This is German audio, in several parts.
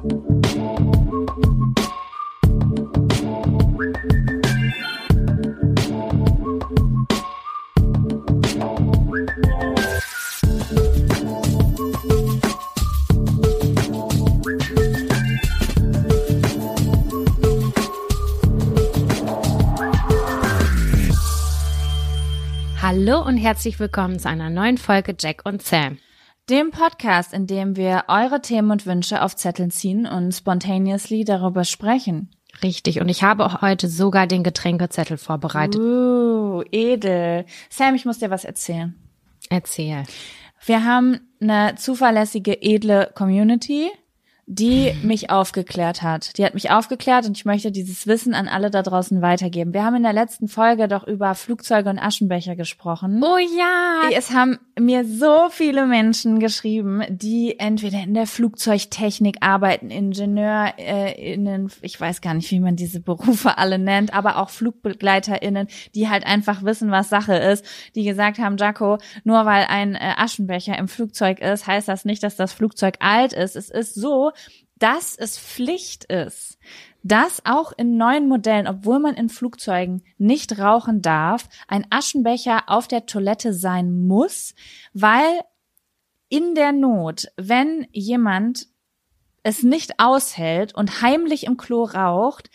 Hallo und herzlich willkommen zu einer neuen Folge Jack und Sam. Dem Podcast, in dem wir eure Themen und Wünsche auf Zetteln ziehen und spontaneously darüber sprechen. Richtig, und ich habe heute sogar den Getränkezettel vorbereitet. Edel. Sam, ich muss dir was erzählen. Erzähl. Wir haben eine zuverlässige, edle Community, die mich aufgeklärt hat. Die hat mich aufgeklärt und ich möchte dieses Wissen an alle da draußen weitergeben. Wir haben in der letzten Folge doch über Flugzeuge und Aschenbecher gesprochen. Oh ja! Es haben mir so viele Menschen geschrieben, die entweder in der Flugzeugtechnik arbeiten, IngenieurInnen, ich weiß gar nicht, wie man diese Berufe alle nennt, aber auch FlugbegleiterInnen, die halt einfach wissen, was Sache ist, die gesagt haben, Jaco, nur weil ein Aschenbecher im Flugzeug ist, heißt das nicht, dass das Flugzeug alt ist. Es ist so, dass es Pflicht ist, dass auch in neuen Modellen, obwohl man in Flugzeugen nicht rauchen darf, ein Aschenbecher auf der Toilette sein muss, weil in der Not, wenn jemand es nicht aushält und heimlich im Klo raucht,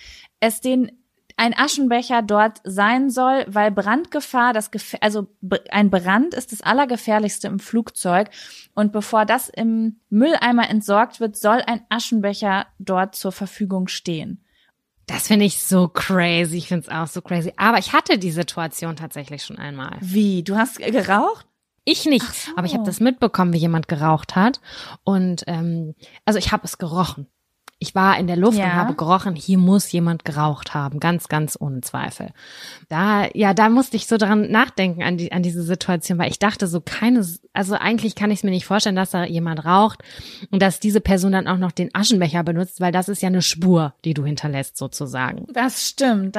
ein Aschenbecher dort sein soll, weil Brandgefahr, ein Brand ist das Allergefährlichste im Flugzeug und bevor das im Mülleimer entsorgt wird, soll ein Aschenbecher dort zur Verfügung stehen. Das finde ich so crazy, ich finde es auch so crazy. Aber ich hatte die Situation tatsächlich schon einmal. Wie? Du hast geraucht? Ich nicht, Ach so. Aber ich habe das mitbekommen, wie jemand geraucht hat und also ich habe es gerochen. Ich war in der Luft und habe gerochen, hier muss jemand geraucht haben, ganz, ganz ohne Zweifel. Da musste ich so dran nachdenken an diese Situation, weil ich dachte also eigentlich kann ich es mir nicht vorstellen, dass da jemand raucht und dass diese Person dann auch noch den Aschenbecher benutzt, weil das ist ja eine Spur, die du hinterlässt sozusagen. Das stimmt.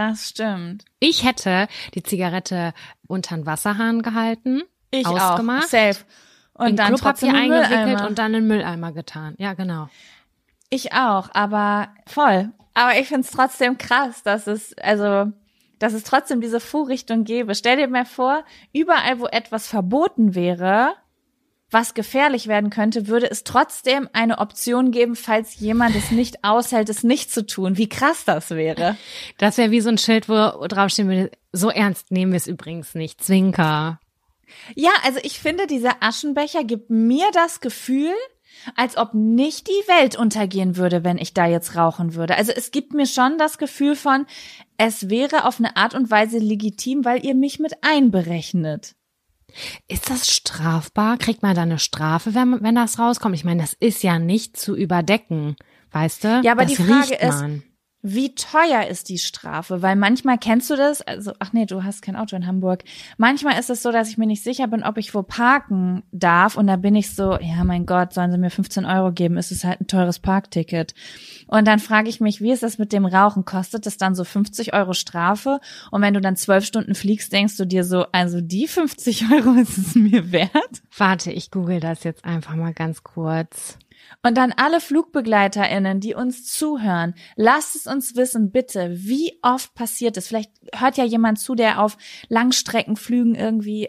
Ich hätte die Zigarette unter den Wasserhahn gehalten, Ich ausgemacht, auch, safe. Und in dann Klopapier eingewickelt Mülleimer. und dann in den Mülleimer getan. Ja, genau. Ich auch, aber voll. Aber ich find's trotzdem krass, dass es trotzdem diese Vorrichtung gäbe. Stell dir mal vor, überall, wo etwas verboten wäre, was gefährlich werden könnte, würde es trotzdem eine Option geben, falls jemand es nicht aushält, es nicht zu tun. Wie krass das wäre. Das wäre wie so ein Schild, wo draufstehen würde, so ernst nehmen wir es übrigens nicht, Zwinker. Ja, also ich finde, dieser Aschenbecher gibt mir das Gefühl, als ob nicht die Welt untergehen würde, wenn ich da jetzt rauchen würde. Also es gibt mir schon das Gefühl von, es wäre auf eine Art und Weise legitim, weil ihr mich mit einberechnet. Ist das strafbar? Kriegt man da eine Strafe, wenn das rauskommt? Ich meine, das ist ja nicht zu überdecken, weißt du? Ja, aber das die Frage riecht ist, man. wie teuer ist die Strafe? Weil manchmal kennst du das, du hast kein Auto in Hamburg. Manchmal ist es so, dass ich mir nicht sicher bin, ob ich wo parken darf und da bin ich so, ja mein Gott, sollen sie mir 15 € geben, ist es halt ein teures Parkticket. Und dann frage ich mich, wie ist das mit dem Rauchen? Kostet das dann so 50 € Strafe? Und wenn du dann 12 Stunden fliegst, denkst du dir so, also die 50 € ist es mir wert? Warte, ich google das jetzt einfach mal ganz kurz. Und dann alle FlugbegleiterInnen, die uns zuhören, lasst es uns wissen, bitte, wie oft passiert es? Vielleicht hört ja jemand zu, der auf Langstreckenflügen irgendwie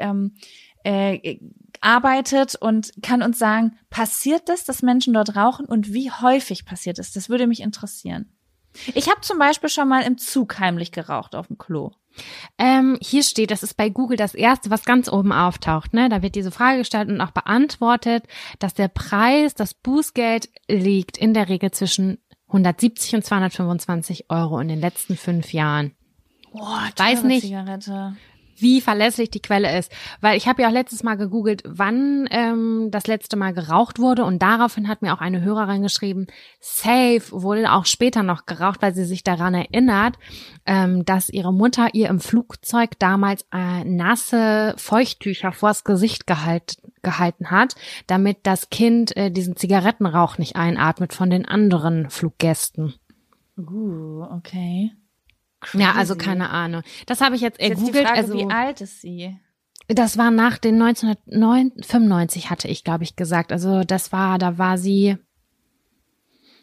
arbeitet und kann uns sagen, passiert das, dass Menschen dort rauchen und wie häufig passiert es? Das würde mich interessieren. Ich habe zum Beispiel schon mal im Zug heimlich geraucht auf dem Klo. Hier steht, das ist bei Google das erste, was ganz oben auftaucht, ne? Da wird diese Frage gestellt und auch beantwortet, dass der Preis, das Bußgeld liegt in der Regel zwischen 170 und 225 € in den letzten 5 Jahren. Boah, weiß nicht, Zigarette. Wie verlässlich die Quelle ist. Weil ich habe ja auch letztes Mal gegoogelt, wann das letzte Mal geraucht wurde und daraufhin hat mir auch eine Hörerin geschrieben, safe wurde auch später noch geraucht, weil sie sich daran erinnert, dass ihre Mutter ihr im Flugzeug damals nasse Feuchttücher vors Gesicht gehalten hat, damit das Kind diesen Zigarettenrauch nicht einatmet von den anderen Fluggästen. Okay. Crazy. Ja, also keine Ahnung. Das habe ich jetzt ergoogelt. Frage, also wie alt ist sie? Das war nach den 1995, hatte ich, glaube ich, gesagt. Also da war sie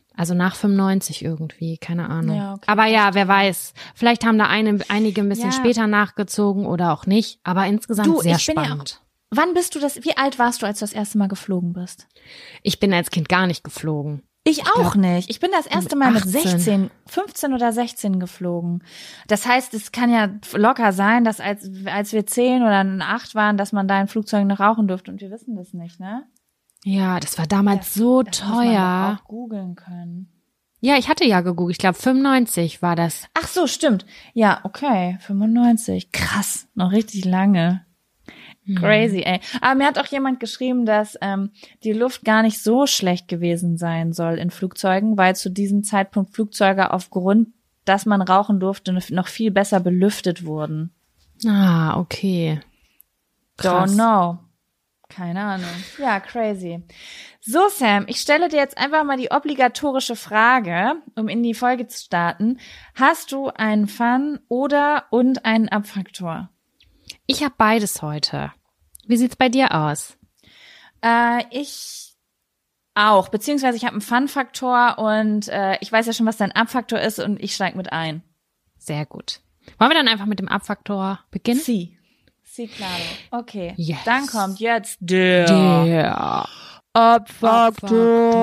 Also nach 95 irgendwie, keine Ahnung. Ja, okay, aber ja, wer weiß. Vielleicht haben da einige ein bisschen später nachgezogen oder auch nicht. Aber insgesamt sehr spannend. Wann bist du wie alt warst du, als du das erste Mal geflogen bist? Ich bin als Kind gar nicht geflogen. Ich auch nicht. Ich bin das erste Mal mit 15 oder 16 geflogen. Das heißt, es kann ja locker sein, dass als wir 10 oder 8 waren, dass man da in Flugzeugen noch rauchen durfte und wir wissen das nicht, ne? Ja, das war damals so das teuer. Muss man auch googeln können. Ja, ich hatte ja gegoogelt. Ich glaube 95 war das. Ach so, stimmt. Ja, okay, 95. Krass, noch richtig lange. Crazy, ey. Aber mir hat auch jemand geschrieben, dass die Luft gar nicht so schlecht gewesen sein soll in Flugzeugen, weil zu diesem Zeitpunkt Flugzeuge aufgrund, dass man rauchen durfte, noch viel besser belüftet wurden. Ah, okay. Krass. Don't know. Keine Ahnung. Ja, crazy. So, Sam, ich stelle dir jetzt einfach mal die obligatorische Frage, um in die Folge zu starten. Hast du einen Fun- und einen Abfaktor? Ich habe beides heute. Wie sieht's bei dir aus? Ich auch, beziehungsweise ich habe einen Fun-Faktor und ich weiß ja schon, was dein Abfaktor ist und ich steig mit ein. Sehr gut. Wollen wir dann einfach mit dem Abfaktor beginnen? Sí, claro. Okay, yes. Dann kommt jetzt der Abfaktor.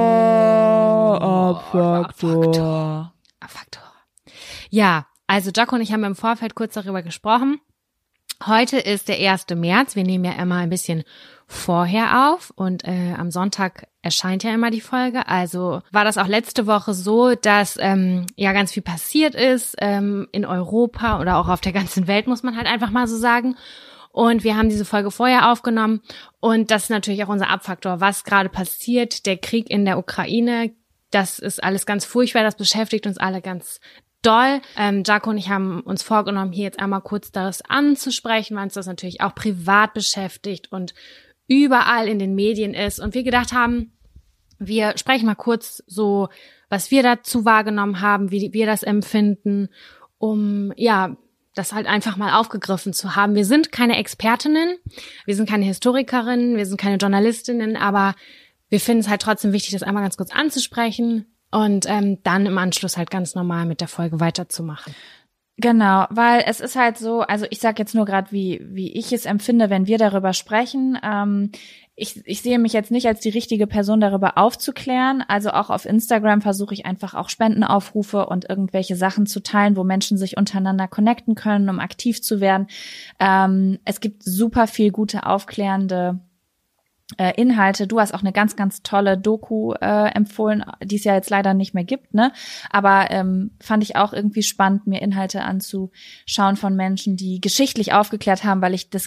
Ja, also Jaco und ich haben im Vorfeld kurz darüber gesprochen. Heute ist der 1. März. Wir nehmen ja immer ein bisschen vorher auf und am Sonntag erscheint ja immer die Folge. Also war das auch letzte Woche so, dass ja ganz viel passiert ist in Europa oder auch auf der ganzen Welt, muss man halt einfach mal so sagen. Und wir haben diese Folge vorher aufgenommen und das ist natürlich auch unser Abfaktor, was gerade passiert. Der Krieg in der Ukraine, das ist alles ganz furchtbar, das beschäftigt uns alle ganz doll. Jaco und ich haben uns vorgenommen, hier jetzt einmal kurz das anzusprechen, weil uns das natürlich auch privat beschäftigt und überall in den Medien ist. Und wir gedacht haben, wir sprechen mal kurz so, was wir dazu wahrgenommen haben, wie wir das empfinden, um ja das halt einfach mal aufgegriffen zu haben. Wir sind keine Expertinnen, wir sind keine Historikerinnen, wir sind keine Journalistinnen, aber wir finden es halt trotzdem wichtig, das einmal ganz kurz anzusprechen und dann im Anschluss halt ganz normal mit der Folge weiterzumachen. Genau, weil es ist halt so, also ich sag jetzt nur gerade, wie ich es empfinde, wenn wir darüber sprechen. Ich sehe mich jetzt nicht als die richtige Person, darüber aufzuklären. Also auch auf Instagram versuche ich einfach auch Spendenaufrufe und irgendwelche Sachen zu teilen, wo Menschen sich untereinander connecten können, um aktiv zu werden. Es gibt super viel gute aufklärende Inhalte. Du hast auch eine ganz, ganz tolle Doku empfohlen, die es ja jetzt leider nicht mehr gibt, ne? Aber fand ich auch irgendwie spannend, mir Inhalte anzuschauen von Menschen, die geschichtlich aufgeklärt haben, weil ich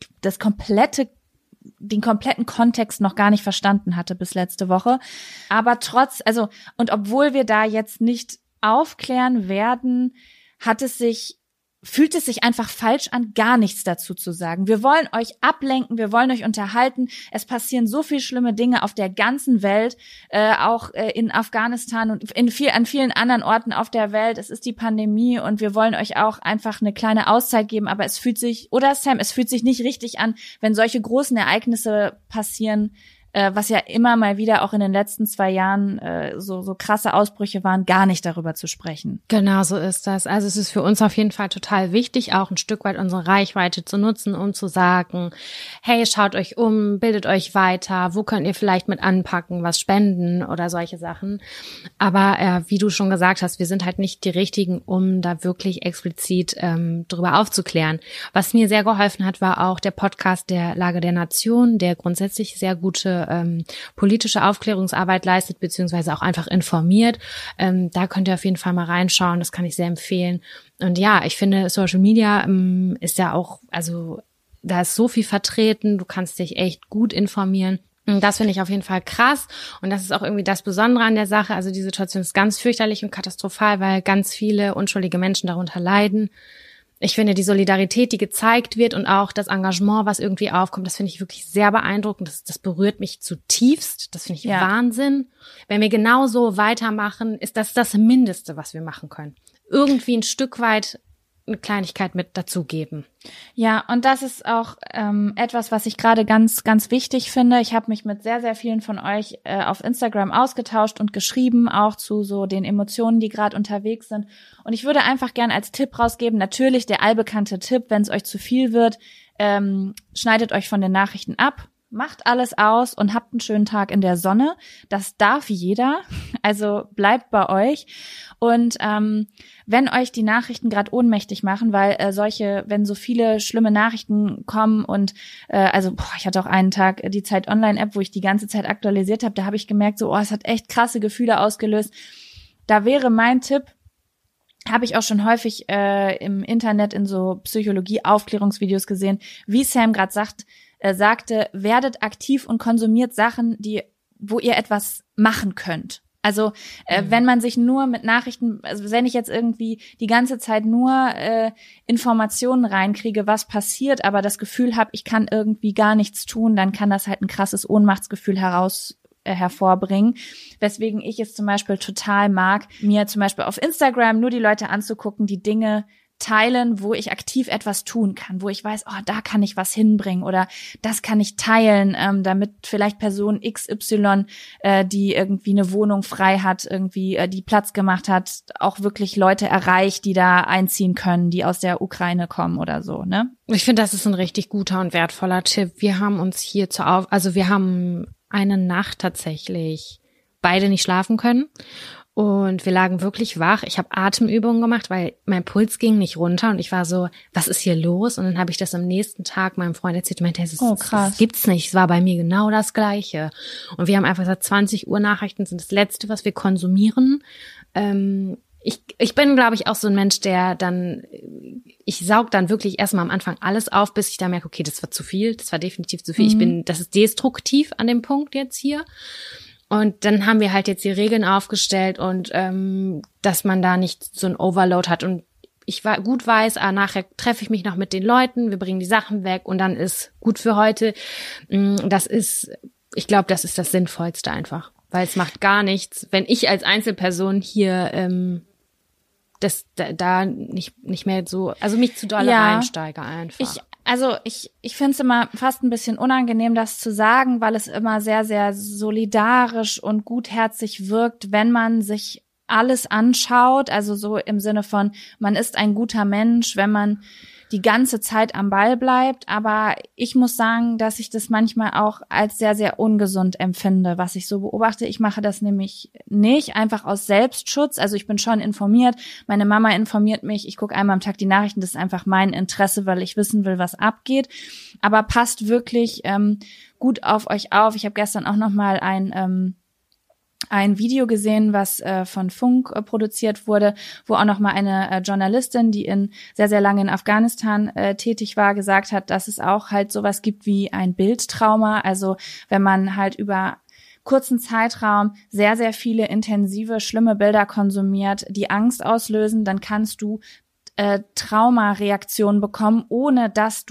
den kompletten Kontext noch gar nicht verstanden hatte bis letzte Woche. Aber und obwohl wir da jetzt nicht aufklären werden, fühlt es sich einfach falsch an, gar nichts dazu zu sagen. Wir wollen euch ablenken, wir wollen euch unterhalten. Es passieren so viel schlimme Dinge auf der ganzen Welt, auch in Afghanistan und an vielen anderen Orten auf der Welt. Es ist die Pandemie und wir wollen euch auch einfach eine kleine Auszeit geben, aber es fühlt sich nicht richtig an, wenn solche großen Ereignisse passieren, was ja immer mal wieder auch in den letzten 2 Jahren so krasse Ausbrüche waren, gar nicht darüber zu sprechen. Genau so ist das. Also es ist für uns auf jeden Fall total wichtig, auch ein Stück weit unsere Reichweite zu nutzen, um zu sagen, hey, schaut euch um, bildet euch weiter, wo könnt ihr vielleicht mit anpacken, was spenden oder solche Sachen. Aber wie du schon gesagt hast, wir sind halt nicht die Richtigen, um da wirklich explizit drüber aufzuklären. Was mir sehr geholfen hat, war auch der Podcast der Lage der Nation, der grundsätzlich sehr gute politische Aufklärungsarbeit leistet, beziehungsweise auch einfach informiert. Da könnt ihr auf jeden Fall mal reinschauen, das kann ich sehr empfehlen. Und ja, ich finde, Social Media ist ja auch, also da ist so viel vertreten, du kannst dich echt gut informieren. Und das finde ich auf jeden Fall krass und das ist auch irgendwie das Besondere an der Sache. Also die Situation ist ganz fürchterlich und katastrophal, weil ganz viele unschuldige Menschen darunter leiden. Ich finde die Solidarität, die gezeigt wird und auch das Engagement, was irgendwie aufkommt, das finde ich wirklich sehr beeindruckend. Das berührt mich zutiefst. Das finde ich Wahnsinn. Wenn wir genau so weitermachen, ist das das Mindeste, was wir machen können. Irgendwie ein Stück weit eine Kleinigkeit mit dazugeben. Ja, und das ist auch etwas, was ich gerade ganz, ganz wichtig finde. Ich habe mich mit sehr, sehr vielen von euch auf Instagram ausgetauscht und geschrieben, auch zu so den Emotionen, die gerade unterwegs sind. Und ich würde einfach gern als Tipp rausgeben, natürlich der allbekannte Tipp, wenn es euch zu viel wird, schneidet euch von den Nachrichten ab. Macht alles aus und habt einen schönen Tag in der Sonne. Das darf jeder. Also bleibt bei euch. Und wenn euch die Nachrichten gerade ohnmächtig machen, weil wenn so viele schlimme Nachrichten kommen und ich hatte auch einen Tag die Zeit Online-App, wo ich die ganze Zeit aktualisiert habe, da habe ich gemerkt, es hat echt krasse Gefühle ausgelöst. Da wäre mein Tipp, habe ich auch schon häufig im Internet in so Psychologie-Aufklärungsvideos gesehen, wie Sam gerade sagte, werdet aktiv und konsumiert Sachen, wo ihr etwas machen könnt. Also wenn man sich nur mit Nachrichten, also wenn ich jetzt irgendwie die ganze Zeit nur Informationen reinkriege, was passiert, aber das Gefühl habe, ich kann irgendwie gar nichts tun, dann kann das halt ein krasses Ohnmachtsgefühl hervorbringen. Weswegen ich es zum Beispiel total mag, mir zum Beispiel auf Instagram nur die Leute anzugucken, die Dinge teilen, wo ich aktiv etwas tun kann, wo ich weiß, da kann ich was hinbringen oder das kann ich teilen, damit vielleicht Person XY, die irgendwie eine Wohnung frei hat, irgendwie die Platz gemacht hat, auch wirklich Leute erreicht, die da einziehen können, die aus der Ukraine kommen oder so, ne? Ich finde, das ist ein richtig guter und wertvoller Tipp. Wir haben uns hier wir haben eine Nacht tatsächlich beide nicht schlafen können. Und wir lagen wirklich wach. Ich habe Atemübungen gemacht, weil mein Puls ging nicht runter. Und ich war so, was ist hier los? Und dann habe ich das am nächsten Tag meinem Freund erzählt. Und meinte, das gibt's nicht. Es war bei mir genau das Gleiche. Und wir haben einfach gesagt, 20 Uhr Nachrichten sind das Letzte, was wir konsumieren. Ich bin, glaube ich, auch so ein Mensch, ich saug dann wirklich erstmal am Anfang alles auf, bis ich da merke, okay, das war zu viel. Das war definitiv zu viel. Das ist destruktiv an dem Punkt jetzt hier. Und dann haben wir halt jetzt die Regeln aufgestellt und dass man da nicht so ein Overload hat. Und ich gut weiß, nachher treffe ich mich noch mit den Leuten, wir bringen die Sachen weg und dann ist gut für heute. Ich glaube, das ist das Sinnvollste einfach, weil es macht gar nichts, wenn ich als Einzelperson hier da nicht mehr so, also mich zu doll reinsteige einfach. Ich finde es immer fast ein bisschen unangenehm, das zu sagen, weil es immer sehr, sehr solidarisch und gutherzig wirkt, wenn man sich alles anschaut, also so im Sinne von, man ist ein guter Mensch, wenn man die ganze Zeit am Ball bleibt, aber ich muss sagen, dass ich das manchmal auch als sehr, sehr ungesund empfinde, was ich so beobachte. Ich mache das nämlich nicht, einfach aus Selbstschutz, also ich bin schon informiert, meine Mama informiert mich, ich gucke einmal am Tag die Nachrichten, das ist einfach mein Interesse, weil ich wissen will, was abgeht, aber passt wirklich gut auf euch auf. Ich habe gestern auch nochmal ein Video gesehen, was von Funk produziert wurde, wo auch noch mal eine Journalistin, die sehr, sehr lange in Afghanistan tätig war, gesagt hat, dass es auch halt sowas gibt wie ein Bildtrauma. Also wenn man halt über kurzen Zeitraum sehr, sehr viele intensive, schlimme Bilder konsumiert, die Angst auslösen, dann kannst du Traumareaktionen bekommen, ohne dass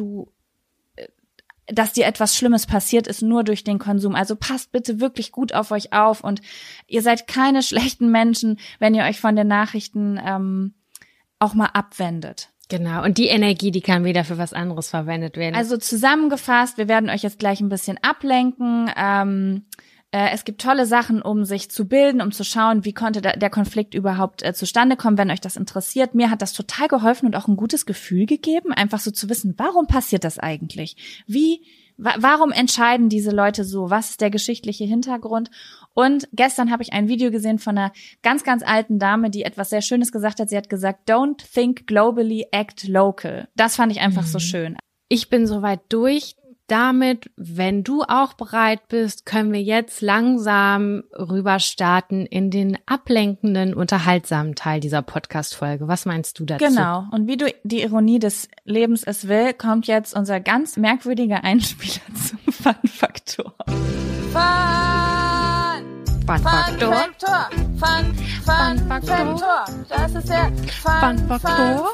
dir etwas Schlimmes passiert ist, nur durch den Konsum. Also passt bitte wirklich gut auf euch auf und ihr seid keine schlechten Menschen, wenn ihr euch von den Nachrichten auch mal abwendet. Genau, und die Energie, die kann wieder für was anderes verwendet werden. Also zusammengefasst, wir werden euch jetzt gleich ein bisschen ablenken. Es gibt tolle Sachen, um sich zu bilden, um zu schauen, wie konnte der Konflikt überhaupt zustande kommen, wenn euch das interessiert. Mir hat das total geholfen und auch ein gutes Gefühl gegeben, einfach so zu wissen, warum passiert das eigentlich? Warum entscheiden diese Leute so? Was ist der geschichtliche Hintergrund? Und gestern habe ich ein Video gesehen von einer ganz, ganz alten Dame, die etwas sehr Schönes gesagt hat. Sie hat gesagt, don't think globally, act local. Das fand ich einfach so schön. Ich bin soweit durch. Damit, wenn du auch bereit bist, können wir jetzt langsam rüber starten in den ablenkenden, unterhaltsamen Teil dieser Podcast-Folge. Was meinst du dazu? Genau. Und wie die Ironie des Lebens es will, kommt jetzt unser ganz merkwürdiger Einspieler zum Fun-Faktor. Fun-Faktor. Fun-Faktor. Das ist der Fun-Faktor.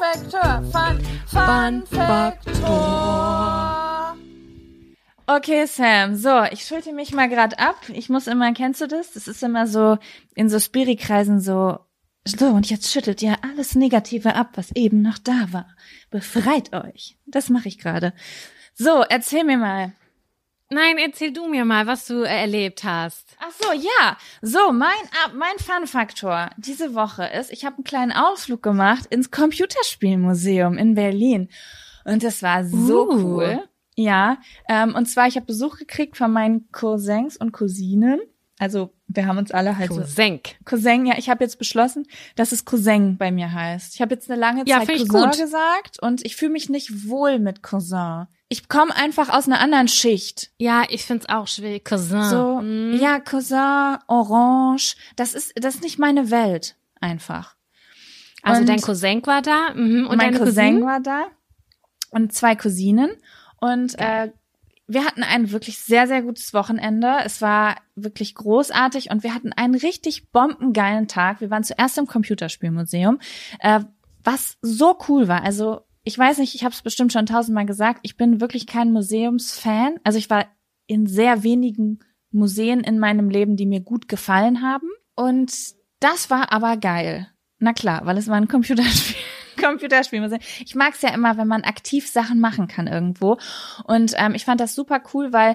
Fun-Faktor. Okay, Sam, so, ich schulte mich mal gerade ab. Ich muss immer, kennst du das? Das ist immer so, in so Spiri-Kreisen so So, und jetzt schüttelt ihr alles Negative ab, was eben noch da war. Befreit euch. Das mache ich gerade. So, erzähl mir mal. Nein, erzähl du mir mal, was du erlebt hast. Ach so, ja. So, mein Fun-Faktor diese Woche ist, ich habe einen kleinen Ausflug gemacht ins Computerspielmuseum in Berlin. Und das war so cool. Ja, und zwar, ich habe Besuch gekriegt von meinen Cousins und Cousinen. Also wir haben uns alle halt Cousin, ja, ich habe jetzt beschlossen, dass es Cousin bei mir heißt. Ich habe jetzt eine lange Zeit Cousin gesagt und ich fühle mich nicht wohl mit Cousin. Ich komme einfach aus einer anderen Schicht. Ja, ich find's auch schwierig. Cousin. So, ja, Cousin, Orange, das ist nicht meine Welt, einfach. Also und dein Cousin war da und mein deine Cousin Cousine? war da und 2 Cousinen und wir hatten ein wirklich sehr, sehr gutes Wochenende. Es war wirklich großartig und wir hatten einen richtig bombengeilen Tag. Wir waren zuerst im Computerspielmuseum, was so cool war. Also ich weiß nicht, ich habe es bestimmt schon 1000-mal gesagt, ich bin wirklich kein Museumsfan. Also ich war in sehr wenigen Museen in meinem Leben, die mir gut gefallen haben. Und das war aber geil. Na klar, weil es war ein Computerspielmuseum. Ich mag es ja immer, wenn man aktiv Sachen machen kann irgendwo. Und ich fand das super cool, weil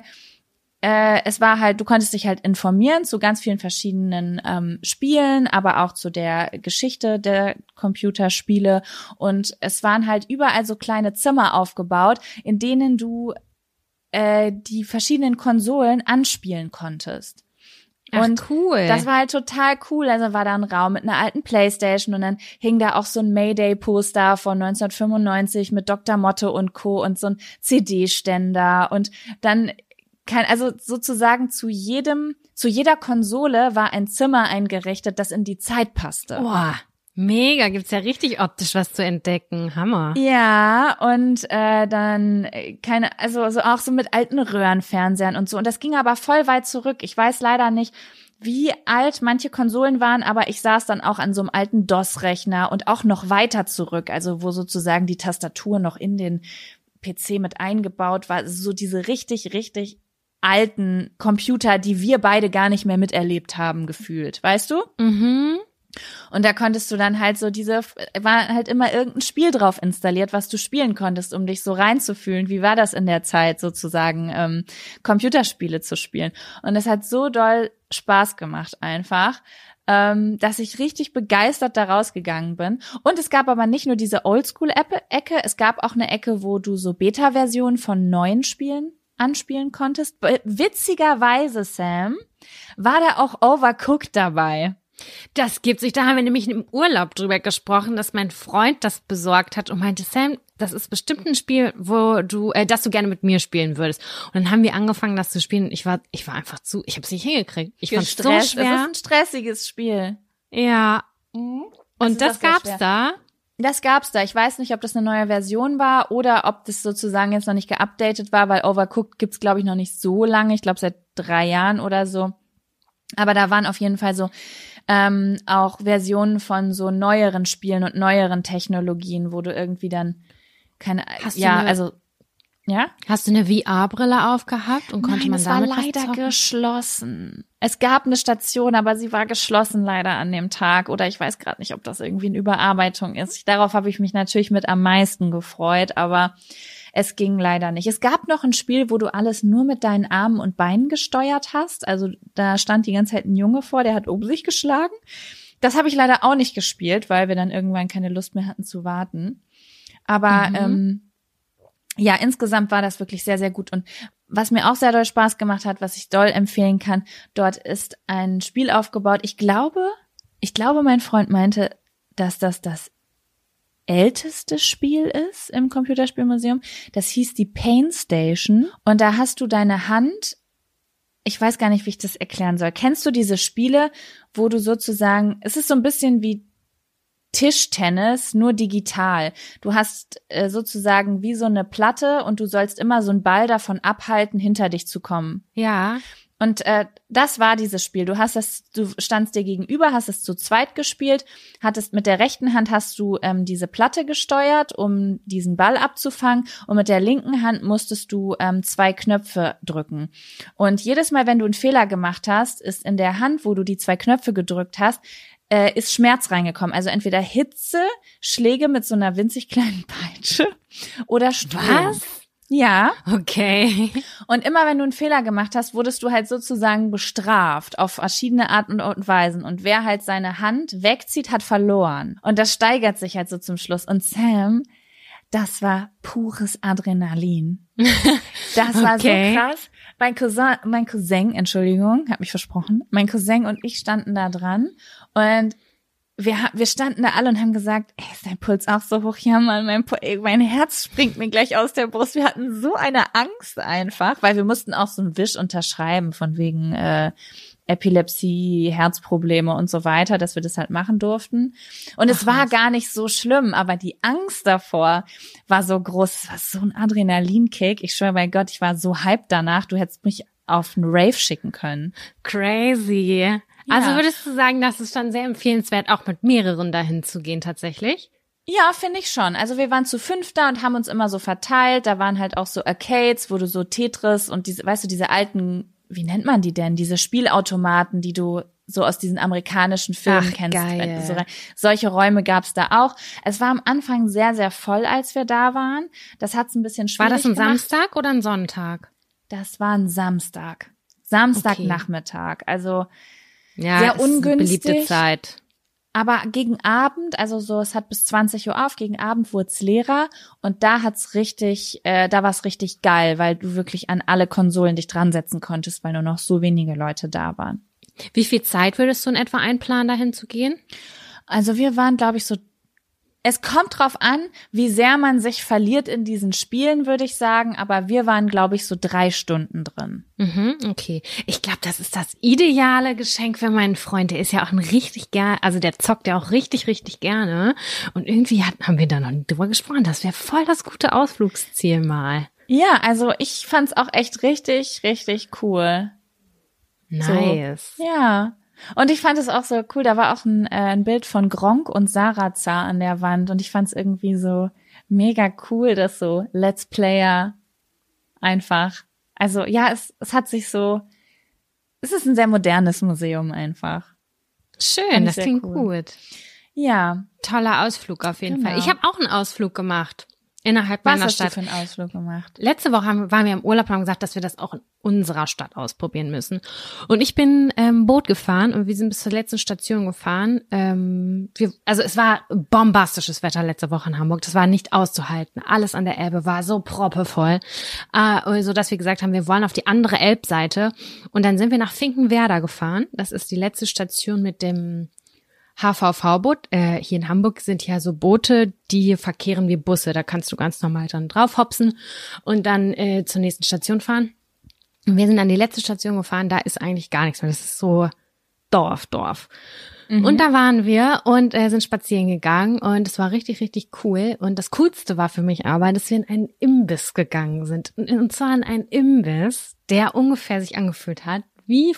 es war halt, du konntest dich halt informieren zu ganz vielen verschiedenen Spielen, aber auch zu der Geschichte der Computerspiele. Und es waren halt überall so kleine Zimmer aufgebaut, in denen du die verschiedenen Konsolen anspielen konntest. Und ach, cool. Das war halt total cool. Also war da ein Raum mit einer alten Playstation und dann hing da auch so ein Mayday-Poster von 1995 mit Dr. Motte und Co. und so ein CD-Ständer und dann also sozusagen zu jeder Konsole war ein Zimmer eingerichtet, das in die Zeit passte. Boah, mega, gibt's ja richtig optisch was zu entdecken. Hammer. Ja, und dann also auch so mit alten Röhrenfernsehern und so. Und das ging aber voll weit zurück. Ich weiß leider nicht, wie alt manche Konsolen waren, aber ich saß dann auch an so einem alten DOS-Rechner und auch noch weiter zurück, also wo sozusagen die Tastatur noch in den PC mit eingebaut war. So diese richtig, richtig alten Computer, die wir beide gar nicht mehr miterlebt haben, gefühlt. Weißt du? Mhm. Und da konntest du dann halt war halt immer irgendein Spiel drauf installiert, was du spielen konntest, um dich so reinzufühlen. Wie war das in der Zeit sozusagen, Computerspiele zu spielen? Und es hat so doll Spaß gemacht einfach, dass ich richtig begeistert da rausgegangen bin. Und es gab aber nicht nur diese Oldschool-Ecke, es gab auch eine Ecke, wo du so Beta-Versionen von neuen Spielen anspielen konntest. Witzigerweise, Sam, war da auch Overcooked dabei. Das gibt's nicht. Da haben wir nämlich im Urlaub drüber gesprochen, dass mein Freund das besorgt hat und meinte, Sam, das ist bestimmt ein Spiel, das du gerne mit mir spielen würdest. Und dann haben wir angefangen, das zu spielen. Ich war einfach ich habe es nicht hingekriegt. Ich fand es so schwer. Es ist ein stressiges Spiel. Ja. Und das gab's da? Das gab's da. Ich weiß nicht, ob das eine neue Version war oder ob das sozusagen jetzt noch nicht geupdatet war, weil Overcooked gibt's, glaube ich, noch nicht so lange. Ich glaube, seit 3 Jahren oder so. Aber da waren auf jeden Fall so auch Versionen von so neueren Spielen und neueren Technologien, wo du irgendwie dann Hast du eine VR-Brille aufgehabt und konnte man damit was zocken? Es war leider geschlossen. Es gab eine Station, aber sie war geschlossen leider an dem Tag. Oder ich weiß gerade nicht, ob das irgendwie eine Überarbeitung ist. Darauf habe ich mich natürlich mit am meisten gefreut, aber es ging leider nicht. Es gab noch ein Spiel, wo du alles nur mit deinen Armen und Beinen gesteuert hast. Also da stand die ganze Zeit ein Junge vor, der hat um sich geschlagen. Das habe ich leider auch nicht gespielt, weil wir dann irgendwann keine Lust mehr hatten zu warten. Aber ja, insgesamt war das wirklich sehr, sehr gut. Und was mir auch sehr doll Spaß gemacht hat, was ich doll empfehlen kann, dort ist ein Spiel aufgebaut. Ich glaube, mein Freund meinte, dass das älteste Spiel ist im Computerspielmuseum. Das hieß die Pain Station. Und da hast du deine Hand, ich weiß gar nicht, wie ich das erklären soll. Kennst du diese Spiele, wo du sozusagen, es ist so ein bisschen wie Tischtennis, nur digital. Du hast sozusagen wie so eine Platte und du sollst immer so einen Ball davon abhalten, hinter dich zu kommen. Ja. Und das war dieses Spiel. Du standst dir gegenüber, hast es zu zweit gespielt, mit der rechten Hand hast du diese Platte gesteuert, um diesen Ball abzufangen, und mit der linken Hand musstest du 2 Knöpfe drücken. Und jedes Mal, wenn du einen Fehler gemacht hast, ist in der Hand, wo du die 2 Knöpfe gedrückt hast, ist Schmerz reingekommen. Also entweder Hitze, Schläge mit so einer winzig kleinen Peitsche oder Strom. Was? Ja. Okay. Und immer wenn du einen Fehler gemacht hast, wurdest du halt sozusagen bestraft auf verschiedene Arten und Weisen. Und wer halt seine Hand wegzieht, hat verloren. Und das steigert sich halt so zum Schluss. Und Sam, das war pures Adrenalin. Das war so krass. Mein Cousin, Entschuldigung, hab mich versprochen. Mein Cousin und ich standen da dran und wir standen da alle und haben gesagt, ey, ist dein Puls auch so hoch? Ja, Mann, mein Herz springt mir gleich aus der Brust. Wir hatten so eine Angst einfach, weil wir mussten auch so einen Wisch unterschreiben von wegen Epilepsie, Herzprobleme und so weiter, dass wir das halt machen durften. Und es war gar nicht so schlimm, aber die Angst davor war so groß. Es war so ein Adrenalinkick. Ich schwöre bei Gott, ich war so hyped danach. Du hättest mich auf einen Rave schicken können. Crazy. Also würdest du sagen, das ist schon sehr empfehlenswert, auch mit mehreren dahin zu gehen tatsächlich? Ja, finde ich schon. Also wir waren zu 5 da und haben uns immer so verteilt. Da waren halt auch so Arcades, wo du so Tetris und diese, weißt du, diese alten, wie nennt man die denn? Diese Spielautomaten, die du so aus diesen amerikanischen Filmen kennst. Geil. Solche Räume gab's da auch. Es war am Anfang sehr, sehr voll, als wir da waren. Das hat's ein bisschen schwierig gemacht. War das ein gemacht. Samstag oder ein Sonntag? Das war ein Samstag. Samstagnachmittag. Also ja, sehr ungünstig. Beliebte Zeit. Aber gegen Abend, also so, es hat bis 20 Uhr auf, gegen Abend wurde es leerer und da hat's richtig, da war's richtig geil, weil du wirklich an alle Konsolen dich dran setzen konntest, weil nur noch so wenige Leute da waren. Wie viel Zeit würdest du in etwa einplanen, dahin zu gehen? Also wir waren, glaube ich, so, es kommt drauf an, wie sehr man sich verliert in diesen Spielen, würde ich sagen, aber wir waren, glaube ich, so 3 Stunden drin. Okay. Ich glaube, das ist das ideale Geschenk für meinen Freund. Der ist ja auch also der zockt ja auch richtig, richtig gerne. Und irgendwie haben wir da noch nicht drüber gesprochen. Das wäre voll das gute Ausflugsziel mal. Ja, also ich fand's auch echt richtig, richtig cool. Nice. So, ja. Und ich fand es auch so cool, da war auch ein Bild von Gronkh und Sarazar an der Wand und ich fand es irgendwie so mega cool, dass so Let's Player einfach, also ja, es hat sich so, es ist ein sehr modernes Museum einfach. Schön, das klingt gut. Ja. Toller Ausflug auf jeden Fall. Ich habe auch einen Ausflug gemacht. Innerhalb meiner Stadt. Was hast du für einen Ausflug gemacht? Letzte Woche waren wir im Urlaub und haben gesagt, dass wir das auch in unserer Stadt ausprobieren müssen. Und ich bin Boot gefahren und wir sind bis zur letzten Station gefahren. Also es war bombastisches Wetter letzte Woche in Hamburg. Das war nicht auszuhalten. Alles an der Elbe war so proppevoll, so dass wir gesagt haben, wir wollen auf die andere Elbseite. Und dann sind wir nach Finkenwerder gefahren. Das ist die letzte Station mit dem HVV-Boot. Hier in Hamburg sind ja so Boote, die verkehren wie Busse. Da kannst du ganz normal dann drauf hopsen und dann zur nächsten Station fahren. Und wir sind an die letzte Station gefahren, da ist eigentlich gar nichts mehr. Das ist so Dorf. Und da waren wir und sind spazieren gegangen und es war richtig, richtig cool. Und das Coolste war für mich aber, dass wir in einen Imbiss gegangen sind. Und zwar in einen Imbiss, der ungefähr sich angefühlt hat wie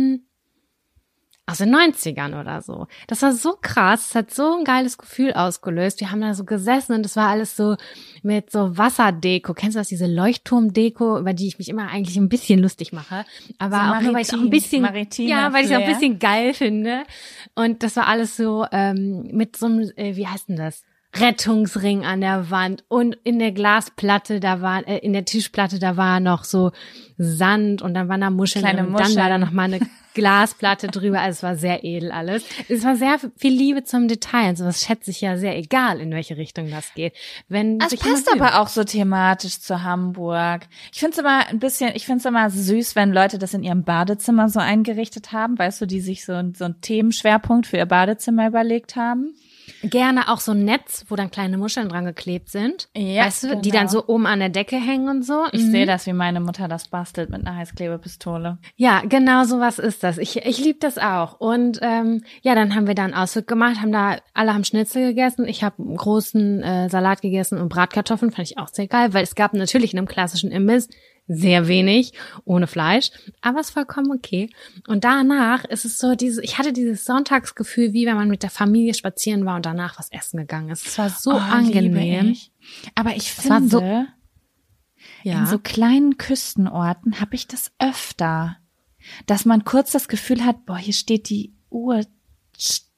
aus den 90ern oder so. Das war so krass, es hat so ein geiles Gefühl ausgelöst. Wir haben da so gesessen und das war alles so mit so Wasserdeko. Kennst du das, diese Leuchtturmdeko, über die ich mich immer eigentlich ein bisschen lustig mache? Aber so auch nur, weil ich es auch ein bisschen, weil ich es auch ein bisschen geil finde. Und das war alles so mit so einem, wie heißt denn das? Rettungsring an der Wand und in der Glasplatte, in der Tischplatte, da war noch so Sand und dann waren da Muscheln drin und dann war da noch mal eine Glasplatte drüber. Also es war sehr edel alles. Es war sehr viel Liebe zum Detail und sowas schätze ich ja sehr, egal in welche Richtung das geht. Es passt aber auch so thematisch zu Hamburg. Ich finde es immer süß, wenn Leute das in ihrem Badezimmer so eingerichtet haben, weißt du, die sich so einen Themenschwerpunkt für ihr Badezimmer überlegt haben. Gerne auch so ein Netz, wo dann kleine Muscheln dran geklebt sind. Ja, weißt du, die dann so oben an der Decke hängen und so. Ich sehe das, wie meine Mutter das bastelt mit einer Heißklebepistole. Ja, genau sowas ist das. Ich liebe das auch. Und ja, dann haben wir da einen Ausflug gemacht, alle haben Schnitzel gegessen. Ich habe einen großen Salat gegessen und Bratkartoffeln, fand ich auch sehr geil, weil es gab natürlich in einem klassischen Imbiss sehr wenig, ohne Fleisch, aber es ist vollkommen okay. Und danach ist es so, ich hatte dieses Sonntagsgefühl, wie wenn man mit der Familie spazieren war und danach was essen gegangen ist. Es war so angenehm. Aber ich finde, ja, in so kleinen Küstenorten habe ich das öfter, dass man kurz das Gefühl hat, boah, hier steht die Uhr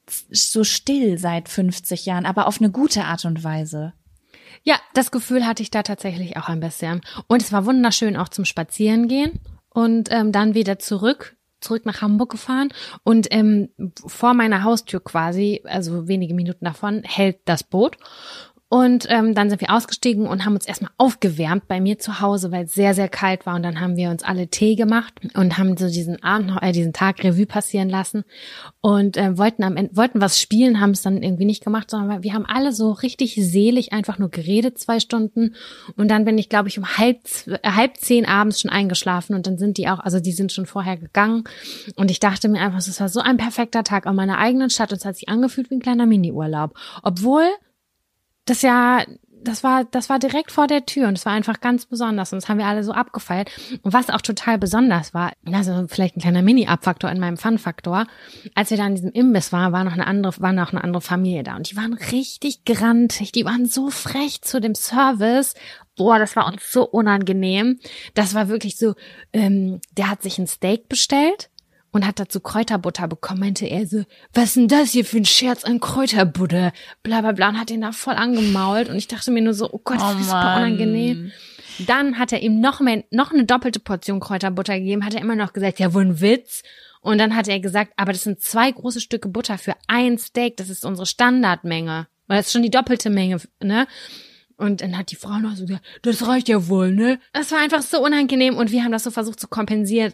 so still seit 50 Jahren, aber auf eine gute Art und Weise. Ja, das Gefühl hatte ich da tatsächlich auch ein bisschen. Und es war wunderschön auch zum Spazierengehen und dann wieder zurück nach Hamburg gefahren und vor meiner Haustür quasi, also wenige Minuten davon, hält das Boot. Und dann sind wir ausgestiegen und haben uns erstmal aufgewärmt bei mir zu Hause, weil es sehr, sehr kalt war. Und dann haben wir uns alle Tee gemacht und haben so diesen Tag Revue passieren lassen und wollten was spielen, haben es dann irgendwie nicht gemacht, sondern wir haben alle so richtig selig einfach nur geredet 2 Stunden. Und dann bin ich, glaube ich, um halb 10 abends schon eingeschlafen und dann sind die auch, also die sind schon vorher gegangen. Und ich dachte mir einfach, es war so ein perfekter Tag an meiner eigenen Stadt und es hat sich angefühlt wie ein kleiner Mini-Urlaub. Obwohl das war direkt vor der Tür und es war einfach ganz besonders und das haben wir alle so abgefeiert. Und was auch total besonders war, also vielleicht ein kleiner Mini-Abfaktor in meinem Fun-Faktor, als wir da in diesem Imbiss waren, war noch eine andere Familie da und die waren richtig grantig, die waren so frech zu dem Service. Boah, das war uns so unangenehm. Das war wirklich so, der hat sich ein Steak bestellt und hat dazu Kräuterbutter bekommen, meinte er so, was ist denn das hier für ein Scherz an Kräuterbutter? Bla bla bla und hat ihn da voll angemault und ich dachte mir nur so, oh Gott, das ist super unangenehm. Dann hat er ihm noch eine doppelte Portion Kräuterbutter gegeben, hat er immer noch gesagt, ja wohl ein Witz. Und dann hat er gesagt, aber das sind 2 große Stücke Butter für ein Steak, das ist unsere Standardmenge. Weil das ist schon die doppelte Menge, ne? Und dann hat die Frau noch so gesagt, das reicht ja wohl, ne? Das war einfach so unangenehm und wir haben das so versucht zu kompensieren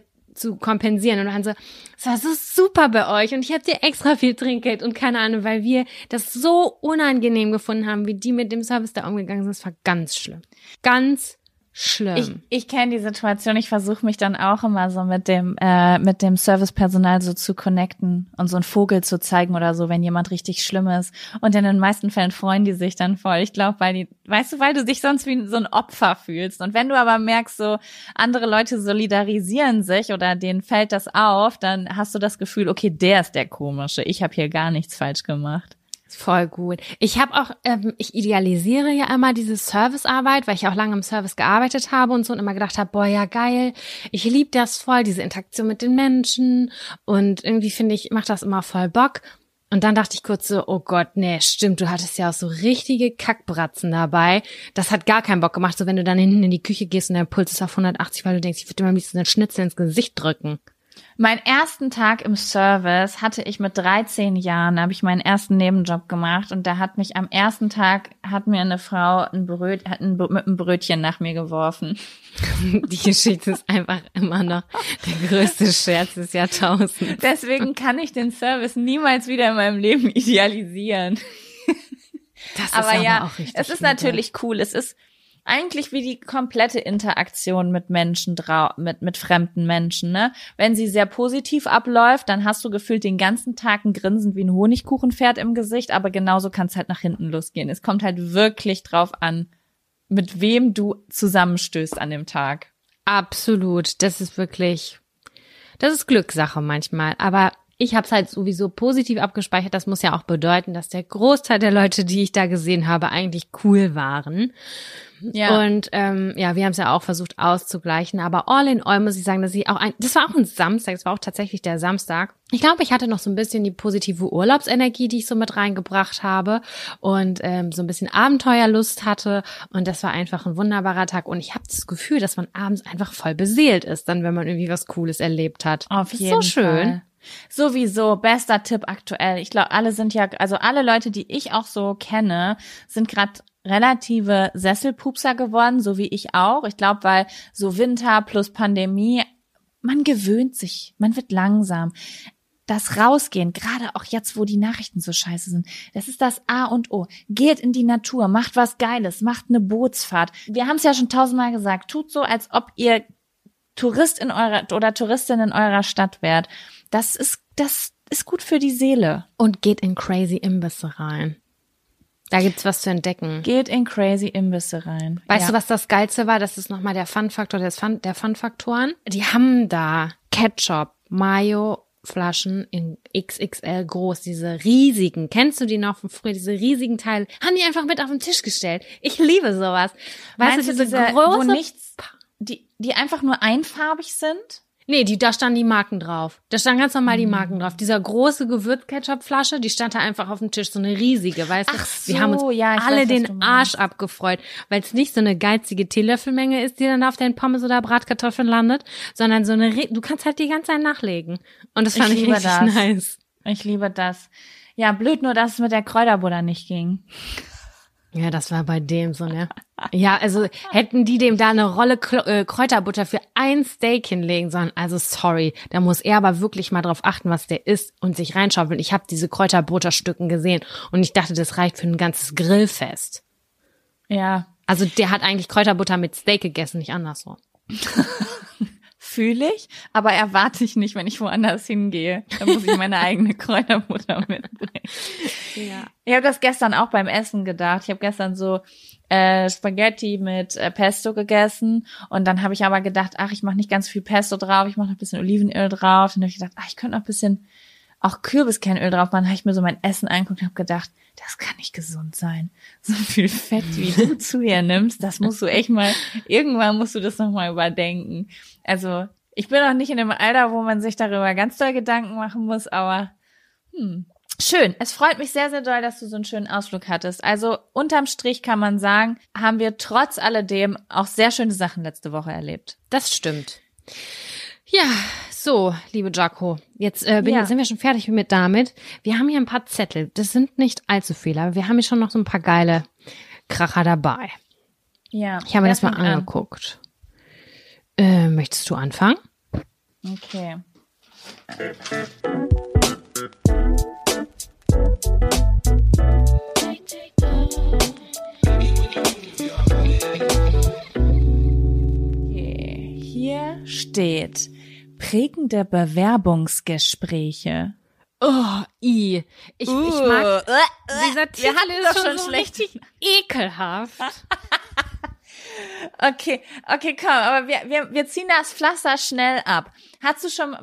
und dann so, es war so super bei euch und ich habe dir extra viel Trinkgeld und keine Ahnung, weil wir das so unangenehm gefunden haben, wie die mit dem Service da umgegangen sind. Das war ganz schlimm. Ganz schlimm. Ich kenne die Situation, ich versuche mich dann auch immer so mit dem Servicepersonal so zu connecten und so einen Vogel zu zeigen oder so, wenn jemand richtig schlimm ist. Und in den meisten Fällen freuen die sich dann voll. Ich glaube, weil du dich sonst wie so ein Opfer fühlst. Und wenn du aber merkst, so andere Leute solidarisieren sich oder denen fällt das auf, dann hast du das Gefühl, okay, der ist der Komische. Ich habe hier gar nichts falsch gemacht. Voll gut. Ich habe auch, ich idealisiere ja immer diese Servicearbeit, weil ich auch lange im Service gearbeitet habe und so und immer gedacht habe, boah, ja geil, ich liebe das voll, diese Interaktion mit den Menschen und irgendwie finde ich, macht das immer voll Bock. Und dann dachte ich kurz so, oh Gott, nee, stimmt, du hattest ja auch so richtige Kackbratzen dabei. Das hat gar keinen Bock gemacht, so wenn du dann hinten in die Küche gehst und der Puls ist auf 180, weil du denkst, ich würde dir mal am liebsten einen Schnitzel ins Gesicht drücken. Meinen ersten Tag im Service hatte ich mit 13 Jahren, habe ich meinen ersten Nebenjob gemacht und da hat mir eine Frau mit einem Brötchen nach mir geworfen. Die Geschichte ist einfach immer noch der größte Scherz des Jahrtausends. Deswegen kann ich den Service niemals wieder in meinem Leben idealisieren. Das ist aber ja auch richtig. Es ist natürlich cool. Es ist eigentlich wie die komplette Interaktion mit Menschen, mit fremden Menschen, ne? Wenn sie sehr positiv abläuft, dann hast du gefühlt den ganzen Tag ein Grinsen wie ein Honigkuchenpferd im Gesicht, aber genauso kann es halt nach hinten losgehen. Es kommt halt wirklich drauf an, mit wem du zusammenstößt an dem Tag. Absolut. Das ist Glückssache manchmal, aber ich habe es halt sowieso positiv abgespeichert. Das muss ja auch bedeuten, dass der Großteil der Leute, die ich da gesehen habe, eigentlich cool waren. Ja. Und wir haben es ja auch versucht auszugleichen. Aber all in all muss ich sagen, das war auch ein Samstag, das war auch tatsächlich der Samstag. Ich glaube, ich hatte noch so ein bisschen die positive Urlaubsenergie, die ich so mit reingebracht habe und so ein bisschen Abenteuerlust hatte. Und das war einfach ein wunderbarer Tag. Und ich habe das Gefühl, dass man abends einfach voll beseelt ist, dann wenn man irgendwie was Cooles erlebt hat. Auf jeden Fall. So schön. Sowieso, bester Tipp aktuell. Ich glaube, alle Leute, die ich auch so kenne, sind gerade relative Sesselpupser geworden, so wie ich auch. Ich glaube, weil so Winter plus Pandemie, man gewöhnt sich, man wird langsam. Das Rausgehen, gerade auch jetzt, wo die Nachrichten so scheiße sind, das ist das A und O. Geht in die Natur, macht was Geiles, macht eine Bootsfahrt. Wir haben es ja schon 1000-mal gesagt, tut so, als ob ihr Tourist oder Touristin in eurer Stadt wärt. Das ist gut für die Seele. Und geht in crazy Imbisse rein. Da gibt's was zu entdecken. Geht in crazy Imbisse rein. Weißt du, was das Geilste war? Das ist nochmal der Fun-Faktor der Fun-Faktoren. Die haben da Ketchup, Mayo, Flaschen in XXL groß, diese riesigen, kennst du die noch von früher, diese riesigen Teile, haben die einfach mit auf den Tisch gestellt. Ich liebe sowas. Weißt du, diese große, wo nichts, die einfach nur einfarbig sind? Nee, da standen die Marken drauf. Da standen ganz normal die Marken drauf. Dieser große Gewürzketchup-Flasche, die stand da einfach auf dem Tisch, so eine riesige, weißt du? Ach so, wir haben uns ja, ich alle weiß, was den du meinst. Arsch abgefreut, weil es nicht so eine geizige Teelöffelmenge ist, die dann auf deinen Pommes oder Bratkartoffeln landet, sondern so du kannst halt die ganze Zeit nachlegen. Und das fand ich liebe richtig das. nice. Ich liebe das. Ja, blöd nur, dass es mit der Kräuterbutter nicht ging. Ja, das war bei dem so, ne? Ja, also hätten die dem da eine Rolle Kräuterbutter für ein Steak hinlegen sollen, also sorry, da muss er aber wirklich mal drauf achten, was der isst und sich reinschaufeln. Ich habe diese Kräuterbutterstücken gesehen und ich dachte, das reicht für ein ganzes Grillfest. Ja. Also der hat eigentlich Kräuterbutter mit Steak gegessen, nicht andersrum. Fühle ich, aber erwarte ich nicht, wenn ich woanders hingehe. Da muss ich meine eigene Kräuterbutter mitbringen. Ja. Ich habe das gestern auch beim Essen gedacht. Ich habe gestern so Spaghetti mit Pesto gegessen und dann habe ich aber gedacht, ach, ich mache nicht ganz viel Pesto drauf, ich mache noch ein bisschen Olivenöl drauf. Dann habe ich gedacht, ach, ich könnte noch ein bisschen auch Kürbiskernöl drauf machen. Dann habe ich mir so mein Essen angeguckt und habe gedacht, das kann nicht gesund sein. So viel Fett, wie du zu dir nimmst, das musst du echt mal, irgendwann musst du das nochmal überdenken. Also ich bin noch nicht in dem Alter, wo man sich darüber ganz doll Gedanken machen muss, aber schön. Es freut mich sehr, sehr doll, dass du so einen schönen Ausflug hattest. Also unterm Strich kann man sagen, haben wir trotz alledem auch sehr schöne Sachen letzte Woche erlebt. Das stimmt. Ja, so, liebe Jaco, jetzt sind wir schon fertig damit. Wir haben hier ein paar Zettel. Das sind nicht allzu viele, aber wir haben hier schon noch so ein paar geile Kracher dabei. Ja. Ich habe mir das mal angeguckt. Möchtest du anfangen? Okay. Hier steht prägende Bewerbungsgespräche. Oh, ich mag, dieser Titel ist schon so schlecht. richtig ekelhaft. Okay, komm, aber wir ziehen das Pflaster schnell ab. Hast du schon,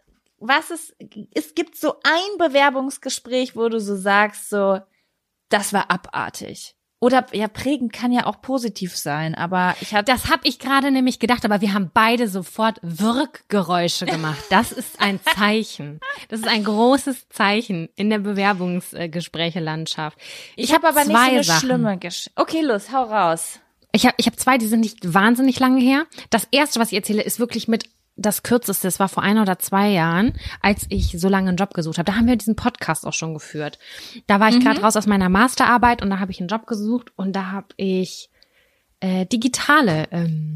es gibt so ein Bewerbungsgespräch, wo du so sagst, so, das war abartig. Oder, ja, prägend kann ja auch positiv sein, aber das habe ich gerade nämlich gedacht, aber wir haben beide sofort Wirkgeräusche gemacht. Das ist ein Zeichen. Das ist ein großes Zeichen in der Bewerbungsgespräche-Landschaft. Ich habe aber nicht so eine Sachen. schlimme Okay, los, hau raus. Ich hab zwei, die sind nicht wahnsinnig lange her. Das erste, was ich erzähle, ist wirklich mit das kürzeste. Das war vor 1 oder 2 Jahren, als ich so lange einen Job gesucht habe. Da haben wir diesen Podcast auch schon geführt. Da war ich gerade raus aus meiner Masterarbeit und da habe ich einen Job gesucht und da habe ich digitale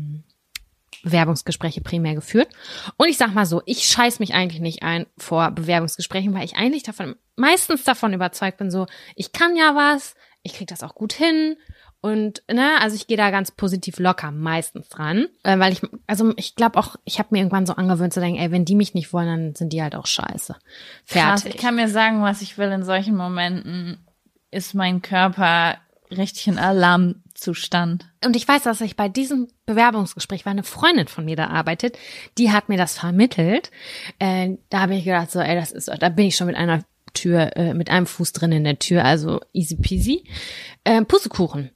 Bewerbungsgespräche primär geführt. Und ich sag mal so, ich scheiß mich eigentlich nicht ein vor Bewerbungsgesprächen, weil ich eigentlich meistens davon überzeugt bin, so, ich kann ja was, ich krieg das auch gut hin. Und also ich gehe da ganz positiv locker meistens dran, weil ich glaube auch, ich habe mir irgendwann so angewöhnt zu denken, ey, wenn die mich nicht wollen, dann sind die halt auch scheiße. Fertig. Krass, ich kann mir sagen, was ich will. In solchen Momenten ist mein Körper richtig in Alarmzustand. Und ich weiß, dass ich bei diesem Bewerbungsgespräch, weil eine Freundin von mir da arbeitet, die hat mir das vermittelt. Da habe ich gedacht, so, ey, da bin ich schon mit einer Tür, mit einem Fuß drin in der Tür, also easy peasy. Pustekuchen.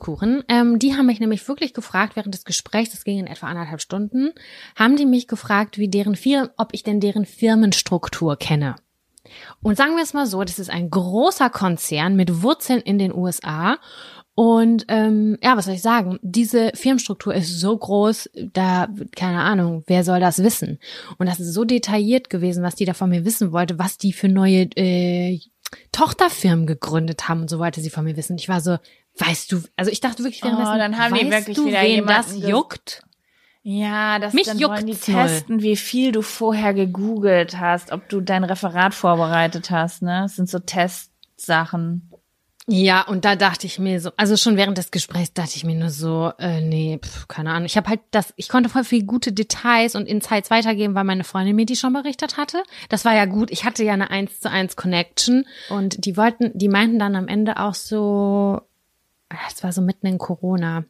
Die haben mich nämlich wirklich gefragt während des Gesprächs, das ging in etwa 1,5 Stunden, haben die mich gefragt, ob ich denn deren Firmenstruktur kenne. Und sagen wir es mal so, das ist ein großer Konzern mit Wurzeln in den USA. Und was soll ich sagen? Diese Firmenstruktur ist so groß, keine Ahnung, wer soll das wissen? Und das ist so detailliert gewesen, was die da von mir wissen wollte, was die für neue Tochterfirmen gegründet haben und so wollte sie von mir wissen. Ich war so, weißt du, also ich dachte wirklich, dann haben die wirklich wieder wen jemanden das juckt? Ja, dann Mich wollen die juckt's null. testen, wie viel du vorher gegoogelt hast, ob du dein Referat vorbereitet hast, ne? Das sind so Testsachen. Ja, und da dachte ich mir so, also schon während des Gesprächs dachte ich mir nur so, keine Ahnung. Ich konnte voll viele gute Details und Insights weitergeben, weil meine Freundin mir die schon berichtet hatte. Das war ja gut. Ich hatte ja eine 1:1 Connection und die meinten dann am Ende auch so, das war so mitten in Corona.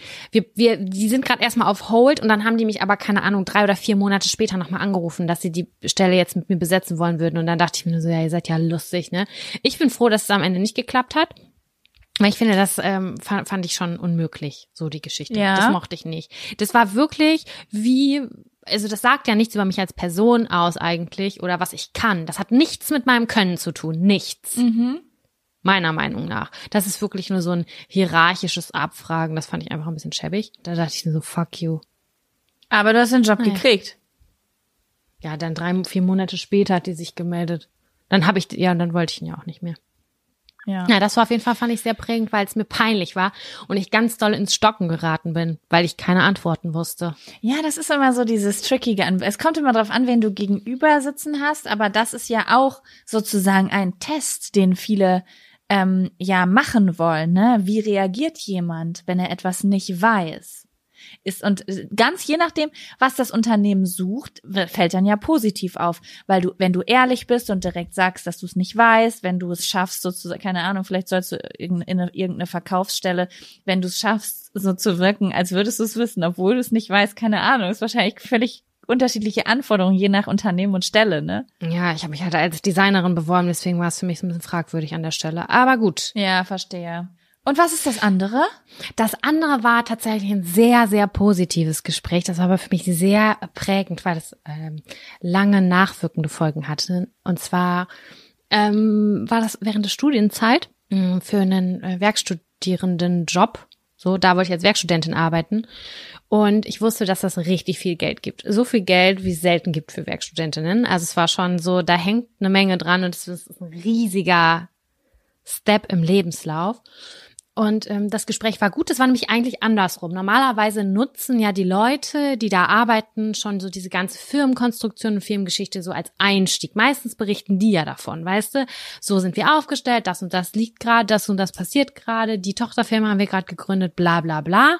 Die sind gerade erstmal auf Hold und dann haben die mich aber, keine Ahnung, 3 oder 4 Monate später nochmal angerufen, dass sie die Stelle jetzt mit mir besetzen wollen würden. Und dann dachte ich mir nur so, ja, ihr seid ja lustig, ne? Ich bin froh, dass es am Ende nicht geklappt hat. Weil ich finde, das fand ich schon unmöglich, so die Geschichte. Ja. Das mochte ich nicht. Das war wirklich also das sagt ja nichts über mich als Person aus eigentlich oder was ich kann. Das hat nichts mit meinem Können zu tun. Nichts. Meiner Meinung nach. Das ist wirklich nur so ein hierarchisches Abfragen. Das fand ich einfach ein bisschen schäbig. Da dachte ich so, fuck you. Aber du hast den Job gekriegt. Ja, dann 3-4 Monate später hat die sich gemeldet. Dann dann wollte ich ihn ja auch nicht mehr. Ja, das war auf jeden Fall, fand ich sehr prägend, weil es mir peinlich war und ich ganz doll ins Stocken geraten bin, weil ich keine Antworten wusste. Ja, das ist immer so dieses Trickige. Es kommt immer drauf an, wen du gegenüber sitzen hast, aber das ist ja auch sozusagen ein Test, den viele machen wollen, ne? Wie reagiert jemand, wenn er etwas nicht weiß? Und ganz je nachdem, was das Unternehmen sucht, fällt dann ja positiv auf, weil wenn du ehrlich bist und direkt sagst, dass du es nicht weißt, wenn du es schaffst, sozusagen, keine Ahnung, vielleicht sollst du in irgendeine Verkaufsstelle, wenn du es schaffst, so zu wirken, als würdest du es wissen, obwohl du es nicht weißt, keine Ahnung, ist wahrscheinlich völlig unterschiedliche Anforderungen, je nach Unternehmen und Stelle, ne? Ja, ich habe mich halt als Designerin beworben, deswegen war es für mich so ein bisschen fragwürdig an der Stelle, aber gut. Ja, verstehe. Und was ist das andere? Das andere war tatsächlich ein sehr, sehr positives Gespräch. Das war aber für mich sehr prägend, weil es lange nachwirkende Folgen hatte. Und zwar war das während der Studienzeit für einen Werkstudierendenjob. So, da wollte ich als Werkstudentin arbeiten. Und ich wusste, dass das richtig viel Geld gibt. So viel Geld, wie es selten gibt für Werkstudentinnen. Also es war schon so, da hängt eine Menge dran und es ist ein riesiger Step im Lebenslauf. Und das Gespräch war gut, das war nämlich eigentlich andersrum. Normalerweise nutzen ja die Leute, die da arbeiten, schon so diese ganze Firmenkonstruktion und Firmengeschichte so als Einstieg. Meistens berichten die ja davon, weißt du, so sind wir aufgestellt, das und das liegt gerade, das und das passiert gerade, die Tochterfirma haben wir gerade gegründet, bla bla bla.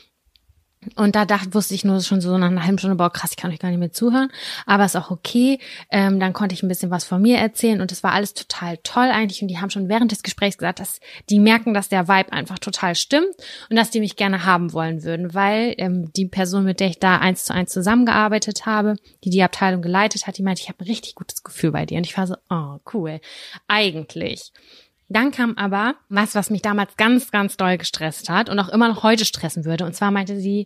Und da wusste ich nur schon so nach einer halben Stunde, boah, krass, ich kann euch gar nicht mehr zuhören, aber ist auch okay. Dann konnte ich ein bisschen was von mir erzählen und das war alles total toll eigentlich und die haben schon während des Gesprächs gesagt, dass die merken, dass der Vibe einfach total stimmt und dass die mich gerne haben wollen würden, weil die Person, mit der ich da 1:1 zusammengearbeitet habe, die Abteilung geleitet hat, die meinte, ich habe ein richtig gutes Gefühl bei dir und ich war so, oh, cool, eigentlich. Dann kam aber was mich damals ganz, ganz doll gestresst hat und auch immer noch heute stressen würde. Und zwar meinte sie,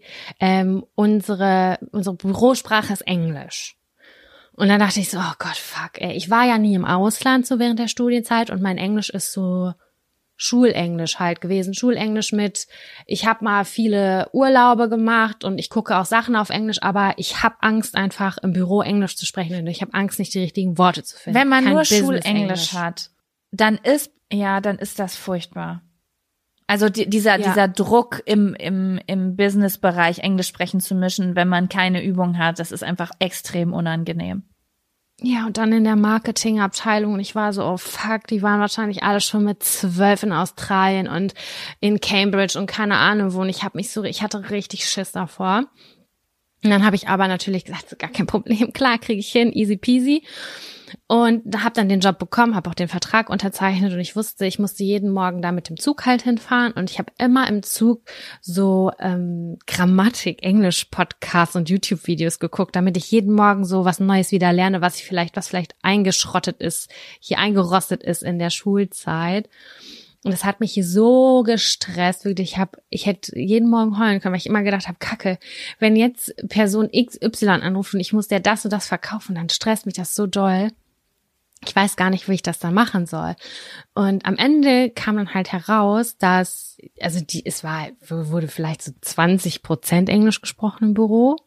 unsere Bürosprache ist Englisch. Und dann dachte ich so, oh Gott, fuck, ey. Ich war ja nie im Ausland so während der Studienzeit und mein Englisch ist so Schulenglisch halt gewesen. Schulenglisch mit, ich habe mal viele Urlaube gemacht und ich gucke auch Sachen auf Englisch, aber ich habe Angst einfach im Büro Englisch zu sprechen und ich habe Angst, nicht die richtigen Worte zu finden. Wenn man nur Schulenglisch hat, dann ist das furchtbar. Also dieser Druck im Business-Bereich Englisch sprechen zu müssen, wenn man keine Übung hat, das ist einfach extrem unangenehm. Ja, und dann in der Marketingabteilung und ich war so, oh fuck, die waren wahrscheinlich alle schon mit 12 in Australien und in Cambridge und keine Ahnung wo und ich hatte richtig Schiss davor. Und dann habe ich aber natürlich gesagt, so, gar kein Problem, klar, kriege ich hin, easy peasy. Und da habe dann den Job bekommen, habe auch den Vertrag unterzeichnet und ich wusste, ich musste jeden Morgen da mit dem Zug halt hinfahren und ich habe immer im Zug so Grammatik, Englisch-Podcasts und YouTube-Videos geguckt, damit ich jeden Morgen so was Neues wieder lerne, was vielleicht eingerostet ist in der Schulzeit. Und das hat mich so gestresst, wirklich. Ich hätte jeden Morgen heulen können, weil ich immer gedacht habe, Kacke, wenn jetzt Person XY anruft und ich muss der das und das verkaufen, dann stresst mich das so doll. Ich weiß gar nicht, wie ich das dann machen soll. Und am Ende kam dann halt heraus, dass, wurde vielleicht so 20% Englisch gesprochen im Büro.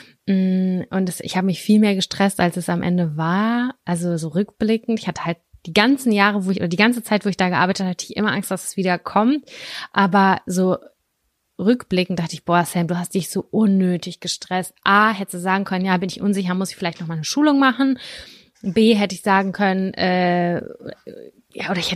Und ich habe mich viel mehr gestresst, als es am Ende war. Also so rückblickend. Ich hatte halt die ganze Zeit, wo ich da gearbeitet habe, hatte ich immer Angst, dass es wieder kommt. Aber so rückblickend dachte ich, boah, Sam, du hast dich so unnötig gestresst. A, hättest du sagen können, ja, bin ich unsicher, muss ich vielleicht noch mal eine Schulung machen. B, hätte ich sagen können, oder ich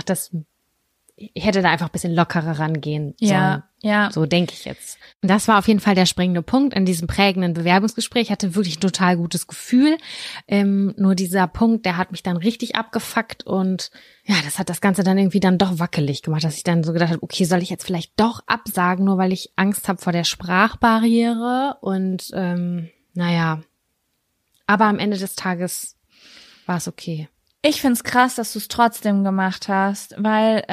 hätte da einfach ein bisschen lockerer rangehen sollen. Ja. So denke ich jetzt. Und das war auf jeden Fall der springende Punkt in diesem prägenden Bewerbungsgespräch. Ich hatte wirklich ein total gutes Gefühl. Nur dieser Punkt, der hat mich dann richtig abgefuckt und ja, das hat das Ganze dann irgendwie dann doch wackelig gemacht, dass ich dann so gedacht habe, okay, soll ich jetzt vielleicht doch absagen, nur weil ich Angst habe vor der Sprachbarriere und naja. Aber am Ende des Tages war es okay. Ich find's krass, dass du es trotzdem gemacht hast, weil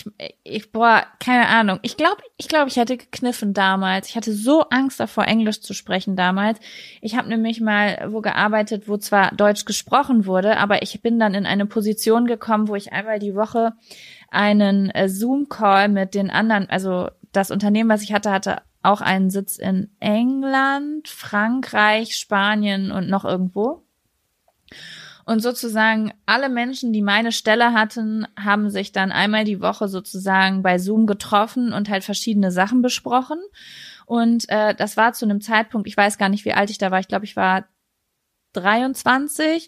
keine Ahnung. Ich glaube, ich hätte gekniffen damals. Ich hatte so Angst davor, Englisch zu sprechen damals. Ich habe nämlich mal wo gearbeitet, wo zwar Deutsch gesprochen wurde, aber ich bin dann in eine Position gekommen, wo ich einmal die Woche einen Zoom-Call mit den anderen, also das Unternehmen, was ich hatte auch einen Sitz in England, Frankreich, Spanien und noch irgendwo. Und sozusagen alle Menschen, die meine Stelle hatten, haben sich dann einmal die Woche sozusagen bei Zoom getroffen und halt verschiedene Sachen besprochen. Und das war zu einem Zeitpunkt, ich weiß gar nicht, wie alt ich da war. Ich glaube, ich war 23.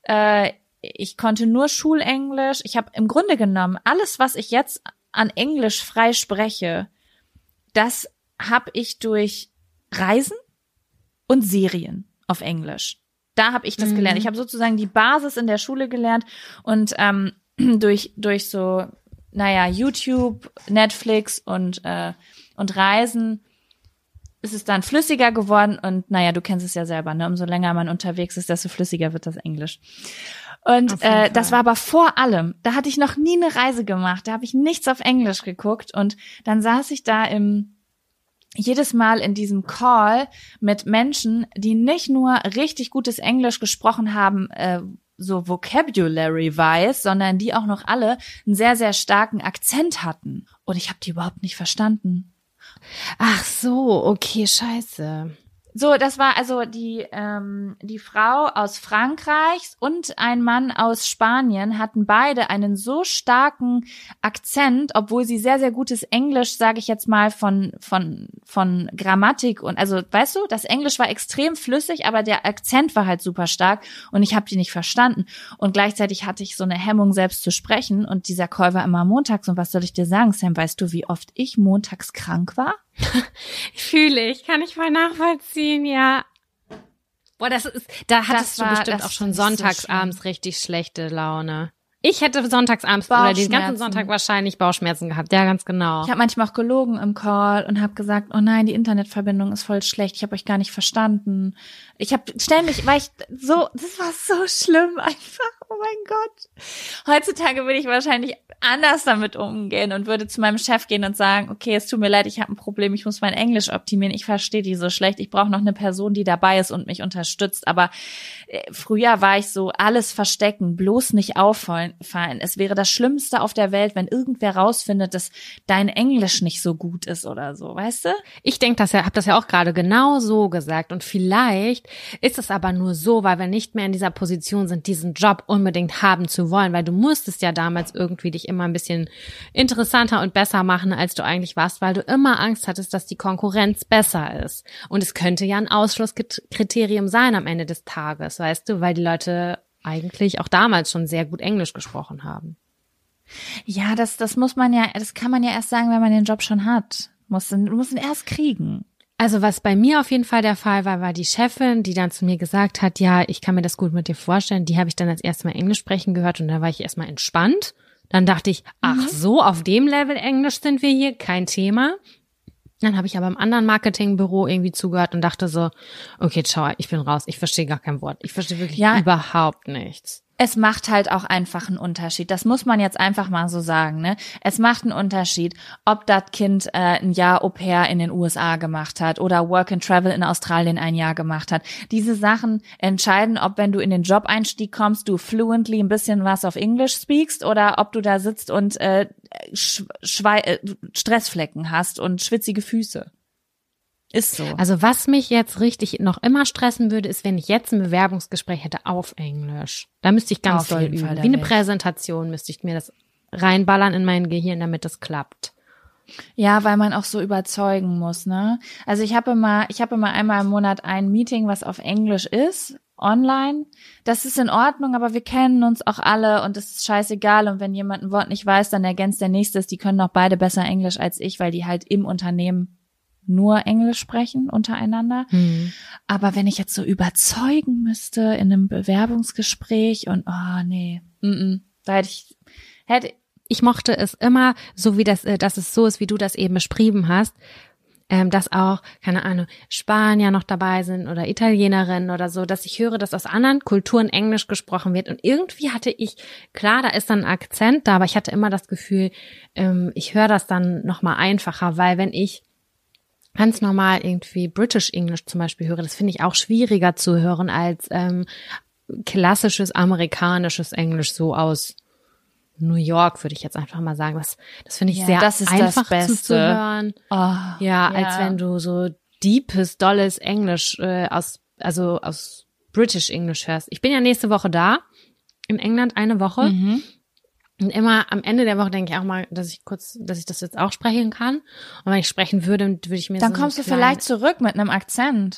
Ich konnte nur Schulenglisch. Ich habe im Grunde genommen alles, was ich jetzt an Englisch frei spreche, das habe ich durch Reisen und Serien auf Englisch. Da habe ich das gelernt. Ich habe sozusagen die Basis in der Schule gelernt und durch so, YouTube, Netflix und Reisen ist es dann flüssiger geworden und du kennst es ja selber, ne? Umso länger man unterwegs ist, desto flüssiger wird das Englisch. Und das war aber vor allem, da hatte ich noch nie eine Reise gemacht, da habe ich nichts auf Englisch geguckt und dann saß ich da jedes Mal in diesem Call mit Menschen, die nicht nur richtig gutes Englisch gesprochen haben, so Vocabulary-wise, sondern die auch noch alle einen sehr, sehr starken Akzent hatten. Und ich habe die überhaupt nicht verstanden. Ach so, okay, scheiße. So, das war also die Frau aus Frankreich und ein Mann aus Spanien hatten beide einen so starken Akzent, obwohl sie sehr, sehr gutes Englisch, sage ich jetzt mal, von Grammatik und, also, weißt du, das Englisch war extrem flüssig, aber der Akzent war halt super stark und ich habe die nicht verstanden. Und gleichzeitig hatte ich so eine Hemmung, selbst zu sprechen und dieser Call war immer montags und was soll ich dir sagen, Sam, weißt du, wie oft ich montags krank war? Fühle ich, kann ich voll nachvollziehen, ja. Boah, da hattest du bestimmt auch schon sonntagsabends richtig schlechte Laune. Ich hätte sonntagsabends oder den ganzen Sonntag wahrscheinlich Bauchschmerzen gehabt. Ja, ganz genau. Ich habe manchmal auch gelogen im Call und habe gesagt, oh nein, die Internetverbindung ist voll schlecht. Ich habe euch gar nicht verstanden. Das war so schlimm einfach. Oh mein Gott. Heutzutage würde ich wahrscheinlich anders damit umgehen und würde zu meinem Chef gehen und sagen, okay, es tut mir leid, ich habe ein Problem, ich muss mein Englisch optimieren, ich verstehe die so schlecht, ich brauche noch eine Person, die dabei ist und mich unterstützt. Aber früher war ich so, alles verstecken, bloß nicht auffallen. Es wäre das Schlimmste auf der Welt, wenn irgendwer rausfindet, dass dein Englisch nicht so gut ist oder so, weißt du? Ich denke, habe das ja auch gerade genau so gesagt und vielleicht ist es aber nur so, weil wir nicht mehr in dieser Position sind, diesen Job unbedingt haben zu wollen, weil du musstest ja damals irgendwie dich immer ein bisschen interessanter und besser machen, als du eigentlich warst, weil du immer Angst hattest, dass die Konkurrenz besser ist. Und es könnte ja ein Ausschlusskriterium sein am Ende des Tages, weißt du, weil die Leute eigentlich auch damals schon sehr gut Englisch gesprochen haben. Ja, das kann man ja erst sagen, wenn man den Job schon hat. Du musst ihn erst kriegen. Also was bei mir auf jeden Fall der Fall war die Chefin, die dann zu mir gesagt hat, ja, ich kann mir das gut mit dir vorstellen. Die habe ich dann als erstes Mal Englisch sprechen gehört und da war ich erstmal entspannt. Dann dachte ich, ach so, auf dem Level Englisch sind wir hier, kein Thema. Dann habe ich aber im anderen Marketingbüro irgendwie zugehört und dachte so, okay, ciao, ich bin raus, ich verstehe gar kein Wort. Ich verstehe wirklich überhaupt nichts. Es macht halt auch einfach einen Unterschied. Das muss man jetzt einfach mal so sagen, ne? Es macht einen Unterschied, ob das Kind ein Jahr Au-pair in den USA gemacht hat oder Work and Travel in Australien ein Jahr gemacht hat. Diese Sachen entscheiden, ob, wenn du in den Job-Einstieg kommst, du fluently ein bisschen was auf Englisch speakst oder ob du da sitzt und Stressflecken hast und schwitzige Füße. Ist so. Also was mich jetzt richtig noch immer stressen würde, ist, wenn ich jetzt ein Bewerbungsgespräch hätte auf Englisch. Da müsste ich ganz doll üben. Wie eine Präsentation müsste ich mir das reinballern in mein Gehirn, damit das klappt. Ja, weil man auch so überzeugen muss, ne? Also ich habe immer einmal im Monat ein Meeting, was auf Englisch ist, online. Das ist in Ordnung, aber wir kennen uns auch alle und es ist scheißegal. Und wenn jemand ein Wort nicht weiß, dann ergänzt der Nächste es. Die können auch beide besser Englisch als ich, weil die halt im Unternehmen nur Englisch sprechen untereinander. Aber wenn ich jetzt so überzeugen müsste in einem Bewerbungsgespräch und da hätte ich mochte es immer so, wie dass es so ist, wie du das eben beschrieben hast. dass auch, keine Ahnung, Spanier noch dabei sind oder Italienerinnen oder so, dass ich höre, dass aus anderen Kulturen Englisch gesprochen wird. Und irgendwie hatte ich, klar, da ist dann ein Akzent da, aber ich hatte immer das Gefühl, ich höre das dann nochmal einfacher, weil wenn ich ganz normal irgendwie British English zum Beispiel höre, das finde ich auch schwieriger zu hören als klassisches amerikanisches Englisch so aus New York, würde ich jetzt einfach mal sagen. Das finde ich sehr einfach zuzuhören. Ja, als wenn du so deepes, dolles Englisch aus British English hörst. Ich bin ja nächste Woche da, in England eine Woche. Und immer am Ende der Woche denke ich auch mal, dass ich das jetzt auch sprechen kann. Und wenn ich sprechen würde ich mir dann kommst du vielleicht zurück mit einem Akzent.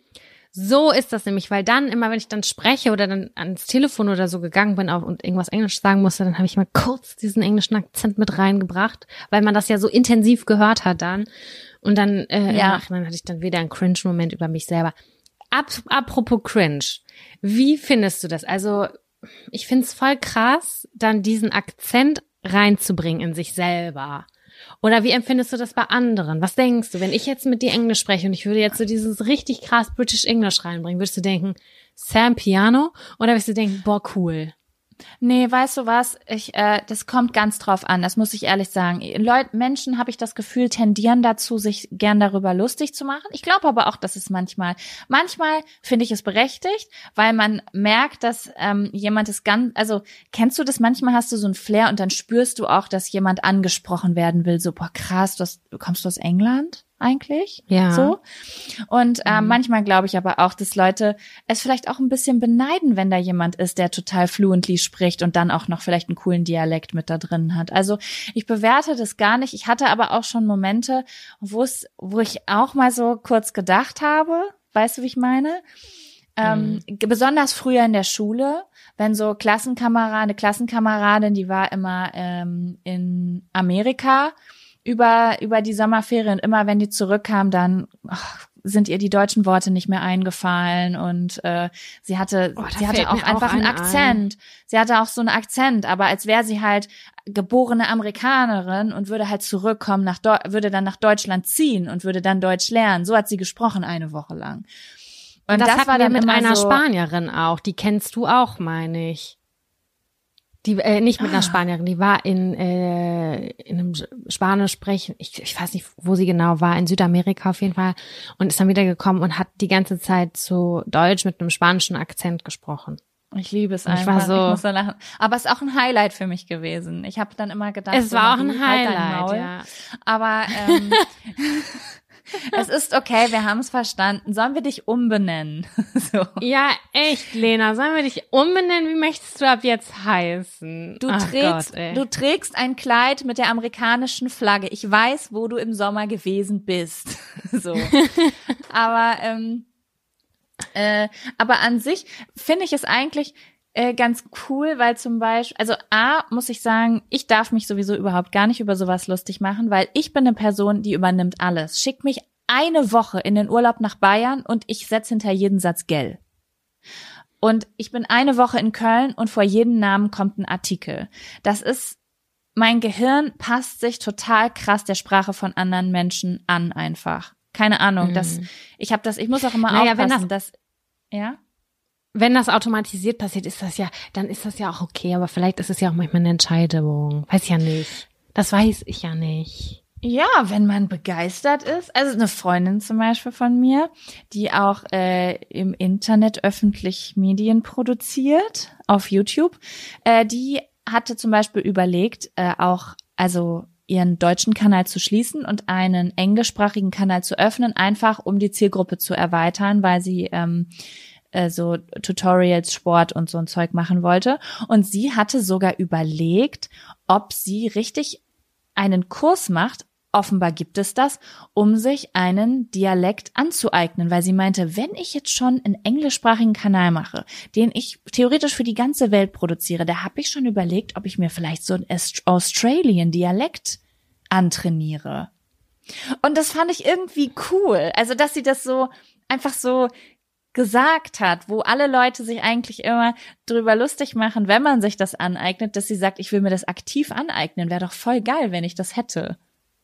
So ist das nämlich, weil dann immer, wenn ich dann spreche oder dann ans Telefon oder so gegangen bin und irgendwas Englisch sagen musste, dann habe ich mal kurz diesen englischen Akzent mit reingebracht, weil man das ja so intensiv gehört hat dann. Und dann im Nachhinein hatte ich dann wieder einen Cringe-Moment über mich selber. Apropos Cringe, wie findest du das? Also ich finde es voll krass, dann diesen Akzent reinzubringen in sich selber. Oder wie empfindest du das bei anderen? Was denkst du, wenn ich jetzt mit dir Englisch spreche und ich würde jetzt so dieses richtig krass British English reinbringen, würdest du denken, Sam Piano? Oder würdest du denken, boah, cool? Nee, weißt du was? Das kommt ganz drauf an, das muss ich ehrlich sagen. Menschen, habe ich das Gefühl, tendieren dazu, sich gern darüber lustig zu machen. Ich glaube aber auch, dass es manchmal finde ich es berechtigt, weil man merkt, dass jemand es kennst du das? Manchmal hast du so ein Flair und dann spürst du auch, dass jemand angesprochen werden will. So, boah, krass, kommst du aus England? Eigentlich, ja. So. Und manchmal glaube ich aber auch, dass Leute es vielleicht auch ein bisschen beneiden, wenn da jemand ist, der total fluently spricht und dann auch noch vielleicht einen coolen Dialekt mit da drin hat. Also ich bewerte das gar nicht. Ich hatte aber auch schon Momente, wo ich auch mal so kurz gedacht habe, weißt du, wie ich meine? Besonders früher in der Schule, wenn so eine Klassenkameradin, die war immer in Amerika über die Sommerferien, und immer wenn die zurückkam, dann sind ihr die deutschen Worte nicht mehr eingefallen und sie hatte auch einfach einen Akzent. Sie hatte auch so einen Akzent, aber als wäre sie halt geborene Amerikanerin und würde halt zurückkommen, würde dann nach Deutschland ziehen und würde dann Deutsch lernen. So hat sie gesprochen eine Woche lang. Und das war dann mit einer Spanierin auch. Die kennst du auch, meine ich. Die nicht mit einer Spanierin, die war in einem Spanisch sprechen, ich weiß nicht, wo sie genau war, in Südamerika auf jeden Fall, und ist dann wieder gekommen und hat die ganze Zeit so Deutsch mit einem spanischen Akzent gesprochen. Ich liebe es einfach. Ich muss so lachen. Aber es ist auch ein Highlight für mich gewesen. Ich habe dann immer gedacht, es war auch ein Highlight, ja. Aber es ist okay, wir haben es verstanden. Sollen wir dich umbenennen? So. Ja, echt, Lena. Sollen wir dich umbenennen? Wie möchtest du ab jetzt heißen? Du trägst ein Kleid mit der amerikanischen Flagge. Ich weiß, wo du im Sommer gewesen bist. So. Aber an sich finde ich es eigentlich ganz cool, weil zum Beispiel, also muss ich sagen, ich darf mich sowieso überhaupt gar nicht über sowas lustig machen, weil ich bin eine Person, die übernimmt alles. Schick mich eine Woche in den Urlaub nach Bayern und ich setze hinter jeden Satz gell. Und ich bin eine Woche in Köln und vor jedem Namen kommt ein Artikel. Mein Gehirn passt sich total krass der Sprache von anderen Menschen an einfach. Keine Ahnung, ich muss auch immer aufpassen, Wenn das automatisiert passiert, dann ist das ja auch okay, aber vielleicht ist es ja auch manchmal eine Entscheidung. Weiß ja nicht. Das weiß ich ja nicht. Ja, wenn man begeistert ist. Also eine Freundin zum Beispiel von mir, die auch im Internet öffentlich Medien produziert, auf YouTube, die hatte zum Beispiel überlegt, ihren deutschen Kanal zu schließen und einen englischsprachigen Kanal zu öffnen, einfach um die Zielgruppe zu erweitern, weil sie so Tutorials, Sport und so ein Zeug machen wollte. Und sie hatte sogar überlegt, ob sie richtig einen Kurs macht, offenbar gibt es das, um sich einen Dialekt anzueignen, weil sie meinte, wenn ich jetzt schon einen englischsprachigen Kanal mache, den ich theoretisch für die ganze Welt produziere, da habe ich schon überlegt, ob ich mir vielleicht so einen Australian-Dialekt antrainiere. Und das fand ich irgendwie cool. Also, dass sie das so einfach so gesagt hat, wo alle Leute sich eigentlich immer drüber lustig machen, wenn man sich das aneignet, dass sie sagt, ich will mir das aktiv aneignen. Wäre doch voll geil, wenn ich das hätte.